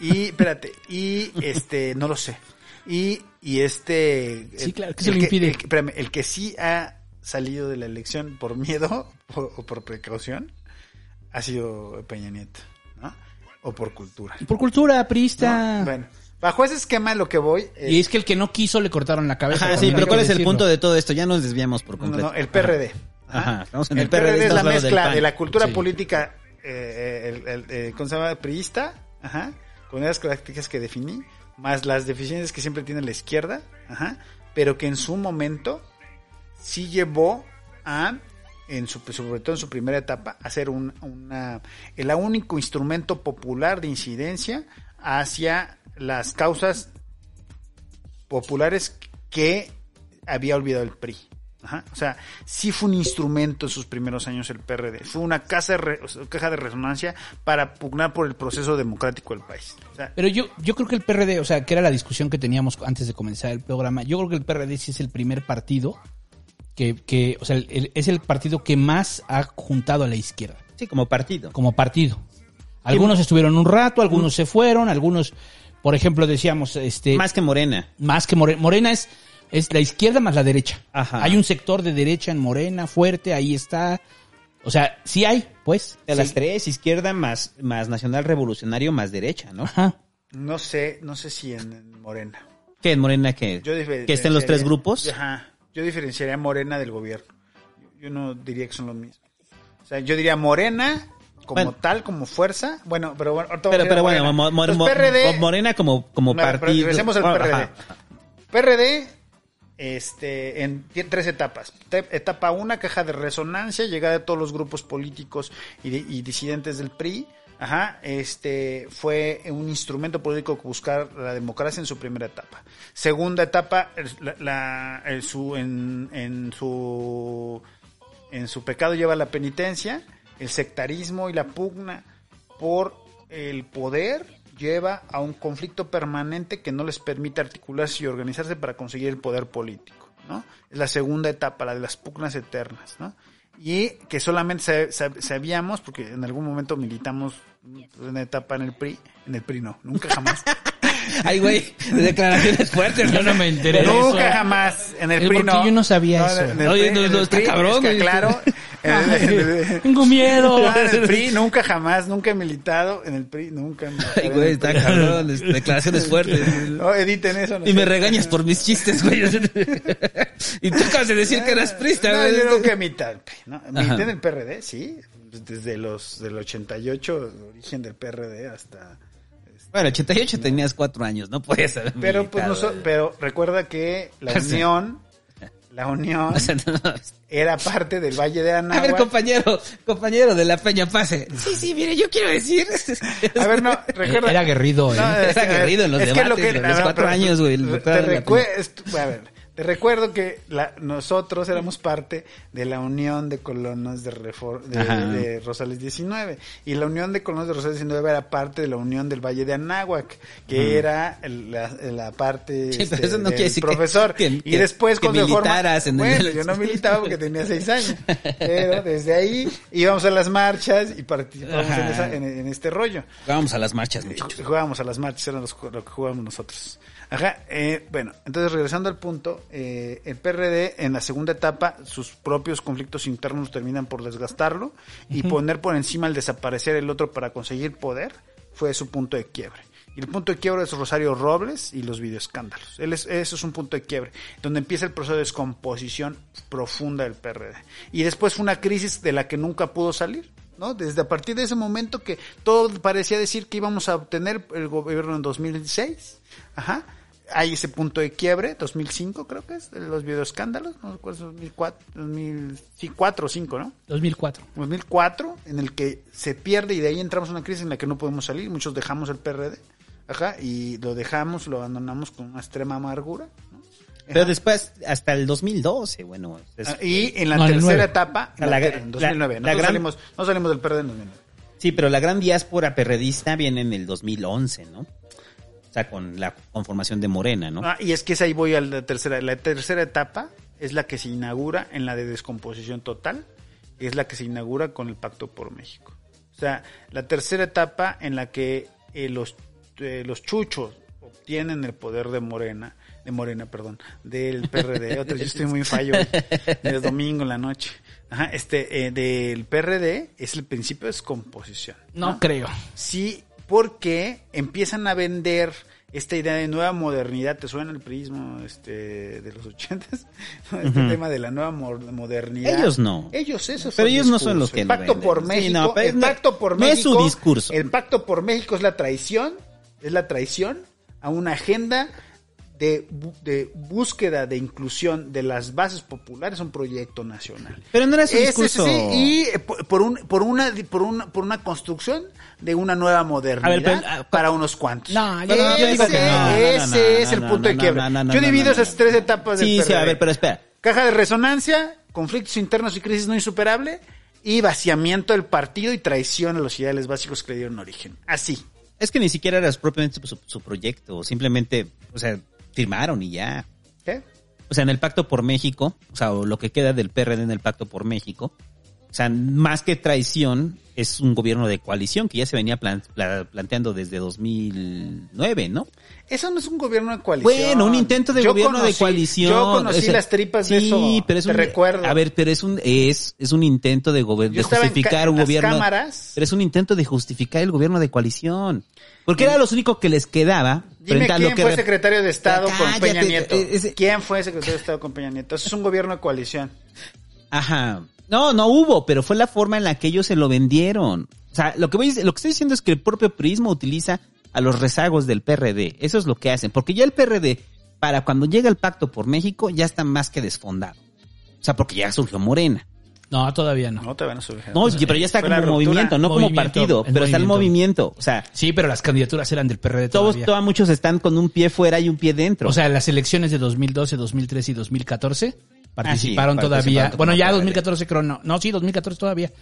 No lo sé. Sí, claro, que se lo impide. El que sí ha salido de la elección por miedo o por precaución ha sido Peña Nieto, ¿no? O por cultura. Por cultura, priista. ¿No? Bueno, bajo ese esquema lo que voy y es que el que no quiso le cortaron la cabeza. Sí, pero ¿cuál es el punto de todo esto? Ya nos desviamos por completo. No, el PRD. Estamos en el PRD es la mezcla de la cultura Sí. política, ¿cómo se llama? Priista, con esas características que definí, más las deficiencias que siempre tiene la izquierda, pero que en su momento sí llevó a, sobre todo en su primera etapa, a ser el único instrumento popular de incidencia hacia las causas populares que había olvidado el PRI. O sea, sí fue un instrumento en sus primeros años el PRD. Fue una caja de resonancia para pugnar por el proceso democrático del país. O sea, pero yo creo que el PRD, o sea, que era la discusión que teníamos antes de comenzar el programa, yo creo que el PRD sí es el primer partido o sea, es el partido que más ha juntado a la izquierda. Sí, como partido. Algunos estuvieron un rato, algunos se fueron, algunos, por ejemplo, decíamos... Más que Morena. Morena es la izquierda más la derecha. Ajá. Hay un sector de derecha en Morena fuerte, ahí está. O sea, sí hay, pues. De las tres, izquierda más nacional revolucionario más derecha, ¿no? Ajá. No sé si en Morena. ¿Qué en Morena qué? Que estén los tres grupos. Ajá. Yo diferenciaría Morena del gobierno. Yo no diría que son los mismos. O sea, yo diría Morena como tal, como fuerza. Bueno, pero bueno, Morena como partido. Regresemos al PRD. Ajá. PRD en 3 etapas. Etapa 1, caja de resonancia, llegada de todos los grupos políticos y disidentes del PRI. Fue un instrumento político que buscar la democracia en su primera etapa. Segunda etapa, en su pecado lleva la penitencia, el sectarismo y la pugna por el poder lleva a un conflicto permanente que no les permite articularse y organizarse para conseguir el poder político, ¿no? Es la segunda etapa, la de las pugnas eternas, ¿no? Y que solamente sabíamos, porque en algún momento militamos una etapa en el PRI no, nunca jamás. Ay, güey, declaraciones fuertes. Yo no me enteré. Nunca jamás. En el PRI no. Yo no sabía eso. Oye, no está cabrón. Es que, claro. Tengo miedo. En el PRI nunca jamás, nunca he militado. En el PRI nunca. Ay, güey, está cabrón. Declaraciones fuertes. No, editen eso. No y me regañas por mis chistes, güey. Y tú acabas de decir que eras prista, güey. No, yo nunca milité el PRI, ¿no? Milité en el PRD, sí. Desde del 88, el origen del PRD hasta... Bueno, 88 tenías 4 años, no puedes haber pero pues pero recuerda que la Unión era parte del Valle de Anáhuac. A ver, compañero de la Peña, pase. Sí, mire, yo quiero decir. A ver, no, recuerda. Era aguerrido, era aguerrido en los debates, los 4 años, güey. Te recuerdo que nosotros éramos parte de la Unión de Colonos de Rosales 19. Y la Unión de Colonos de Rosales 19 era parte de la Unión del Valle de Anáhuac, que era la parte sí, pero eso no quiere decir profesor. Y después cuando militaras bueno, yo no militaba porque tenía 6 años. Pero desde ahí íbamos a las marchas y participábamos en este rollo. Jugábamos a las marchas, muchachos. Jugábamos a las marchas, era lo que jugábamos nosotros. Bueno, entonces regresando al punto, el PRD en la segunda etapa, sus propios conflictos internos terminan por desgastarlo y poner por encima el desaparecer el otro para conseguir poder, fue su punto de quiebre. Y el punto de quiebre es Rosario Robles y los videoescándalos. Eso es un punto de quiebre, donde empieza el proceso de descomposición profunda del PRD. Y después fue una crisis de la que nunca pudo salir, ¿no? Desde a partir de ese momento que todo parecía decir que íbamos a obtener el gobierno en 2006, hay ese punto de quiebre, 2005 creo que es, de los videoescándalos, no recuerdo, 2004 o 5, ¿no? 2004, en el que se pierde y de ahí entramos en una crisis en la que no podemos salir, muchos dejamos el PRD, y lo abandonamos con una extrema amargura, ¿no? Pero después, hasta el 2012, bueno. Y en la tercera etapa, en 2009, no salimos del PRD en 2009. Sí, pero la gran diáspora perredista viene en el 2011, ¿no? O sea, con la conformación de Morena, ¿no? Y es que ahí voy a la tercera. La tercera etapa es la que se inaugura en la de descomposición total, y es la que se inaugura con el Pacto por México. O sea, la tercera etapa en la que los chuchos obtienen el poder del PRD. Yo estoy muy fallo, es domingo en la noche. Del PRD es el principio de descomposición. No creo. Sí, porque empiezan a vender esta idea de nueva modernidad. ¿Te suena el prismo de los 80s? Tema de la nueva modernidad. Ellos no. Pero ellos no son los que el Pacto por México. El Pacto por México. No es su discurso. El Pacto por México es la traición a una agenda de búsqueda de inclusión de las bases populares, un proyecto nacional. Pero no era su discurso. Y por una construcción de una nueva modernidad para unos cuantos. Ese es el punto de quiebre. Yo divido esas 3 etapas del PRD. Sí, a ver, pero espera. Caja de resonancia, conflictos internos y crisis no insuperable, y vaciamiento del partido y traición a los ideales básicos que le dieron origen. Así. Es que ni siquiera era propiamente su proyecto, simplemente, firmaron y ya. ¿Qué? O sea, en el Pacto por México, o lo que queda del PRD en el Pacto por México, o sea, más que traición, es un gobierno de coalición que ya se venía planteando desde 2009, ¿no? Eso no es un gobierno de coalición. Bueno, un intento de gobierno de coalición. Yo conocí las tripas de eso. Sí, pero recuerdo. A ver, pero es un intento de justificar un gobierno. Cámaras. Pero es un intento de justificar el gobierno de coalición. Porque era lo único que les quedaba. Dime quién fue secretario de Estado con Peña Nieto. ¿Quién fue secretario de Estado con Peña Nieto? Eso es un gobierno de coalición. Ajá. No hubo, pero fue la forma en la que ellos se lo vendieron. O sea, lo que estoy diciendo es que el propio PRIismo utiliza a los rezagos del PRD. Eso es lo que hacen. Porque ya el PRD, para cuando llega el Pacto por México, ya está más que desfondado. O sea, porque ya surgió Morena. No, todavía no. No, todavía no surgió. No, pero ya está como movimiento, no como partido, pero está el movimiento. O sea, sí, pero las candidaturas eran del PRD todavía. Muchos están con un pie fuera y un pie dentro. O sea, las elecciones de 2012, 2013 y 2014 participaron todavía. Bueno, ya 2014 creo no. No, sí, 2014 todavía.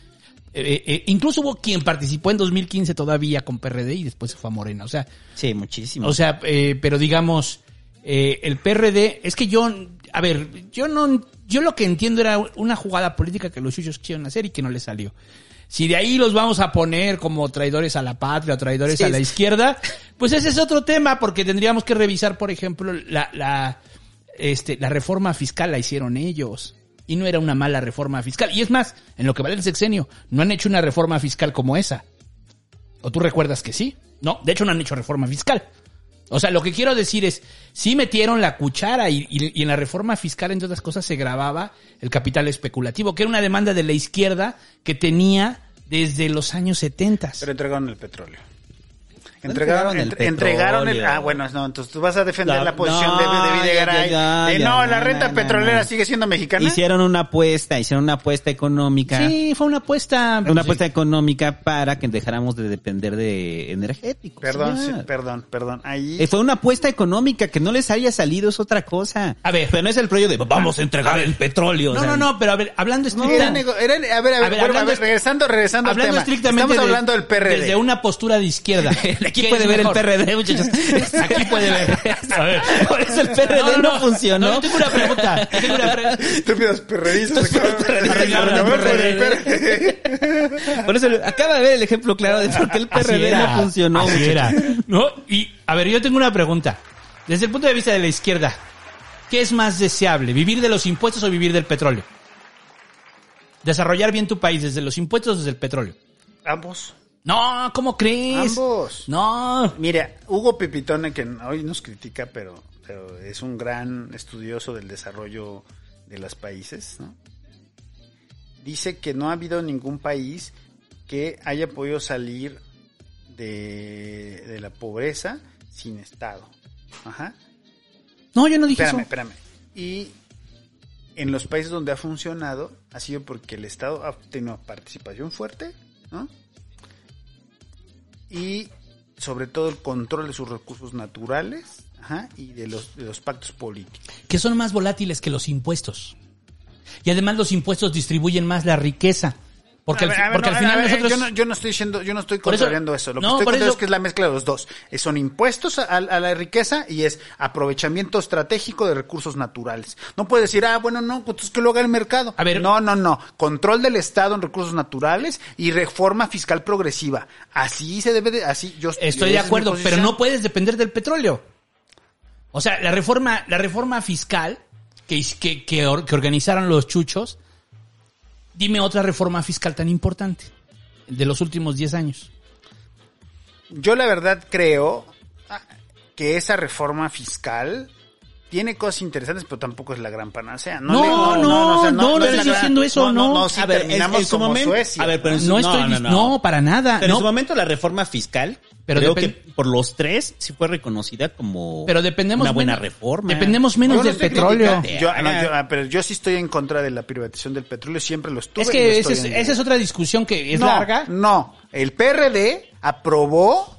Incluso hubo quien participó en 2015 todavía con PRD y después se fue a Morena. O sea, sí, muchísimo. O sea, pero digamos, el PRD, es que yo lo que entiendo era una jugada política que los chuchos quisieron hacer y que no les salió. Si de ahí los vamos a poner como traidores a la patria o traidores a la izquierda, pues ese es otro tema, porque tendríamos que revisar, por ejemplo, la reforma fiscal la hicieron ellos. Y no era una mala reforma fiscal. Y es más, en lo que vale el sexenio, no han hecho una reforma fiscal como esa. ¿O tú recuerdas que sí? No, de hecho no han hecho reforma fiscal. O sea, lo que quiero decir es, sí metieron la cuchara y en la reforma fiscal, entre otras cosas, se grababa el capital especulativo, que era una demanda de la izquierda que tenía desde los años 70. Pero entregaron el petróleo. Entregaron el... Ah, bueno, no, entonces tú vas a defender la posición de Videgaray. La renta petrolera sigue siendo mexicana. Hicieron una apuesta económica. Sí, fue una apuesta. Una apuesta económica para que dejáramos de depender de energéticos. Perdón. Ahí... fue una apuesta económica, que no les haya salido es otra cosa. A ver. Pero no es el rollo de vamos a entregar el petróleo. No, pero a ver, hablando estrictamente. Regresando al tema. Estrictamente estamos hablando del PRD. Desde una postura de izquierda. Aquí puede ver el PRD, muchachos. Aquí puede ver. A ver. Por eso el PRD no funcionó. No, tengo una pregunta. Estúpidos perredistas. Por eso acaba de ver el ejemplo claro de por qué el PRD no funcionó. Así era. No, y a ver, yo tengo una pregunta. Desde el punto de vista de la izquierda, ¿qué es más deseable? ¿Vivir de los impuestos o vivir del petróleo? Desarrollar bien tu país desde los impuestos o desde el petróleo. Ambos. No, ¿cómo crees? Ambos. No. Mira, Hugo Pipitone, que hoy nos critica, pero es un gran estudioso del desarrollo de los países, ¿no? Dice que no ha habido ningún país que haya podido salir de la pobreza sin Estado. Ajá. No, yo no dije eso. Espérame. Y en los países donde ha funcionado ha sido porque el Estado ha tenido participación fuerte, ¿no? Y sobre todo el control de sus recursos naturales, y de los pactos políticos. Que son más volátiles que los impuestos. Y además los impuestos distribuyen más la riqueza. Porque al final nosotros... Yo no estoy contrariando eso. Lo que estoy contrariando es que es la mezcla de los dos. Son impuestos a la riqueza y es aprovechamiento estratégico de recursos naturales. No puedes decir, pues es que lo haga el mercado. A ver, no. Control del Estado en recursos naturales y reforma fiscal progresiva. Así se debe de... Estoy de acuerdo, pero no puedes depender del petróleo. O sea, la reforma fiscal que organizaron los chuchos. Dime otra reforma fiscal tan importante de los últimos 10 años. Yo la verdad creo que esa reforma fiscal tiene cosas interesantes, pero tampoco es la gran panacea. No estoy diciendo eso, no. A ver, terminamos como momento, Suecia. A ver, pero no, para nada. Pero en su momento la reforma fiscal, creo que por los tres sí fue reconocida como una buena reforma. Dependemos menos del petróleo. Pero yo sí estoy en contra de la privatización del petróleo, siempre lo estuve. Es que esa es otra discusión que es larga. No, el PRD aprobó,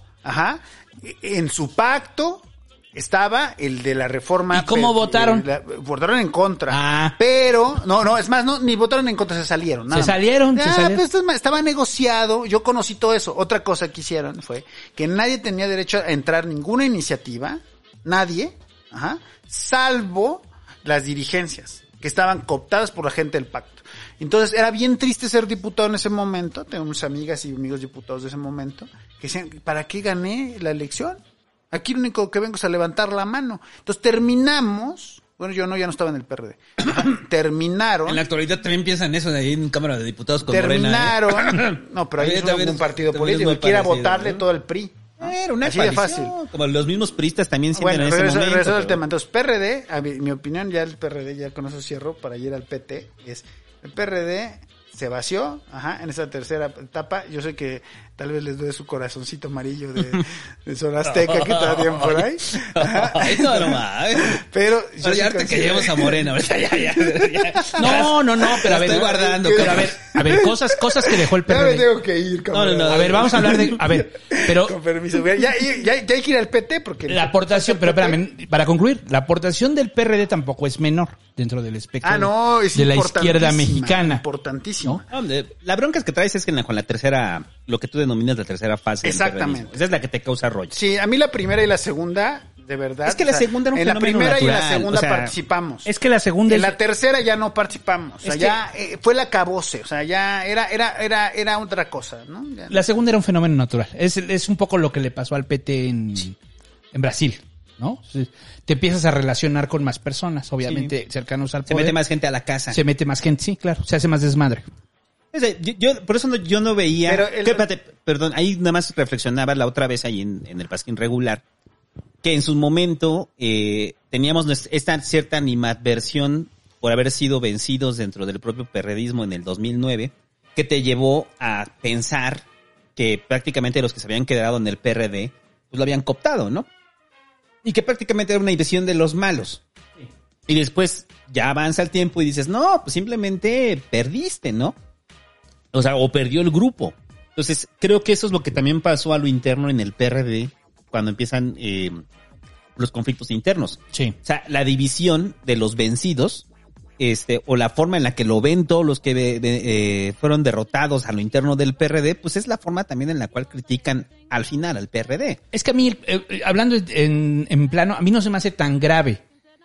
en su pacto estaba el de la reforma. ¿Y cómo votaron? Votaron en contra. Pero, es más, ni votaron en contra, se salieron. Se salieron. Pues estaba negociado, yo conocí todo eso. Otra cosa que hicieron fue que nadie tenía derecho a entrar ninguna iniciativa, nadie, salvo las dirigencias, que estaban cooptadas por la gente del pacto. Entonces era bien triste ser diputado en ese momento. Tengo unas amigas y amigos diputados de ese momento que decían, ¿para qué gané la elección? Aquí lo único que vengo es a levantar la mano. Entonces terminamos, yo ya no estaba en el PRD. Terminaron. En la actualidad también piensan eso de ahí en Cámara de Diputados con terminaron, Morena. No, pero ahí es un partido político y quiera votarle todo el PRI. Era una coalición, fácil. Como los mismos priistas también sienten en ese momento. Regresando al tema. Entonces, PRD, mi opinión, ya el PRD, ya con eso cierro para ir al PT, es el PRD se vació, en esa tercera etapa. Yo sé que tal vez les doy su corazoncito amarillo de Sol Azteca que todavía por ahí. Eso nomás. Pero ya ahorita que llevamos a Morena, ya. No, pero a ver, estoy guardando. Pero a ver, cosas que dejó el PRD. Ya me tengo que ir. No. A ver, vamos a hablar de, a ver, pero con permiso. Ya hay que ir al PT porque la aportación, pero espérame, para concluir, la aportación del PRD tampoco es menor dentro del espectro es de la izquierda mexicana. Importantísimo. ¿No? La bronca que traes es que con la tercera, lo que tú denominas la tercera fase. Exactamente. Esa es la que te causa rollo. Sí, a mí la primera y la segunda, de verdad. Es que la segunda era un fenómeno en la primera natural, y la segunda participamos. Es que la segunda en la tercera ya no participamos. O sea, ya fue el acabose. O sea, ya era otra cosa, ¿no? Ya. La segunda era un fenómeno natural. Es un poco lo que le pasó al PT en Brasil, ¿no? Te empiezas a relacionar con más personas, obviamente cercanos al poder. Se mete más gente a la casa. Se mete más gente, sí, claro. Se hace más desmadre. Por eso yo no veía... Perdón, ahí nada más reflexionaba la otra vez ahí en el Pasquín regular, que en su momento teníamos esta cierta animadversión por haber sido vencidos dentro del propio perredismo en el 2009, que te llevó a pensar que prácticamente los que se habían quedado en el PRD, pues lo habían cooptado, ¿no? Y que prácticamente era una invasión de los malos. Y después ya avanza el tiempo y dices, no, pues simplemente perdiste, ¿no? O sea, o perdió el grupo. Entonces, creo que eso es lo que también pasó a lo interno en el PRD cuando empiezan los conflictos internos. Sí. O sea, la división de los vencidos, o la forma en la que lo ven todos los que fueron derrotados a lo interno del PRD, pues es la forma también en la cual critican al final al PRD. Es que a mí, hablando en plano, a mí no se me hace tan grave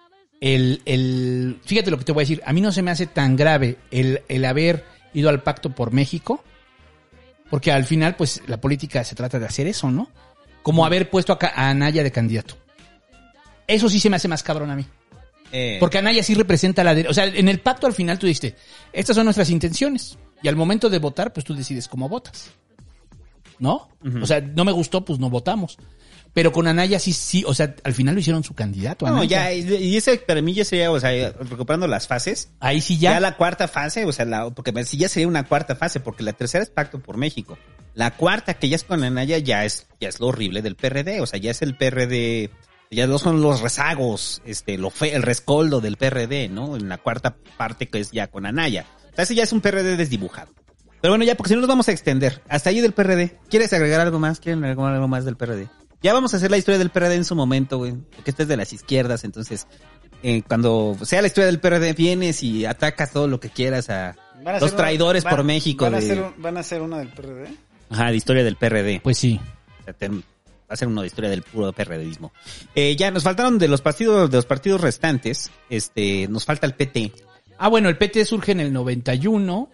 fíjate lo que te voy a decir, a mí no se me hace tan grave el haber ido al Pacto por México, porque al final, pues, la política se trata de hacer eso, ¿no? Como haber puesto a Anaya de candidato. Eso sí se me hace más cabrón a mí. Porque Anaya sí representa o sea, en el pacto al final tú dijiste, estas son nuestras intenciones. Y al momento de votar, pues tú decides cómo votas. ¿No? Uh-huh. O sea, no me gustó, pues no votamos. Pero con Anaya sí, o sea, al final lo hicieron su candidato. No, Anaya. ya, y ese para mí ya sería, o sea, recuperando las fases. Ahí sí ya. Ya la cuarta fase, o sea, porque sí ya sería una cuarta fase, porque la tercera es Pacto por México. La cuarta, que ya es con Anaya, ya es lo horrible del PRD, o sea, ya es el PRD, ya no son los rezagos, el rescoldo del PRD, ¿no? En la cuarta parte que es ya con Anaya. O sea, ese ya es un PRD desdibujado. Pero bueno, ya, porque si no nos vamos a extender. Hasta ahí del PRD. ¿Quieres agregar algo más? ¿Quieren agregar algo más del PRD? Ya vamos a hacer la historia del PRD en su momento, güey. Porque este es de las izquierdas, entonces, cuando sea la historia del PRD, vienes y atacas todo lo que quieras a los traidores por México. ¿Van a hacer una del PRD? Ajá, de historia del PRD. Pues sí. O sea, va a ser uno de historia del puro PRDismo. Ya nos faltaron de los partidos restantes, nos falta el PT. Ah, bueno, el PT surge en el 91.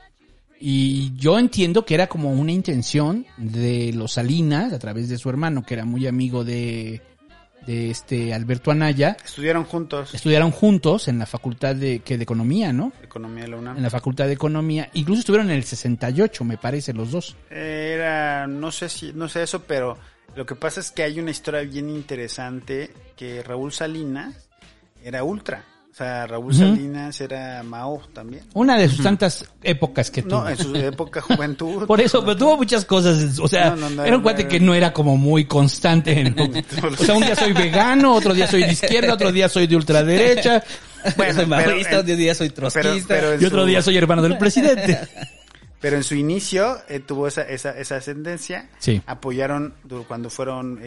Y yo entiendo que era como una intención de los Salinas, a través de su hermano, que era muy amigo de Alberto Anaya. Estudiaron juntos en la facultad de Economía, ¿no? Economía de la UNAM. En la facultad de Economía. Incluso estuvieron en el 68, me parece, los dos. No sé eso, pero lo que pasa es que hay una historia bien interesante que Raúl Salinas era ultra. O sea, Raúl Salinas era Mao también. Una de sus tantas épocas que tuvo. No, en su época juventud. Por eso, pero tuvo muchas cosas. O sea, era un cuate que no era como muy constante. O sea, un día soy vegano, otro día soy de izquierda, otro día soy de ultraderecha. Bueno, soy maoísta, otro día soy trotskista. Y otro día soy hermano del presidente. Pero en su inicio tuvo esa ascendencia. Sí. Apoyaron cuando fueron,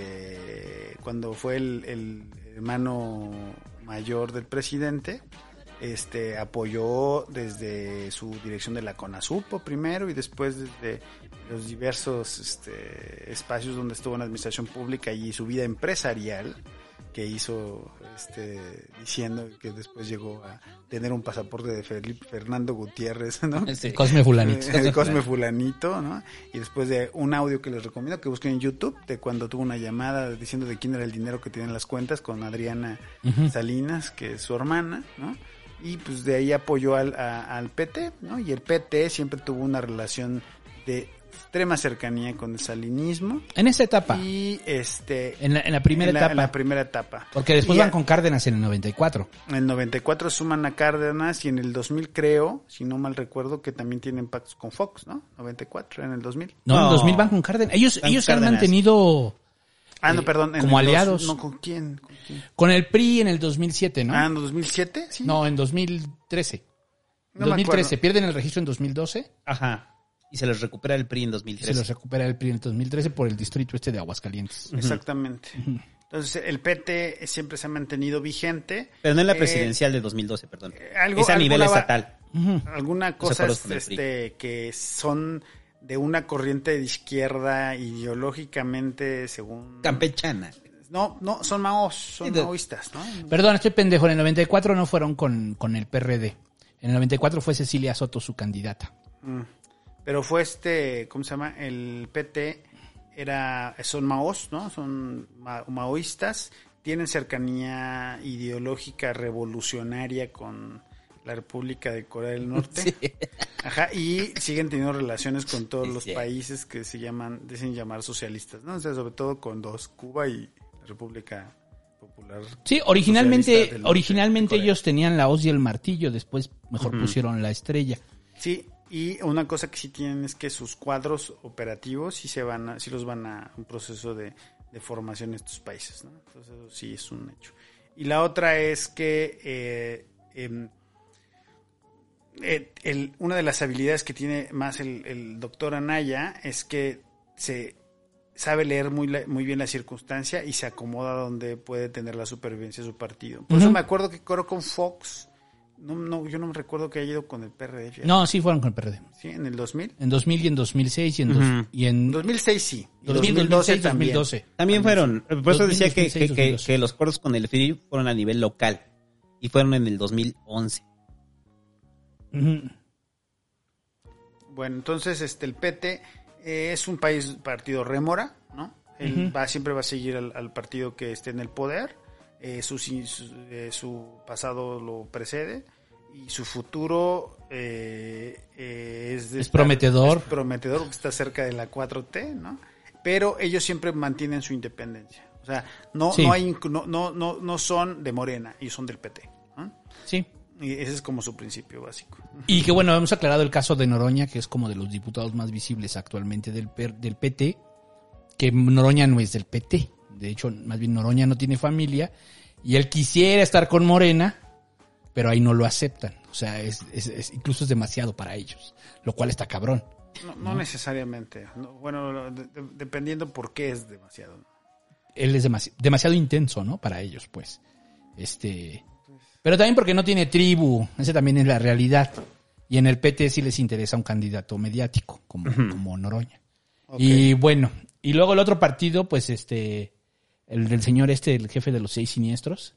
cuando fue el hermano mayor del presidente, apoyó desde su dirección de la CONASUPO primero y después desde los diversos espacios donde estuvo en la administración pública y su vida empresarial que hizo diciendo que después llegó a tener un pasaporte de Fernando Gutiérrez, ¿no? Sí. Cosme Fulanito. Cosme Fulanito, ¿no? Y después de un audio que les recomiendo que busquen en YouTube de cuando tuvo una llamada diciendo de quién era el dinero que tenían las cuentas con Adriana Salinas, que es su hermana, ¿no? Y pues de ahí apoyó al PT, ¿no? Y el PT siempre tuvo una relación de extrema cercanía con el salinismo. En esa etapa. Y en la primera etapa. En la primera etapa. Porque después van con Cárdenas en el 94. En el 94 suman a Cárdenas y en el 2000 creo, si no mal recuerdo, que también tienen pactos con Fox, ¿no? 94, en el 2000. No, en el 2000 van con Cárdenas. Ellos se han mantenido... no, perdón. Como aliados. ¿Con quién? Con el PRI en el 2007, ¿no? ¿En 2007? Sí. No, en 2013. No 2013. Pierden el registro en 2012. Ajá. Y se les recupera el PRI en 2013. Se los recupera el PRI en 2013 por el distrito de Aguascalientes. Exactamente. Entonces, el PT siempre se ha mantenido vigente. Pero no en la presidencial de 2012, perdón. Es a nivel estatal. Algunas cosas que son de una corriente de izquierda ideológicamente, según... Campechana. No, son maoístas, ¿no? Perdón, estoy pendejo. En el 94 no fueron con el PRD. En el 94 fue Cecilia Soto su candidata. Pero fue ¿cómo se llama? El PT son maos, ¿no? Son maoístas, tienen cercanía ideológica revolucionaria con la República de Corea del Norte. Sí. Ajá, y siguen teniendo relaciones con todos los países que dicen llamar socialistas, ¿no? O sea, sobre todo con Cuba y la República Popular. Sí, originalmente ellos tenían la hoz y el martillo, después mejor pusieron la estrella. Sí. Y una cosa que sí tienen es que sus cuadros operativos sí los van a un proceso de formación en estos países, ¿no? Entonces eso sí es un hecho. Y la otra es que una de las habilidades que tiene más el doctor Anaya es que se sabe leer muy bien la circunstancia y se acomoda donde puede tener la supervivencia de su partido. Por eso me acuerdo que corrió con Fox. No, yo no me recuerdo que haya ido con el PRD. Fíjate. No, sí fueron con el PRD. ¿Sí? ¿En el 2000? En 2000 y en 2006 y en 2006 sí. Y 2012 también. 2012. También fueron. Por eso decía que los acuerdos con el PRI fueron a nivel local y fueron en el 2011. Bueno, entonces el PT es un partido rémora, ¿no? Él siempre va a seguir al partido que esté en el poder. Su pasado lo precede y su futuro es prometedor. Es prometedor porque está cerca de la 4T, ¿no? Pero ellos siempre mantienen su independencia. O sea, no son de Morena, ellos son del PT, ¿no? Sí. Y ese es como su principio básico. Y que bueno, hemos aclarado el caso de Noroña, que es como de los diputados más visibles actualmente del PT, que Noroña no es del PT. De hecho, más bien Noroña no tiene familia y él quisiera estar con Morena, pero ahí no lo aceptan. O sea, incluso es demasiado para ellos, lo cual está cabrón. No necesariamente. Bueno, dependiendo por qué es demasiado. Él es demasiado intenso, ¿no? Para ellos, pues. Pero también porque no tiene tribu. Esa también es la realidad. Y en el PT sí les interesa un candidato mediático, como Noroña. Okay. Y bueno, y luego el otro partido, pues el del señor el jefe de los 6 siniestros.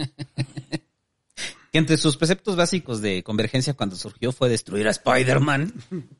Que entre sus preceptos básicos de Convergencia cuando surgió fue destruir a Spider-Man.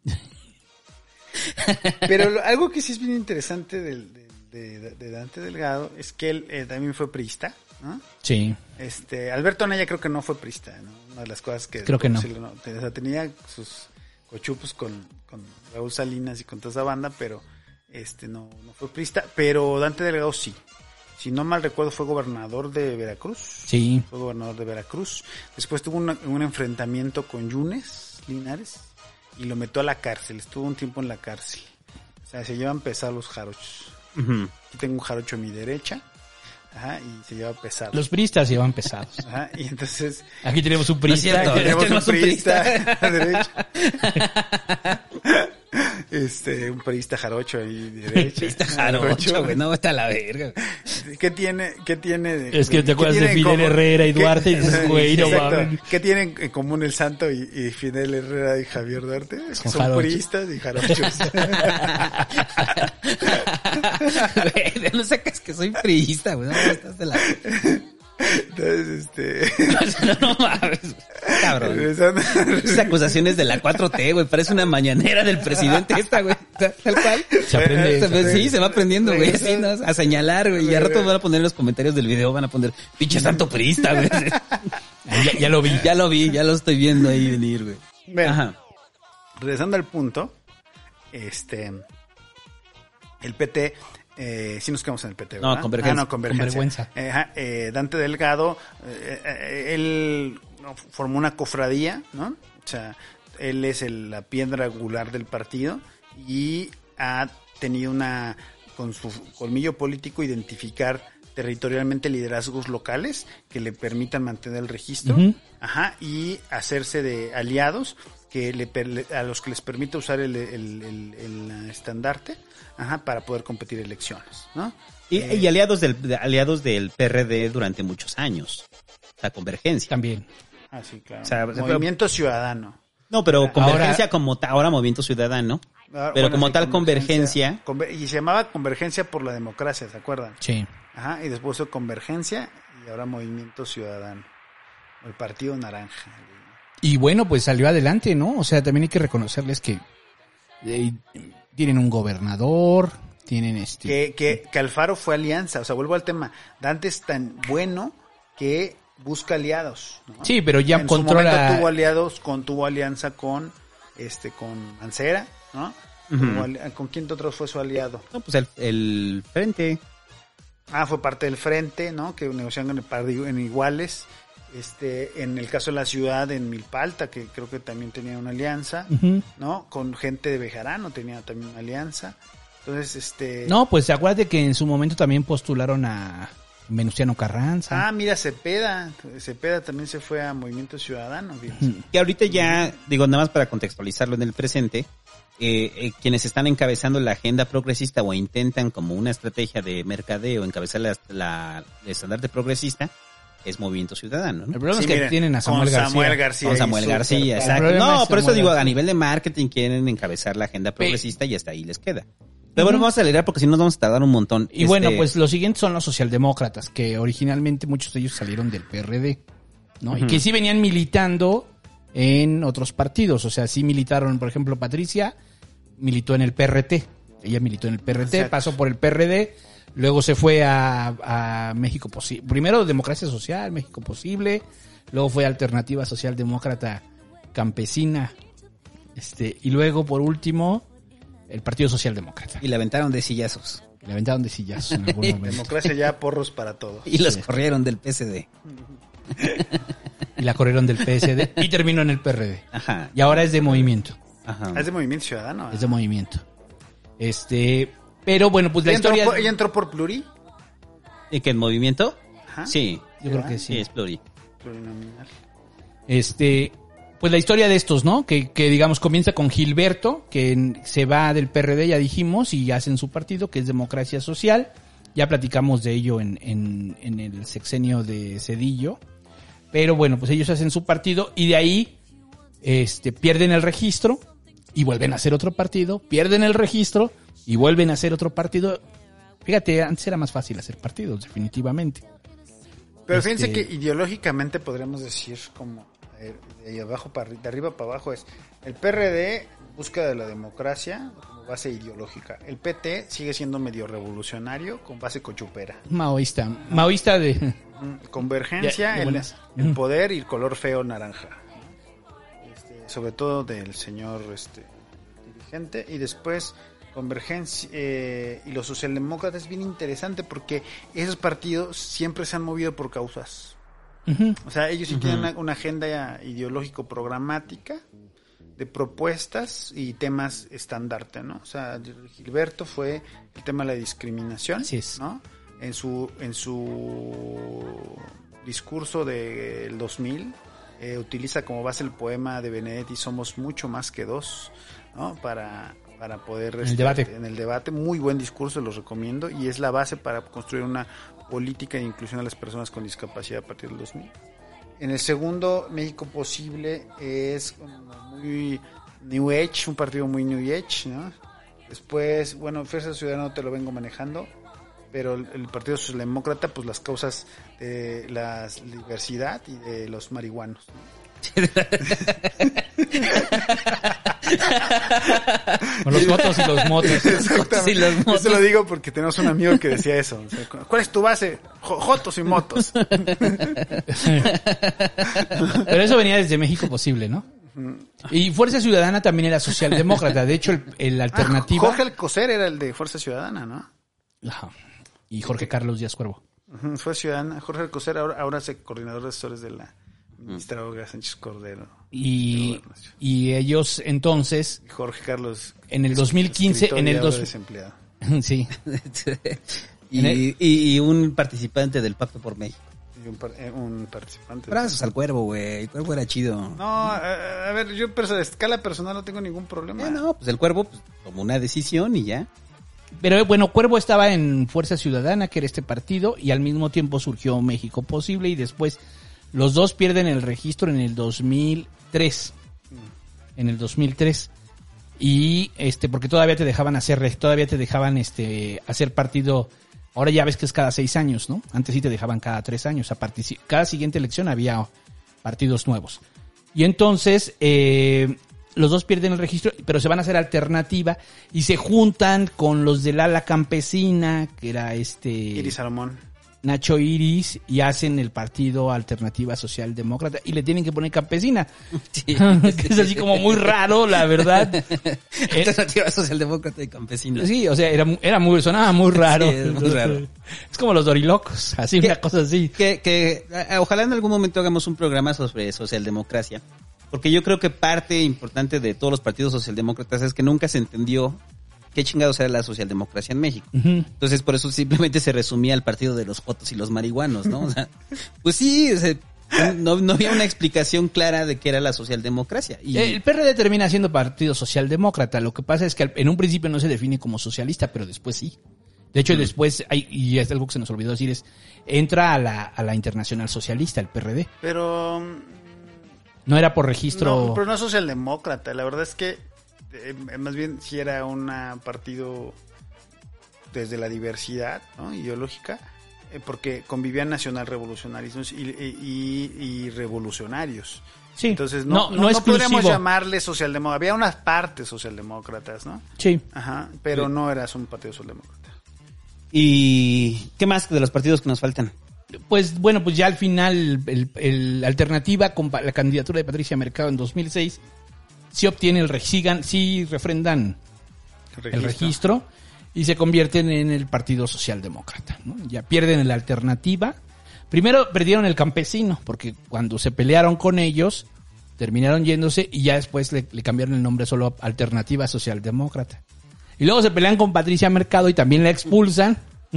Pero algo que sí es bien interesante de Dante Delgado es que él también fue priista, ¿no? Sí. Alberto Anaya creo que no fue priista, ¿no? Una de las cosas que... Creo que no. O sea, tenía sus cochupos con Raúl Salinas y con toda esa banda, pero no fue priista. Pero Dante Delgado sí. Si no mal recuerdo, fue gobernador de Veracruz. Sí. Fue gobernador de Veracruz. Después tuvo un enfrentamiento con Yunes Linares y lo metió a la cárcel. Estuvo un tiempo en la cárcel. O sea, se llevan pesados los jarochos. Aquí tengo un jarocho a mi derecha. Ajá, y se lleva pesado. Los priistas se llevan pesados. Ajá, y entonces... Aquí tenemos un priista. No tenemos un priista a la derecha. Un priista jarocho ahí derecha. Priista jarocho, güey, no, está a la verga. ¿Qué tiene Es que te acuerdas de Fidel Herrera y Duarte y dices, güey, no mames. ¿Qué tienen en común el Santo y Fidel Herrera y Javier Duarte? Son priistas y jarochos. Güey, no sacas que soy priista, güey, no estás de la... Entonces, no mames, cabrón. Esas acusaciones de la 4T, güey, parece una mañanera del presidente esta, güey, tal cual. Se aprende. Sí, se va aprendiendo, güey, así, ¿no? A señalar, güey, y a rato van a poner en los comentarios del video, van a poner, pinche santo priista, güey. Ya lo vi, ya lo estoy viendo ahí venir, güey. Bueno, regresando al punto, el PT, sí nos quedamos en el PT, ¿verdad? No, Convergencia. Convergencia. Dante Delgado, él formó una cofradía, ¿no? O sea, él es la piedra angular del partido y ha tenido con su colmillo político, identificar territorialmente liderazgos locales que le permitan mantener el registro, y hacerse de aliados a los que les permita usar el estandarte, para poder competir elecciones, ¿no? Y aliados del PRD durante muchos años. La Convergencia. También. Ah, sí, claro. O sea, Movimiento Ciudadano. No, pero Convergencia ahora Movimiento Ciudadano. Pero como tal Convergencia. Y se llamaba Convergencia por la Democracia, ¿se acuerdan? Sí. Y después fue Convergencia y ahora Movimiento Ciudadano. El Partido Naranja. Y bueno, pues salió adelante, ¿no? O sea, también hay que reconocerles que tienen un gobernador, tienen Que Alfaro fue alianza, o sea, vuelvo al tema. Dante es tan bueno que busca aliados, ¿no? Sí, pero ya en controla... su momento tuvo alianza con Mancera, ¿no? ¿Con quién otro fue su aliado? No, pues el Frente. Fue parte del Frente, ¿no? Que negociaban en iguales. En el caso de la ciudad, en Milpalta, que creo que también tenía una alianza, ¿no? Con gente de Bejarano tenía también una alianza. Entonces, No, pues acuérdate que en su momento también postularon a Venustiano Carranza. Mira, Cepeda también se fue a Movimiento Ciudadano. Que ahorita ya, nada más para contextualizarlo en el presente, quienes están encabezando la agenda progresista o intentan como una estrategia de mercadeo encabezar el estandarte progresista, es Movimiento Ciudadano, ¿no? El problema es que tienen a Samuel García. Con Samuel García, exacto. No, por eso digo, a nivel de marketing quieren encabezar la agenda progresista y hasta ahí les queda. Pero bueno, vamos a acelerar porque si no nos vamos a tardar un montón. Y bueno, pues los siguientes son los socialdemócratas, que originalmente muchos de ellos salieron del PRD, ¿no? Y que sí venían militando en otros partidos. O sea, sí militaron, por ejemplo, Patricia militó en el PRT. Ella militó en el PRT, exacto. Pasó por el PRD, luego se fue a México Posible. Primero Democracia Social, México Posible, luego fue Alternativa Socialdemócrata Campesina, y luego por último el Partido Socialdemócrata. Y le aventaron de sillazos. En algún momento. Democracia ya, porros para todos. Y los corrieron del PSD. Y la corrieron del PSD y terminó en el PRD. Ajá. Y ahora es de Movimiento. Ajá. Es de Movimiento Ciudadano. Es de Movimiento. Pero bueno, pues la historia... ¿Ella entró por Pluri? ¿Y que en Movimiento? Ajá. Sí. Yo creo que sí. Sí, es Pluri. Plurinominal. Pues la historia de estos, ¿no? Que digamos comienza con Gilberto, que se va del PRD, ya dijimos, y hacen su partido, que es Democracia Social. Ya platicamos de ello en el sexenio de Zedillo. Pero bueno, pues ellos hacen su partido y de ahí pierden el registro y vuelven a hacer otro partido, pierden el registro y vuelven a hacer otro partido. Fíjate, antes era más fácil hacer partidos, definitivamente. Pero fíjense que ideológicamente podríamos decir como de arriba para abajo es el PRD busca de la democracia como base ideológica. El PT sigue siendo medio revolucionario con base cochupera. Maoísta de Convergencia, el poder y el color feo naranja. Sobre todo del señor dirigente, y después Convergencia y los socialdemócratas. Es bien interesante porque esos partidos siempre se han movido por causas. O sea, ellos sí tienen una agenda ideológico programática de propuestas y temas estandarte, ¿no? O sea, Gilberto fue el tema de la discriminación, ¿no? En su discurso del 2000 utiliza como base el poema de Benedetti, Somos mucho más que dos, ¿no? Para poder en el debate, muy buen discurso, los recomiendo, y es la base para construir una política de inclusión a las personas con discapacidad a partir del 2000. En el segundo, México Posible es muy New Age, un partido muy New Age, ¿no? Después, bueno, Fuerza Ciudadana no te lo vengo manejando, pero el Partido Socialdemócrata, pues las causas de la diversidad y de los marihuanos, ¿no? Con los jotos y los motos. Exactamente. Eso lo digo porque tenemos un amigo que decía eso. O sea, ¿cuál es tu base? Jotos y motos. Pero eso venía desde México Posible, ¿no? Y Fuerza Ciudadana también era socialdemócrata. De hecho, el Alternativa... Jorge Alcocer era el de Fuerza Ciudadana, ¿no? Ajá. Y Jorge Carlos Díaz Cuervo. Fue Ciudadana. Jorge Alcocer ahora es el coordinador de asesores de la ministra Olga Sánchez Cordero. Y ellos entonces... Jorge Carlos... En el 2015... En el desempleado. Sí. y un participante del Pacto por México. Y un participante. Brazos al Cuervo, güey. El Cuervo era chido. No, a ver, yo a escala personal no tengo ningún problema. No, pues el Cuervo pues, tomó una decisión y ya. Pero bueno, Cuervo estaba en Fuerza Ciudadana, que era este partido, y al mismo tiempo surgió México Posible, y después los dos pierden el registro en el 2003. En el 2003. Y porque todavía te dejaban hacer partido. Ahora ya ves que es cada 6 años, ¿no? Antes sí te dejaban cada 3 años. Cada siguiente elección había partidos nuevos. Y entonces, los dos pierden el registro, pero se van a hacer alternativa y se juntan con los del ala campesina, que era Iris Salomón. Nacho Iris, y hacen el partido Alternativa Socialdemócrata y le tienen que poner campesina. Sí. Que es así como muy raro, la verdad. Alternativa Socialdemócrata y campesina. Sí, o sea, sonaba muy raro. Sí, es muy raro. Es como los dorilocos, así una cosa así. Que ojalá en algún momento hagamos un programa sobre socialdemocracia. Porque yo creo que parte importante de todos los partidos socialdemócratas es que nunca se entendió qué chingados era la socialdemocracia en México. Entonces, por eso simplemente se resumía el partido de los jotos y los marihuanos, ¿no? O sea, pues sí, o sea, no había una explicación clara de qué era la socialdemocracia. Y... El PRD termina siendo partido socialdemócrata. Lo que pasa es que en un principio no se define como socialista, pero después sí. De hecho, después, y es algo que se nos olvidó decir, entra a la Internacional Socialista, el PRD. Pero... No era por registro... No, pero no es socialdemócrata. La verdad es que más bien sí era un partido desde la diversidad, ¿no? Ideológica, porque convivían nacional revolucionarios y revolucionarios. Sí. Entonces no podríamos llamarle socialdemócrata. Había unas partes socialdemócratas, ¿no? Sí. Ajá, pero no eras un partido socialdemócrata. ¿Y qué más de los partidos que nos faltan? Pues bueno, pues ya al final el Alternativa con la candidatura de Patricia Mercado en 2006 sí obtiene sí refrendan el registro y se convierten en el Partido Socialdemócrata, ¿no? Ya pierden la Alternativa. Primero perdieron el Campesino, porque cuando se pelearon con ellos, terminaron yéndose y ya después le cambiaron el nombre solo a Alternativa Socialdemócrata. Y luego se pelean con Patricia Mercado y también la expulsan.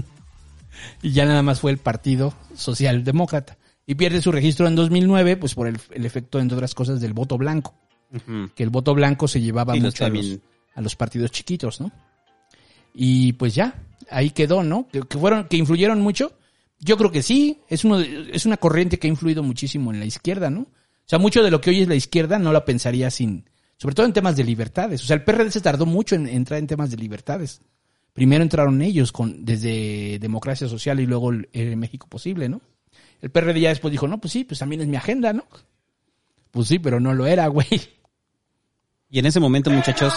Y ya nada más fue el Partido Socialdemócrata. Y pierde su registro en 2009, pues por el efecto, entre otras cosas, del voto blanco. Que el voto blanco se llevaba mucho a los partidos chiquitos, ¿no? Y pues ya, ahí quedó, ¿no? Que influyeron mucho. Yo creo que sí, es una corriente que ha influido muchísimo en la izquierda, ¿no? O sea, mucho de lo que hoy es la izquierda no la pensaría sobre todo en temas de libertades. O sea, el PRD se tardó mucho en entrar en temas de libertades. Primero entraron ellos desde Democracia Social y luego el México Posible, ¿no? El PRD ya después dijo, no, pues sí, pues también es mi agenda, ¿no? Pues sí, pero no lo era, güey. Y en ese momento, muchachos,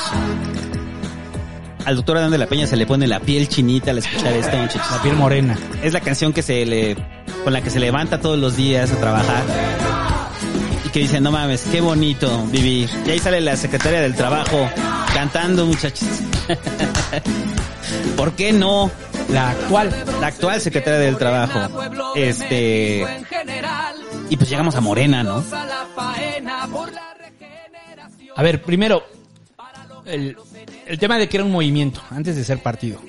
al doctor Adán de la Peña se le pone la piel chinita al escuchar esto, muchachos. La piel morena. Es la canción con la que se levanta todos los días a trabajar. Y que dice, no mames, qué bonito vivir. Y ahí sale la secretaria del Trabajo cantando, muchachos. ¿Por qué no? La actual secretaria del Trabajo. Y pues llegamos a Morena, ¿no? A ver, primero, el tema de que era un movimiento, antes de ser partido.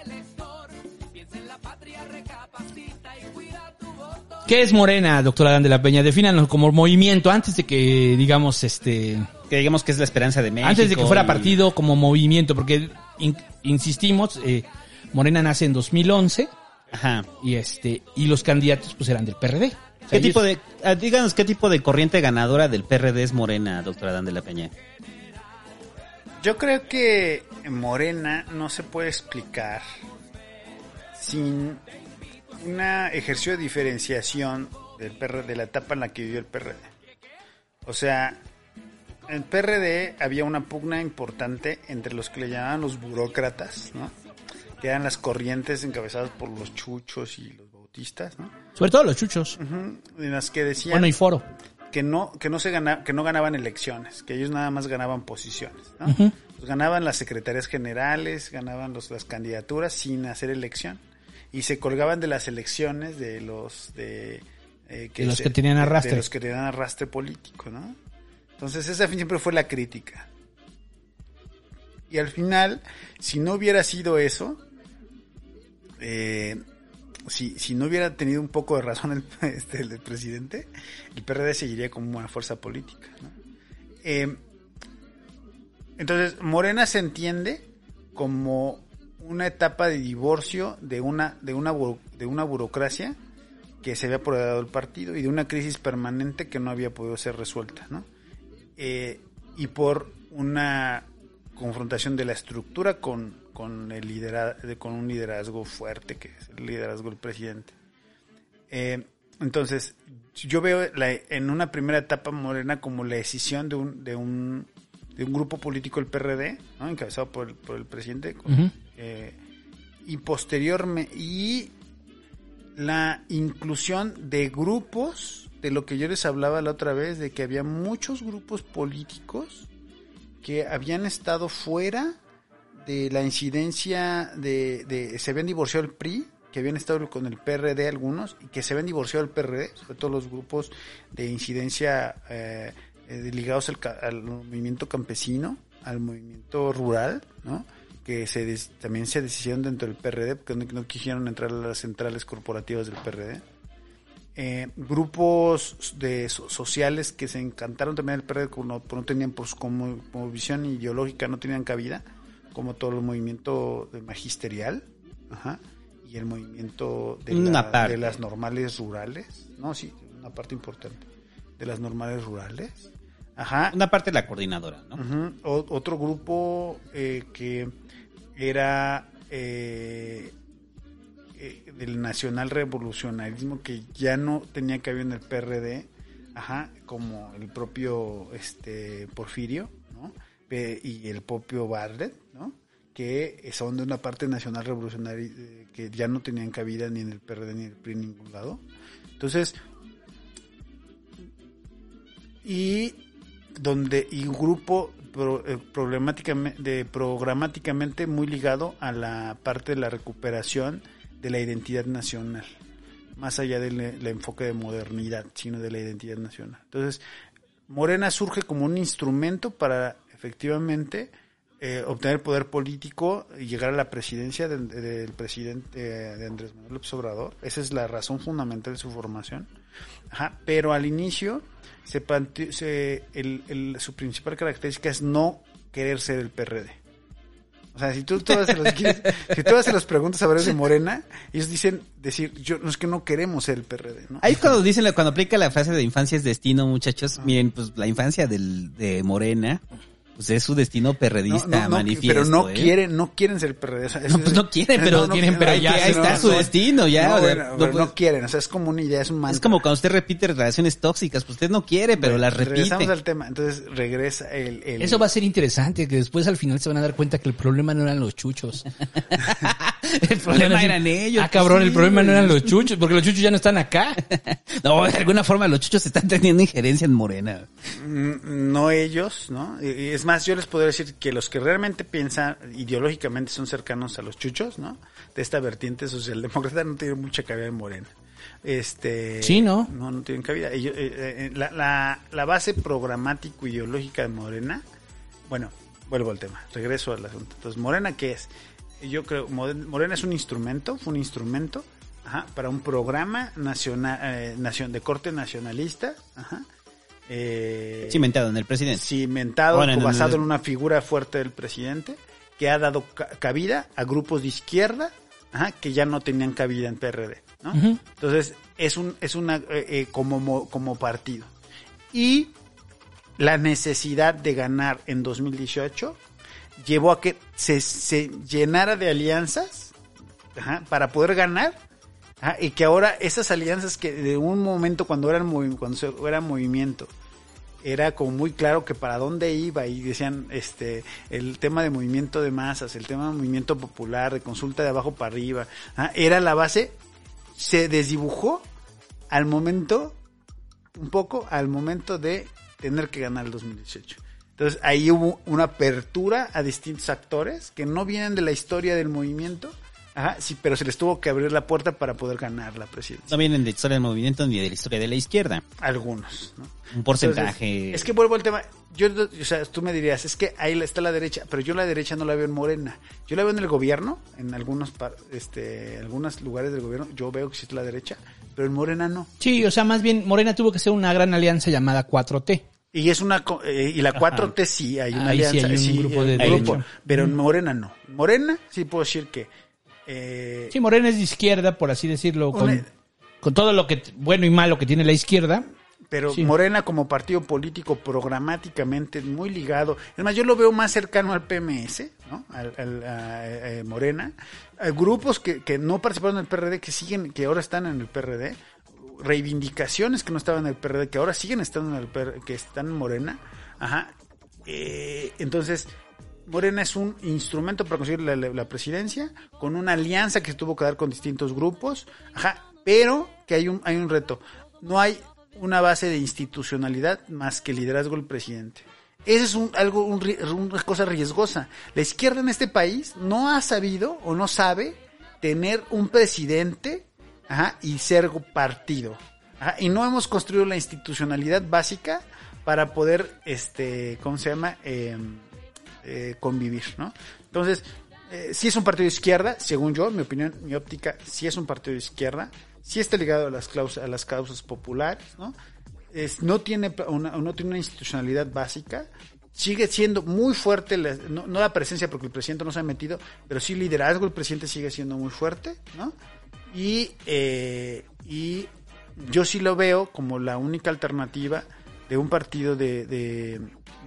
¿Qué es Morena, doctora Adán de la Peña? Defínanos como movimiento, antes de que digamos que digamos que es la esperanza de México. Antes de que fuera partido, como movimiento, porque insistimos, Morena nace en 2011. Ajá. Y los candidatos pues eran del PRD. O sea, díganos qué tipo de corriente ganadora del PRD es Morena, doctora Adán de la Peña. Yo creo que Morena no se puede explicar sin una ejercicio de diferenciación del PRD, de la etapa en la que vivió el PRD. O sea, en el PRD había una pugna importante entre los que le llamaban los burócratas, ¿no? Que eran las corrientes encabezadas por los chuchos y los bautistas, ¿no? Sobre todo los chuchos. En las que decían... Bueno, y Foro. que no ganaban elecciones, que ellos nada más ganaban posiciones, ¿no? Uh-huh. Pues ganaban las secretarías generales, ganaban las candidaturas sin hacer elección, y se colgaban de las elecciones de los que tenían arrastre, de los que tenían arrastre político, ¿no? Entonces esa siempre fue la crítica. Y al final, si no hubiera sido eso, si no hubiera tenido un poco de razón el presidente, el PRD seguiría como una fuerza política, ¿no? Entonces, Morena se entiende como una etapa de divorcio de una burocracia que se había apoderado del partido y de una crisis permanente que no había podido ser resuelta, ¿no? Y por una confrontación de la estructura con un liderazgo fuerte, que es el liderazgo del presidente. Entonces, yo veo en una primera etapa Morena como la decisión de un grupo político, el PRD, ¿no? Encabezado por el presidente, uh-huh. Y posteriormente, y la inclusión de grupos, de lo que yo les hablaba la otra vez, de que había muchos grupos políticos que habían estado fuera de la incidencia se habían divorciado del PRI, que habían estado con el PRD algunos, y que se habían divorciado del PRD, sobre todo los grupos de incidencia ligados al movimiento campesino, al movimiento rural, ¿no? Que también se decidieron dentro del PRD, porque no quisieron entrar a las centrales corporativas del PRD. Grupos sociales que se encantaron también del PRD, no tenían, pues, como visión ideológica, no tenían cabida, como todo el movimiento magisterial, ajá, y el movimiento de las normales rurales, no, sí, una parte importante de las normales rurales, ajá, una parte de la coordinadora, ¿no? Uh-huh. Otro grupo que era del nacional revolucionarismo, que ya no tenía cabida en el PRD, ajá, como el propio Porfirio, ¿no? Y el propio Bartlett, ¿no? Que son de una parte nacional revolucionaria que ya no tenían cabida ni en el PRD ni en el PRI en ningún lado. Entonces, y un grupo programáticamente muy ligado a la parte de la recuperación de la identidad nacional, más allá del enfoque de modernidad, sino de la identidad nacional. Entonces, Morena surge como un instrumento para efectivamente obtener poder político y llegar a la presidencia del presidente de Andrés Manuel López Obrador. Esa es la razón fundamental de su formación. Ajá, pero al inicio su principal característica es no querer ser el PRD. O sea, si tú vas a los preguntas a ver de Morena, ellos no es que no queremos ser el PRD, ¿no? Ahí cuando aplica la frase de infancia es destino, muchachos, miren, pues la infancia de Morena, pues es su destino perredista manifiesto. Pero no quieren ser PRD. O sea, no, pues no quieren, pero ya ahí está su destino, ya. No quieren, o sea, es como una idea, es un mantra. Es como cuando usted repite relaciones tóxicas, pues usted no quiere, pero las repite. Regresamos al tema, entonces regresa Eso va a ser interesante, que después al final se van a dar cuenta que el problema no eran los chuchos. El problema eran ellos. Cabrón, el problema no eran los chuchos, porque los chuchos ya no están acá. No, de alguna forma los chuchos están teniendo injerencia en Morena. No ellos, ¿no? Es más, yo les podría decir que los que realmente piensan ideológicamente son cercanos a los chuchos, ¿no? De esta vertiente socialdemócrata no tienen mucha cabida en Morena. Sí, ¿no? No tienen cabida. La base programático ideológica de Morena, bueno, vuelvo al tema, regreso al asunto. Entonces, ¿Morena qué es? Yo creo, Morena es un instrumento, ajá, para un programa nacional, de corte nacionalista, ajá. Cimentado en el presidente. Basado en una figura fuerte del presidente, que ha dado cabida a grupos de izquierda, ajá, que ya no tenían cabida en PRD, ¿no? Uh-huh. Entonces, es una como partido. Y la necesidad de ganar en 2018 llevó a que se llenara de alianzas, ajá, para poder ganar. Ah, y que ahora esas alianzas que de un momento cuando era movimiento era como muy claro que para dónde iba, y decían el tema de movimiento de masas, el tema de movimiento popular, de consulta de abajo para arriba, era la base, se desdibujó al momento un poco al momento de tener que ganar el 2018. Entonces ahí hubo una apertura a distintos actores que no vienen de la historia del movimiento, sí, pero se les tuvo que abrir la puerta para poder ganar la presidencia. No vienen de la historia del movimiento ni de la historia de la izquierda. Algunos, ¿no? Un porcentaje. Entonces, es que vuelvo al tema, o sea, tú me dirías, es que ahí está la derecha, pero yo la derecha no la veo en Morena. Yo la veo en el gobierno, en algunos lugares del gobierno, yo veo que sí está la derecha, pero en Morena no. Sí, o sea, más bien Morena tuvo que ser una gran alianza llamada 4T. Y es y la 4T sí, hay una alianza, sí, hay un grupo de derecha. Pero en Morena no. Morena sí puedo decir que sí, Morena es de izquierda, por así decirlo, con todo lo que bueno y malo que tiene la izquierda. Pero sí. Morena como partido político programáticamente muy ligado. Es más, yo lo veo más cercano al PMS, ¿no? A Morena. Hay grupos que no participaron en el PRD, que ahora están en el PRD. Reivindicaciones que no estaban en el PRD, que ahora siguen estando en el PRD, que están en Morena. Entonces, Morena es un instrumento para conseguir la presidencia, con una alianza que se tuvo que dar con distintos grupos, pero que hay un reto. No hay una base de institucionalidad más que el liderazgo del presidente. Esa es una cosa riesgosa. La izquierda en este país no ha sabido o no sabe tener un presidente y ser partido. Y no hemos construido la institucionalidad básica para poder, convivir, ¿no? Entonces, sí es un partido de izquierda, según yo, mi opinión, mi óptica, sí es un partido de izquierda, sí está ligado a las causas populares, ¿no? No tiene una institucionalidad básica, sigue siendo muy fuerte, no la presencia porque el presidente no se ha metido, pero sí el liderazgo del presidente sigue siendo muy fuerte, ¿no? Y yo sí lo veo como la única alternativa de un partido de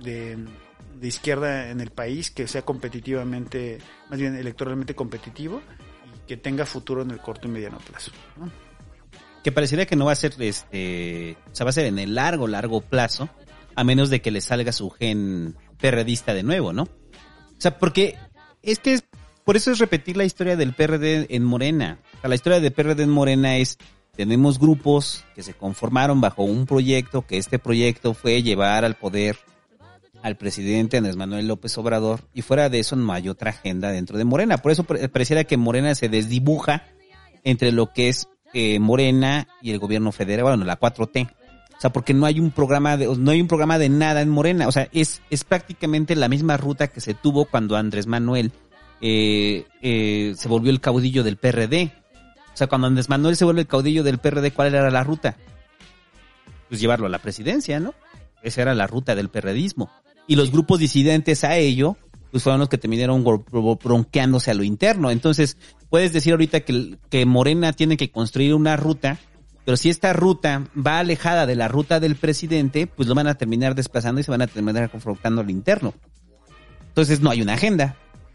izquierda en el país que sea competitivamente, más bien electoralmente competitivo y que tenga futuro en el corto y mediano plazo, ¿no? Que parecería que no va a ser, va a ser en el largo plazo, a menos de que le salga su gen perredista de nuevo, ¿no? O sea, porque por eso es repetir la historia del PRD en Morena. O sea, la historia del PRD en Morena tenemos grupos que se conformaron bajo un proyecto, que este proyecto fue llevar al poder al presidente Andrés Manuel López Obrador, y fuera de eso no hay otra agenda dentro de Morena. Por eso pareciera que Morena se desdibuja entre lo que es Morena y el gobierno federal, bueno, la 4T. O sea, porque no hay un programa de nada en Morena. O sea, es prácticamente la misma ruta que se tuvo cuando Andrés Manuel se volvió el caudillo del PRD. O sea, cuando Andrés Manuel se vuelve el caudillo del PRD, ¿cuál era la ruta? Pues llevarlo a la presidencia, ¿no? Esa era la ruta del perredismo. Y los grupos disidentes a ello, pues fueron los que terminaron bronqueándose a lo interno. Entonces, puedes decir ahorita que Morena tiene que construir una ruta, pero si esta ruta va alejada de la ruta del presidente, pues lo van a terminar desplazando y se van a terminar confrontando al interno. Entonces, no hay una agenda.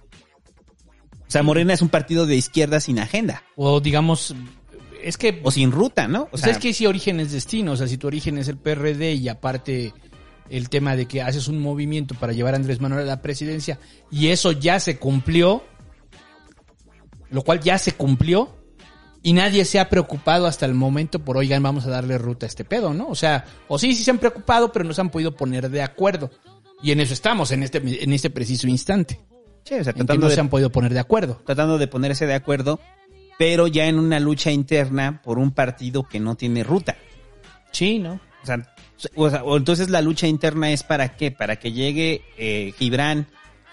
O sea, Morena es un partido de izquierda sin agenda. O digamos, es que... O sin ruta, ¿no? O sea, es que si origen es destino, o sea, si tu origen es el PRD y aparte el tema de que haces un movimiento para llevar a Andrés Manuel a la presidencia y eso ya se cumplió, lo cual ya se cumplió y nadie se ha preocupado hasta el momento por, oigan, vamos a darle ruta a este pedo, ¿no? O sea, o sí se han preocupado, pero no se han podido poner de acuerdo. Y en eso estamos, en este preciso instante. Sí, o sea, no se han podido poner de acuerdo. Tratando de ponerse de acuerdo, pero ya en una lucha interna por un partido que no tiene ruta. Sí, ¿no? O entonces la lucha interna es ¿para qué? Para que llegue Gibran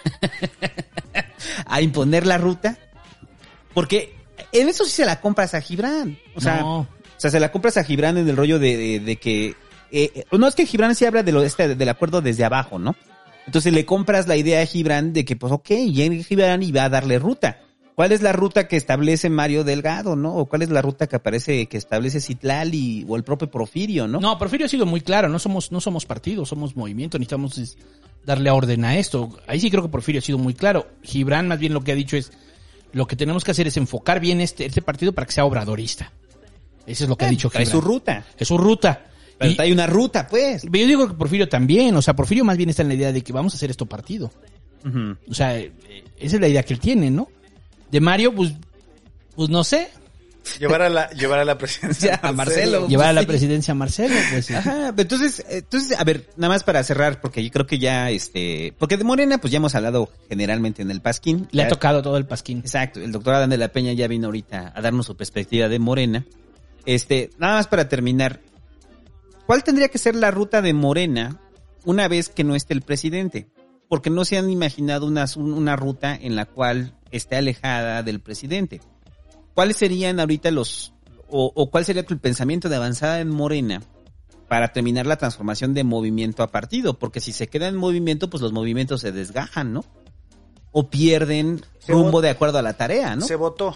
a imponer la ruta. Porque en eso sí se la compras a Gibran. O sea, se la compras a Gibran en el rollo de que... no, es que Gibran sí habla del acuerdo desde abajo, ¿no? Entonces le compras la idea a Gibran de que, pues, llegue Gibran y va a darle ruta. ¿Cuál es la ruta que establece Mario Delgado, no? ¿O cuál es la ruta que establece Citlali o el propio Porfirio, no? No, Porfirio ha sido muy claro, no somos partido, somos movimiento, necesitamos darle orden a esto. Ahí sí creo que Porfirio ha sido muy claro. Gibran más bien lo que ha dicho es, lo que tenemos que hacer es enfocar bien este partido para que sea obradorista. Eso es lo que ha dicho Gibran. Es su ruta. Es su ruta. Pero hay una ruta, pues. Yo digo que Porfirio también, o sea, Porfirio más bien está en la idea de que vamos a hacer esto partido. Uh-huh. O sea, esa es la idea que él tiene, ¿no? De Mario, pues no sé. Llevar a la presidencia a Marcelo. Llevar a la presidencia a Marcelo, pues sí. Ajá, entonces, a ver, nada más para cerrar, porque yo creo que ya, porque de Morena, pues ya hemos hablado generalmente en el Pasquín. Le ha tocado todo el Pasquín. Exacto, el doctor Adán de la Peña ya vino ahorita a darnos su perspectiva de Morena. Nada más para terminar, ¿cuál tendría que ser la ruta de Morena una vez que no esté el presidente? Porque no se han imaginado una ruta en la cual esté alejada del presidente. ¿Cuáles serían ahorita o cuál sería el pensamiento de avanzada en Morena para terminar la transformación de movimiento a partido? Porque si se queda en movimiento, pues los movimientos se desgajan, ¿no? O pierden rumbo de acuerdo a la tarea, ¿no? Se votó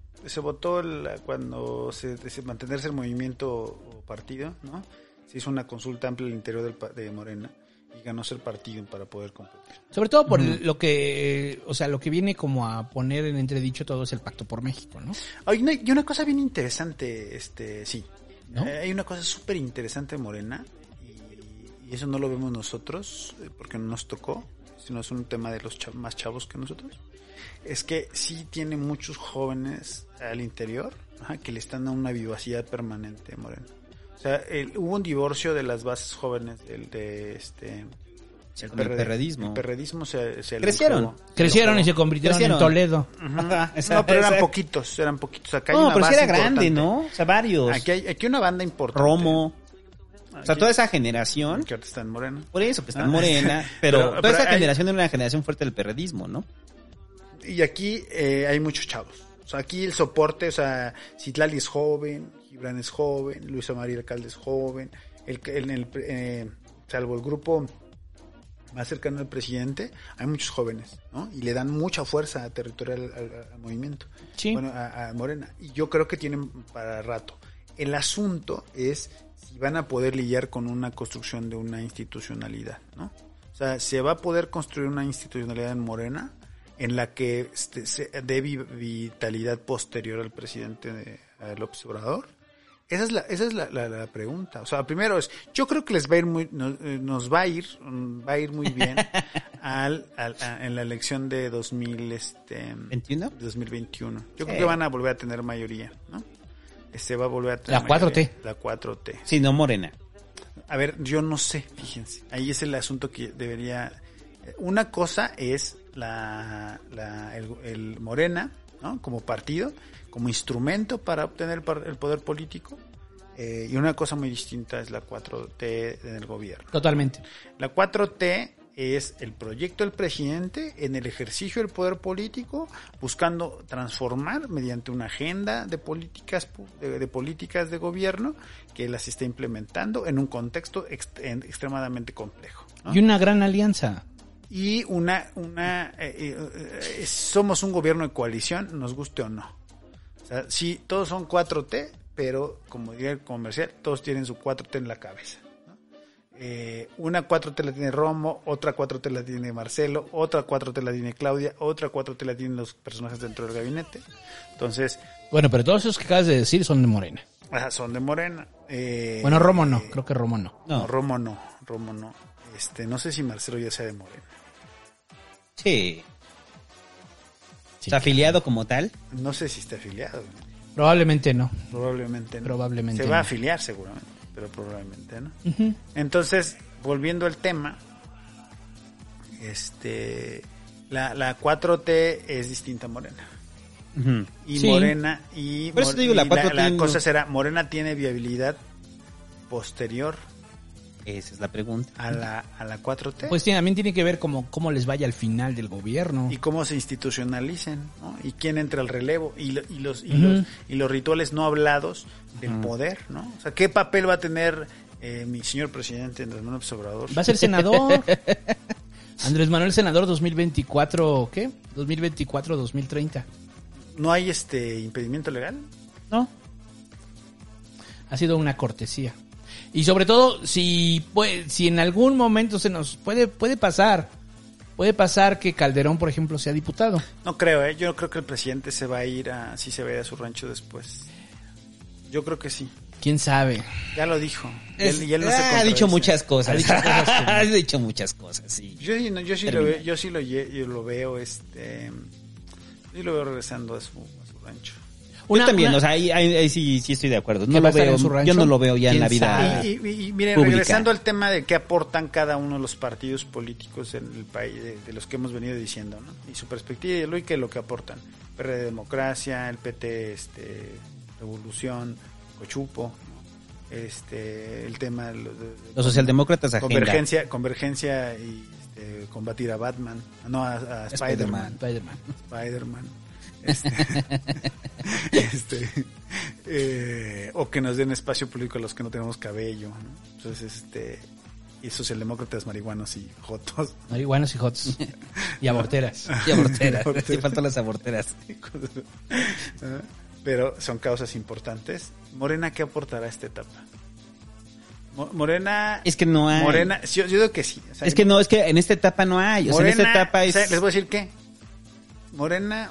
cuando se mantenerse el movimiento o partido, ¿no? Se hizo una consulta amplia al interior de Morena y ganó ser partido para poder competir. Sobre todo por lo que viene como a poner en entredicho todo es el Pacto por México, ¿no? Y una cosa bien interesante, sí. ¿No? Hay una cosa súper interesante en Morena y eso no lo vemos nosotros porque no nos tocó, sino es un tema de los más chavos que nosotros. Es que sí tiene muchos jóvenes al interior, que le están dando una vivacidad permanente a Morena. O sea, hubo un divorcio de las bases jóvenes del perredismo. El perredismo se Crecieron y se convirtieron en Toledo. No, pero eran poquitos. Acá hay una pero base sí era grande, importante. ¿no? O sea, varios. Aquí una banda importante. Romo. O sea, toda esa generación. Que ahorita está en Morena. Por eso, que está en Morena. Pero toda esa generación era una generación fuerte del perredismo, ¿no? Y aquí hay muchos chavos. O sea, aquí el soporte, o sea, Citlali es joven, Gibran es joven, Luisa María Alcalde es joven, salvo el grupo más cercano al presidente, hay muchos jóvenes, ¿no? Y le dan mucha fuerza territorial al movimiento. Sí. Bueno, a Morena. Y yo creo que tienen para rato. El asunto es si van a poder lidiar con una construcción de una institucionalidad, ¿no? O sea, se va a poder construir una institucionalidad en Morena en la que se dé vitalidad posterior al presidente López Obrador. Esa es la pregunta. O sea, primero yo creo que les va a ir nos va a ir muy bien en la elección de 2021. Yo creo que van a volver a tener mayoría, ¿no? Va a volver a tener la 4T. La 4T. Sí, no Morena. A ver, yo no sé, fíjense. Ahí es el asunto que debería. Una cosa es el Morena, ¿no? Como partido, como instrumento para obtener el poder político, y una cosa muy distinta es la 4T en el gobierno. Totalmente. La 4T es el proyecto del presidente en el ejercicio del poder político, buscando transformar mediante una agenda de políticas de gobierno que las está implementando en un contexto extremadamente complejo, ¿no? Y una gran alianza. Y somos un gobierno de coalición, nos guste o no. O sea, sí, todos son 4T, pero como diría el comercial, todos tienen su 4T en la cabeza, ¿no? Una 4T la tiene Romo, otra 4T la tiene Marcelo, otra 4T la tiene Claudia, otra 4T la tienen los personajes dentro del gabinete. Entonces, bueno, pero todos esos que acabas de decir son de Morena. Son de Morena. Bueno, Romo no, creo que Romo no. No, Romo no. No sé si Marcelo ya sea de Morena. Sí. ¿Está afiliado como tal? No sé si está afiliado. Probablemente no. Se va a afiliar seguramente, pero probablemente no. Uh-huh. Entonces, volviendo al tema, la 4T es distinta a Morena. Uh-huh. Y sí. Morena por eso te digo, la 4T la cosa será, Morena tiene viabilidad posterior. Esa es la pregunta. A la 4T. Pues también tiene que ver cómo les vaya al final del gobierno. Y cómo se institucionalicen, ¿no? Y quién entra al relevo. Y los rituales no hablados del poder, ¿no? O sea, ¿qué papel va a tener mi señor presidente Andrés Manuel López Obrador? Va a ser senador. Andrés Manuel senador 2024, ¿qué? 2024-2030. ¿No hay impedimento legal? No. Ha sido una cortesía. Y sobre todo, si en algún momento se nos puede pasar que Calderón, por ejemplo, sea diputado. No creo, yo creo que el presidente se va a ir a su rancho después. Yo creo que sí. ¿Quién sabe? Ya lo dijo. Ha dicho muchas cosas. Ha dicho muchas cosas, sí. Yo sí lo veo regresando a su rancho. Yo también, o sea, ahí sí estoy de acuerdo. No lo veo, yo no lo veo ya en la vida. Y miren, pública. Regresando al tema de qué aportan cada uno de los partidos políticos en el país, de los que hemos venido diciendo, ¿no? Y su perspectiva ideológica y lo que aportan. PRD Democracia, el PT Revolución, Cochupo, ¿no? El tema de los socialdemócratas, convergencia y combatir a Batman, no a Spider-Man. O que nos den espacio público a los que no tenemos cabello, ¿no? Entonces, y socialdemócratas marihuanos y jotos. Marihuanos y jotos. Y aborteras. Sí, faltan las aborteras. Pero son causas importantes. Morena, ¿qué aportará a esta etapa? Morena... Es que no hay. Morena, yo digo que sí. O sea, es que en esta etapa no hay. Morena, o sea, en esta etapa es... O sea, les voy a decir que Morena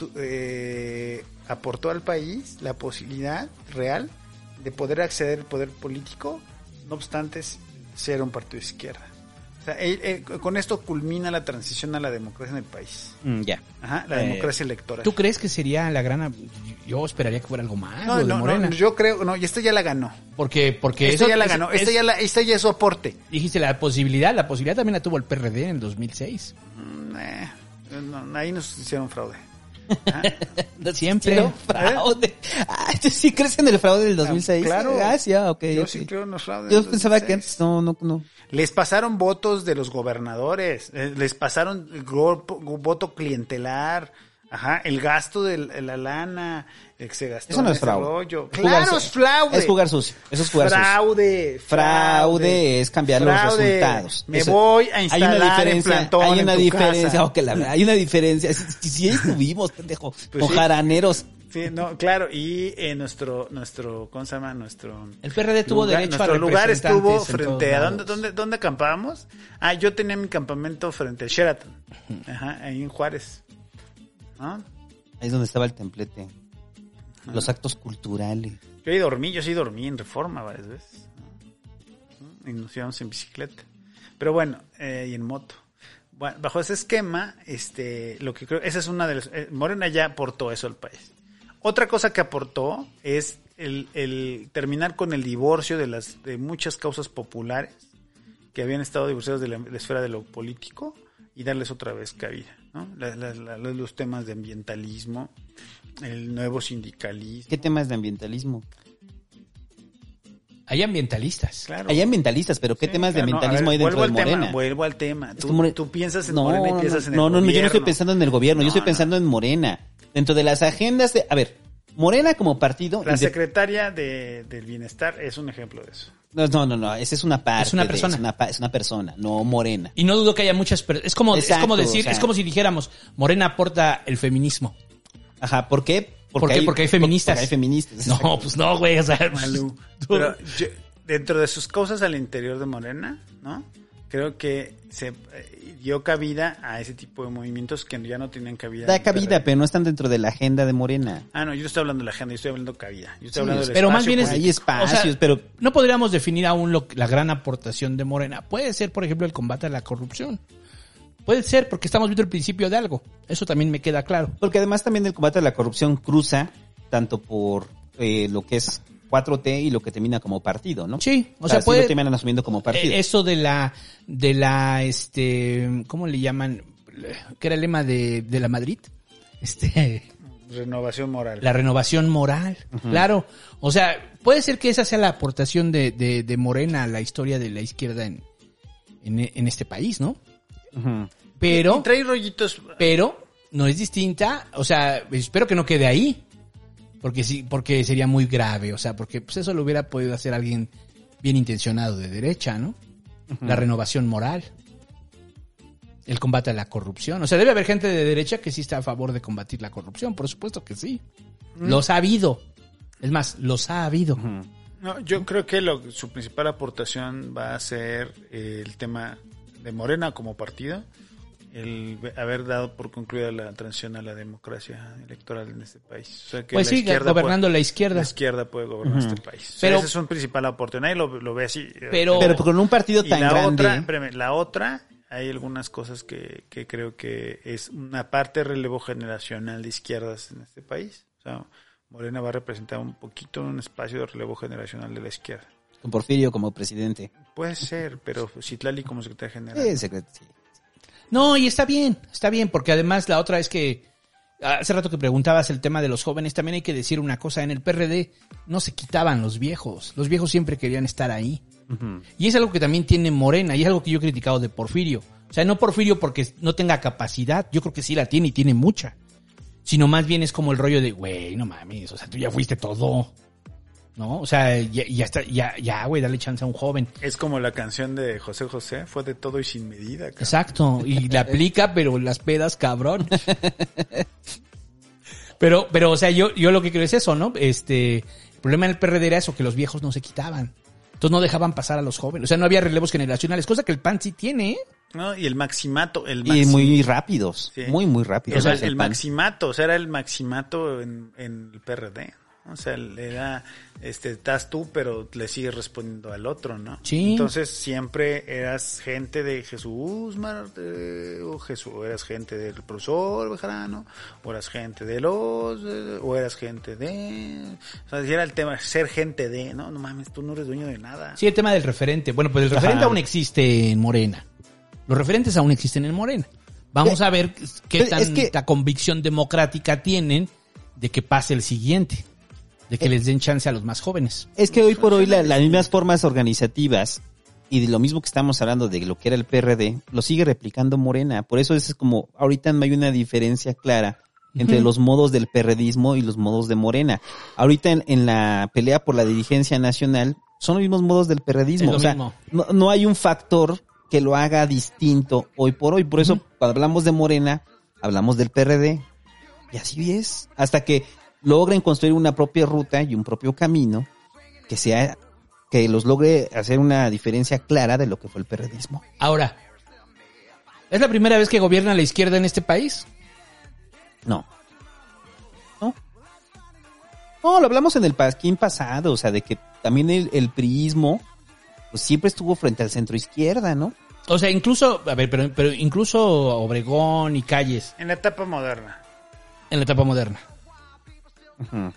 aportó al país la posibilidad real de poder acceder al poder político, no obstante ser un partido de izquierda. O sea, con esto culmina la transición a la democracia en el país. Ya. Ajá, la democracia electoral. ¿Tú crees que sería la gran... Yo esperaría que fuera algo más. No, yo creo... No, y esta ya la ganó. Porque esta ya la ganó. Esta ya es su aporte. Dijiste la posibilidad también la tuvo el PRD en el 2006. No, ahí nos hicieron fraude. Siempre. Fraude. ¿Tú sí crees en el fraude del 2006? Claro. Okay. Sí creo en los fraudes. Yo pensaba que antes no. Les pasaron votos de los gobernadores, les pasaron voto clientelar, el gasto de la lana, que se gastó. Eso no es fraude. Rollo. Claro, es fraude. Es jugar sucio. Eso es jugar sucio. Fraude es cambiar los resultados. Me voy a instalar en plantón. Hay una diferencia. Hay una diferencia. Si ahí estuvimos, pendejo, con jaraneros. Sí, no, claro, y nuestro, ¿cómo se llama? El PRD tuvo derecho a nuestro lugar estuvo frente a ¿dónde acampábamos? Yo tenía mi campamento frente al Sheraton, ahí en Juárez, ¿no? Ahí es donde estaba el templete, los actos culturales. Yo sí dormí en Reforma varias veces, ¿no? Y nos íbamos en bicicleta, pero bueno, y en moto. Bueno, bajo ese esquema, lo que creo, esa es una de las, Morena ya aportó eso al país. Otra cosa que aportó es el terminar con el divorcio de muchas causas populares que habían estado divorciadas de la esfera de lo político y darles otra vez cabida, ¿no? Los temas de ambientalismo, el nuevo sindicalismo. ¿Qué temas de ambientalismo? Hay ambientalistas. Claro. Hay ambientalistas, pero ¿qué temas de ambientalismo hay dentro de Morena? Vuelvo al tema. Tú piensas en Morena y piensas en el gobierno. No, yo no estoy pensando en el gobierno, yo estoy pensando en Morena. Dentro de las agendas de... A ver, Morena como partido... La secretaria del Bienestar es un ejemplo de eso. No, esa es una parte. Es una persona. Es una persona, no Morena. Y no dudo que haya muchas personas. Es como si dijéramos, Morena aporta el feminismo. Ajá, ¿por qué? Porque hay feministas. Porque hay feministas. No, pues no, güey. O sea, Malú. Pero dentro de sus causas al interior de Morena, ¿no? Creo que se dio cabida a ese tipo de movimientos que ya no tenían cabida. Da cabida, pero no están dentro de la agenda de Morena. No, yo no estoy hablando de la agenda, yo estoy hablando de cabida. Yo estoy hablando del pero espacio. Más bien hay espacios, o sea, pero... No podríamos definir aún la gran aportación de Morena. Puede ser, por ejemplo, el combate a la corrupción. Puede ser, porque estamos viendo el principio de algo. Eso también me queda claro. Porque además también el combate a la corrupción cruza tanto por lo que es 4T y lo que termina como partido, ¿no? Sí, o sea, puede... lo terminan asumiendo como partido. Eso de la, ¿cómo le llaman? ¿Qué era el lema de la Madrid? Renovación moral. La renovación moral, claro. O sea, puede ser que esa sea la aportación de Morena a la historia de la izquierda en este país, ¿no? Pero... Y trae rollitos... Pero no es distinta, o sea, espero que no quede ahí. Porque sería muy grave, o sea, porque pues eso lo hubiera podido hacer alguien bien intencionado de derecha, ¿no? La renovación moral, el combate a la corrupción, o sea, debe haber gente de derecha que sí está a favor de combatir la corrupción, por supuesto que sí. Los ha habido, es más, los ha habido. No, yo creo que su principal aportación va a ser el tema de Morena como partido, el haber dado por concluida la transición a la democracia electoral en este país. O sea, que pues sí, gobernando la izquierda. La izquierda puede gobernar este país. O sea, pero ese es un principal aporte. Nadie lo ve así. Pero con un partido tan grande. La otra, hay algunas cosas que creo que es una parte de relevo generacional de izquierdas en este país. O sea, Morena va a representar un poquito un espacio de relevo generacional de la izquierda. Con Porfirio como presidente. Puede ser, pero Citlali como secretaria general. Sí. No, y está bien, porque además la otra es que hace rato que preguntabas el tema de los jóvenes, también hay que decir una cosa, en el PRD no se quitaban los viejos siempre querían estar ahí. Uh-huh. Y es algo que también tiene Morena, y es algo que yo he criticado de Porfirio. O sea, no Porfirio porque no tenga capacidad, yo creo que sí la tiene y tiene mucha. Sino más bien es como el rollo de, güey, no mames, o sea, tú ya fuiste todo. ¿No? O sea, ya está, ya, güey, dale chance a un joven. Es como la canción de José José, fue de todo y sin medida. Cabrón. Exacto, y la aplica, pero las pedas, cabrón. Pero, o sea, yo lo que creo es eso, ¿no? El problema en el PRD era eso, que los viejos no se quitaban. Entonces no dejaban pasar a los jóvenes. O sea, no había relevos generacionales, cosa que el PAN sí tiene, ¿eh? No, y el maximato. Y muy rápidos, sí. Muy rápidos. O sea, el maximato, o sea, era el maximato en el PRD. O sea, era, estás tú, pero le sigues respondiendo al otro, ¿no? Sí. Entonces siempre eras gente de Jesús Marte, o eras gente del profesor Bejarano, o eras gente de o eras gente de, o sea, era el tema, ser gente de, no mames, tú no eres dueño de nada. Sí, el tema del referente. Bueno, pues el referente aún existe en Morena. Los referentes aún existen en Morena. Vamos a ver qué tanta convicción democrática tienen de que pase el siguiente. De que les den chance a los más jóvenes. Es que hoy por hoy las mismas formas organizativas y de lo mismo que estamos hablando de lo que era el PRD, lo sigue replicando Morena. Por eso es como, ahorita no hay una diferencia clara entre los modos del perredismo y los modos de Morena. Ahorita en la pelea por la dirigencia nacional son los mismos modos del perredismo. O sea, no hay un factor que lo haga distinto hoy por hoy. Por eso cuando hablamos de Morena, hablamos del PRD. Y así es. Hasta que logren construir una propia ruta y un propio camino que los logre hacer una diferencia clara de lo que fue el perredismo. Ahora, ¿es la primera vez que gobierna la izquierda en este país? No, lo hablamos en el pasquín pasado, o sea, de que también el priismo pues siempre estuvo frente al centro izquierda, ¿no? O sea, incluso, a ver, pero incluso Obregón y Calles. En la etapa moderna. Uh-huh.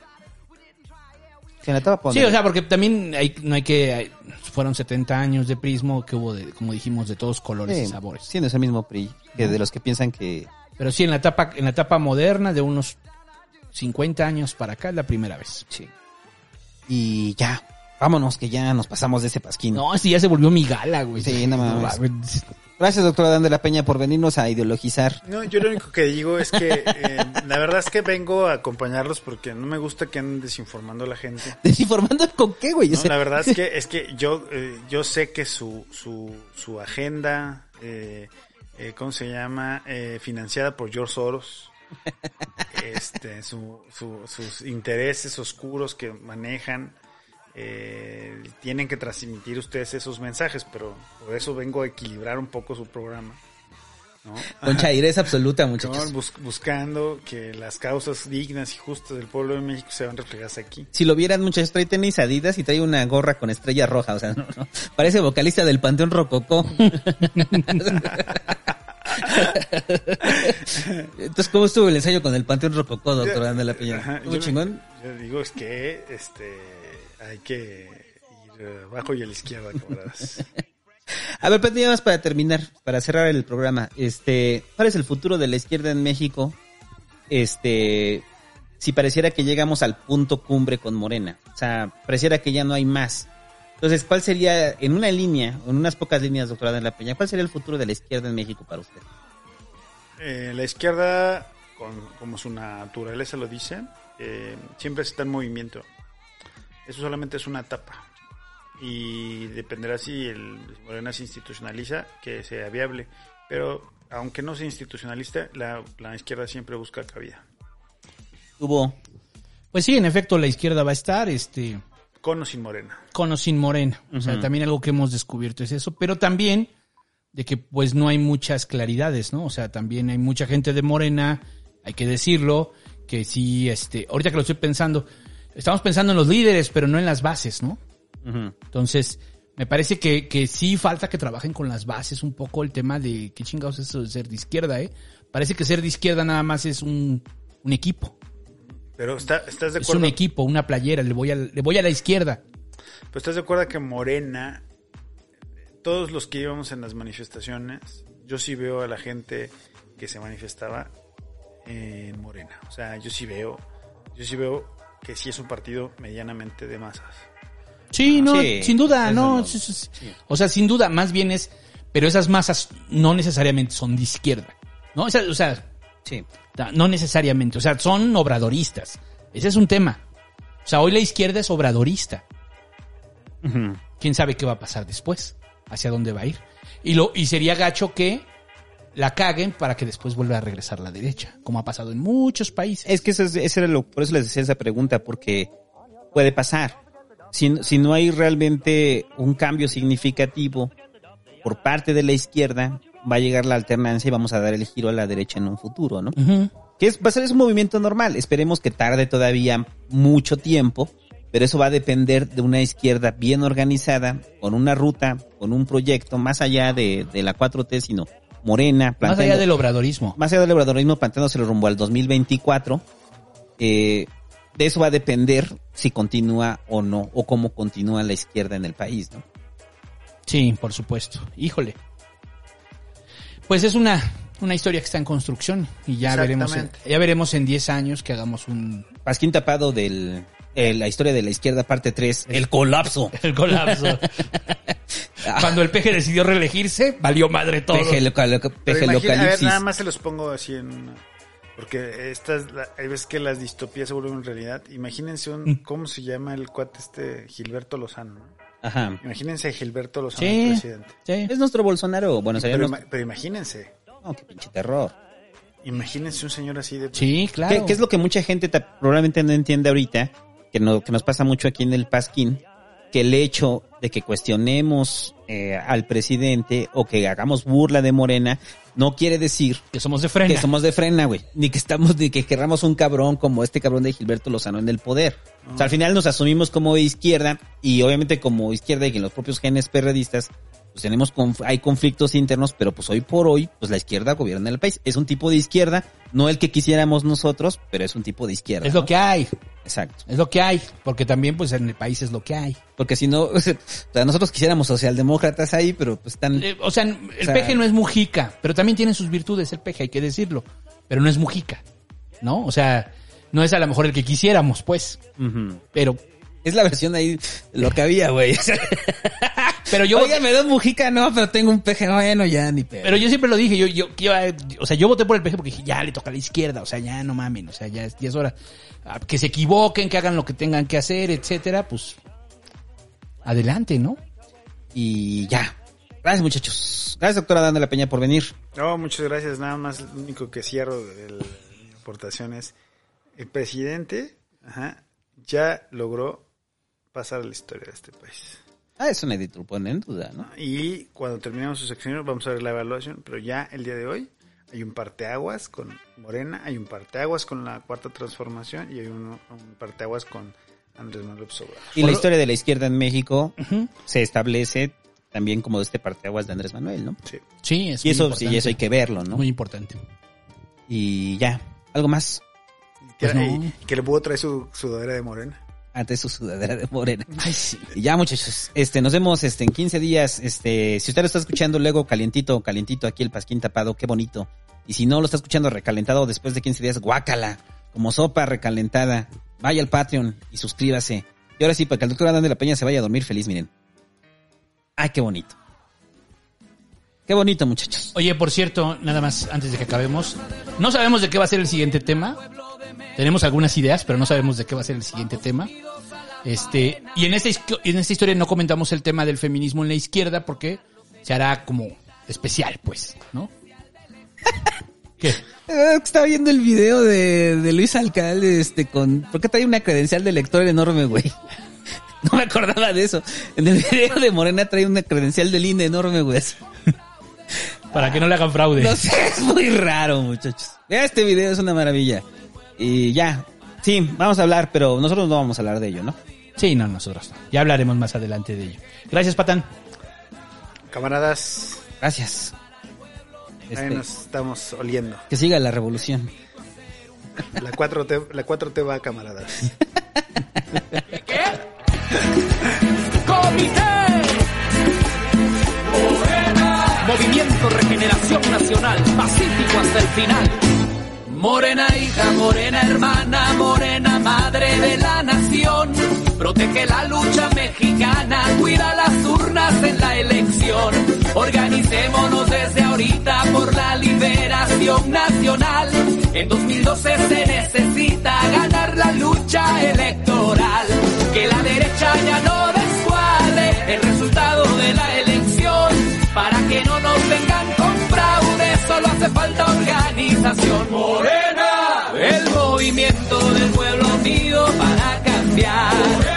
Sí, o sea, porque también fueron 70 años de prismo que hubo, como dijimos, de todos colores y sabores. Sí, no es el mismo PRI, que de los que piensan que... Pero sí, en la etapa moderna, de unos 50 años para acá, es la primera vez. Sí. Y ya, vámonos, que ya nos pasamos de ese pasquín. No, sí, ya se volvió mi gala, güey. Sí, no mames. Gracias, doctora Dan de la Peña, por venirnos a ideologizar. No, yo lo único que digo es que la verdad es que vengo a acompañarlos porque no me gusta que anden desinformando a la gente. ¿Desinformando con qué, güey? No, la verdad es que yo sé que su agenda, ¿cómo se llama? Financiada por George Soros, sus intereses oscuros que manejan, tienen que transmitir ustedes esos mensajes, pero por eso vengo a equilibrar un poco su programa, ¿no? Con chairez absoluta, muchachos. No, buscando que las causas dignas y justas del pueblo de México se van reflejadas aquí. Si lo vieran, muchachos, trae tenis Adidas y trae una gorra con estrella roja, o sea, no. Parece vocalista del Panteón Rococó. Entonces, ¿cómo estuvo el ensayo con el Panteón Rococó, doctor Dan de la Peña? ¿Estuvo chingón? Yo digo, es que hay que ir abajo y a la izquierda, camaradas. A ver, pero más para terminar, para cerrar el programa, ¿cuál es el futuro de la izquierda en México? Si pareciera que llegamos al punto cumbre con Morena, o sea, pareciera que ya no hay más. Entonces, ¿cuál sería, en una línea, en unas pocas líneas, doctora de la Peña, cuál sería el futuro de la izquierda en México para usted? La izquierda, como su naturaleza lo dice, siempre está en movimiento. Eso solamente es una etapa. Y dependerá si el Morena se institucionaliza, que sea viable. Pero aunque no se institucionalice, la izquierda siempre busca cabida. Pues sí, en efecto, la izquierda va a estar, con o sin Morena. Con o sin Morena. O sea, también algo que hemos descubierto es eso. Pero también de que pues no hay muchas claridades, ¿no? O sea, también hay mucha gente de Morena, hay que decirlo, que sí, ahorita que lo estoy pensando, estamos pensando en los líderes, pero no en las bases, ¿no? Uh-huh. Entonces, me parece que sí falta que trabajen con las bases un poco el tema de qué chingados es eso de ser de izquierda, ¿eh? Parece que ser de izquierda nada más es un equipo. Pero ¿estás de acuerdo? Es un equipo, una playera, le voy a la izquierda. Pero ¿estás de acuerdo que Morena, todos los que íbamos en las manifestaciones, yo sí veo a la gente que se manifestaba en Morena? O sea, yo sí veo que sí es un partido medianamente de masas. Sí, no, sí, sin duda, no. Sí. O sea, sin duda, más bien es, pero esas masas no necesariamente son de izquierda, ¿no? O sea, sí, no necesariamente, o sea, son obradoristas. Ese es un tema. O sea, hoy la izquierda es obradorista. Uh-huh. ¿Quién sabe qué va a pasar después? ¿Hacia dónde va a ir? Y sería gacho que la caguen para que después vuelva a regresar la derecha, como ha pasado en muchos países. Es que por eso les decía esa pregunta, porque puede pasar. Si no hay realmente un cambio significativo por parte de la izquierda, va a llegar la alternancia y vamos a dar el giro a la derecha en un futuro, ¿no? Uh-huh. Va a ser un movimiento normal. Esperemos que tarde todavía mucho tiempo, pero eso va a depender de una izquierda bien organizada, con una ruta, con un proyecto, más allá de la 4T, sino Morena. Más allá del obradorismo. Más allá del obradorismo, planteándose el rumbo al 2024. De eso va a depender si continúa o no, o cómo continúa la izquierda en el país, ¿no? Sí, por supuesto. Híjole. Pues es una historia que está en construcción y ya veremos en 10 años que hagamos un Pasquín Tapado de la historia de la izquierda parte 3, el colapso. Cuando el PG decidió reelegirse, valió madre todo. PG Localipsis. A ver, nada más se los pongo así porque hay veces que las distopías se vuelven realidad. Imagínense ¿cómo se llama el cuate Gilberto Lozano, ¿no? Ajá. Imagínense a Gilberto Lozano, presidente. Sí. Es nuestro Bolsonaro. Bueno, pero imagínense. No, qué pinche terror. Imagínense un señor así de... Sí, claro. ¿Qué es lo que mucha gente probablemente no entiende ahorita? Que nos pasa mucho aquí en el Pasquín, que el hecho de que cuestionemos al presidente o que hagamos burla de Morena no quiere decir que somos de frena. Que somos de frena, güey. Ni que querramos un cabrón como este cabrón de Gilberto Lozano en el poder. O sea, al final nos asumimos como izquierda y obviamente como izquierda y que en los propios genes perredistas pues hay conflictos internos, pero pues hoy por hoy pues la izquierda gobierna el país. Es un tipo de izquierda, no el que quisiéramos nosotros, pero es un tipo de izquierda. Es lo que hay. Exacto. Es lo que hay, porque también pues en el país es lo que hay. Porque si no, o sea, nosotros quisiéramos socialdemócratas ahí, pero pues están... el PG no es Mujica, pero también tiene sus virtudes el PG, hay que decirlo. Pero no es Mujica, ¿no? O sea, no es a lo mejor el que quisiéramos, pues. Uh-huh. Pero... es la versión ahí, lo que había, güey. Pero yo... Oiga, me da Mujica, no, pero tengo un PG, bueno, ya ni pedo. Pero yo siempre lo dije, yo voté por el PG porque dije, ya le toca a la izquierda, o sea, ya no mamen, o sea, ya es hora. Que se equivoquen, que hagan lo que tengan que hacer, etcétera, pues adelante, ¿no? Y ya. Gracias, muchachos. Gracias, doctora Dana La Peña, por venir. No, muchas gracias. Nada más, lo único que cierro de la aportación es el presidente ya logró pasar a la historia de este país. Eso nadie te lo pone en duda, ¿no? Y cuando terminemos sus secciones vamos a ver la evaluación, pero ya el día de hoy hay un parteaguas con Morena, hay un parteaguas con la Cuarta Transformación y hay un parteaguas con Andrés Manuel López Obrador. Y la historia de la izquierda en México se establece también como este parteaguas de Andrés Manuel, ¿no? Sí. Sí, es y eso hay que verlo, ¿no? Muy importante. Y ya, ¿algo más? Pues que le pudo traer su sudadera de Morena. Antes su sudadera de Morena. Ay, sí. Y ya, muchachos, nos vemos en 15 días. Si usted lo está escuchando luego calientito aquí el Pasquín Tapado, qué bonito. Y si no lo está escuchando recalentado después de 15 días, guácala, como sopa recalentada. Vaya al Patreon y suscríbase. Y ahora sí, para que el doctor Adán de la Peña se vaya a dormir feliz, miren. Ay, qué bonito. Qué bonito, muchachos. Oye, por cierto, nada más antes de que acabemos, no sabemos de qué va a ser el siguiente tema. Tenemos algunas ideas, pero no sabemos de qué va a ser el siguiente tema. Y en esta historia no comentamos el tema del feminismo en la izquierda porque se hará como especial, pues, ¿no? ¿Qué? Estaba viendo el video de Luis Alcalde, ¿por qué trae una credencial de lector enorme, güey? No me acordaba de eso. En el video de Morena trae una credencial del INE enorme, güey. Para que no le hagan fraude. No sé, es muy raro, muchachos. Este video es una maravilla. Y ya, sí, vamos a hablar, pero nosotros no vamos a hablar de ello, ¿no? Sí, no, nosotros no. Ya hablaremos más adelante de ello. Gracias, Patán. Camaradas. Gracias. Ahí nos estamos oliendo. Que siga la revolución. La 4T va, camaradas. ¿Qué? ¡Comité! Morena. Movimiento Regeneración Nacional, pacífico hasta el final. Morena hija, morena hermana, morena madre de la nación. Protege la lucha mexicana, cuida las urnas en la elección. Organicémonos desde ahorita por la liberación nacional. En 2012 se necesita ganar la lucha electoral. Que la derecha ya no descuadre el resultado de la elección. Para que no nos vengan con fraude, solo hace falta organización. Morena, el movimiento del pueblo unido para cambiar.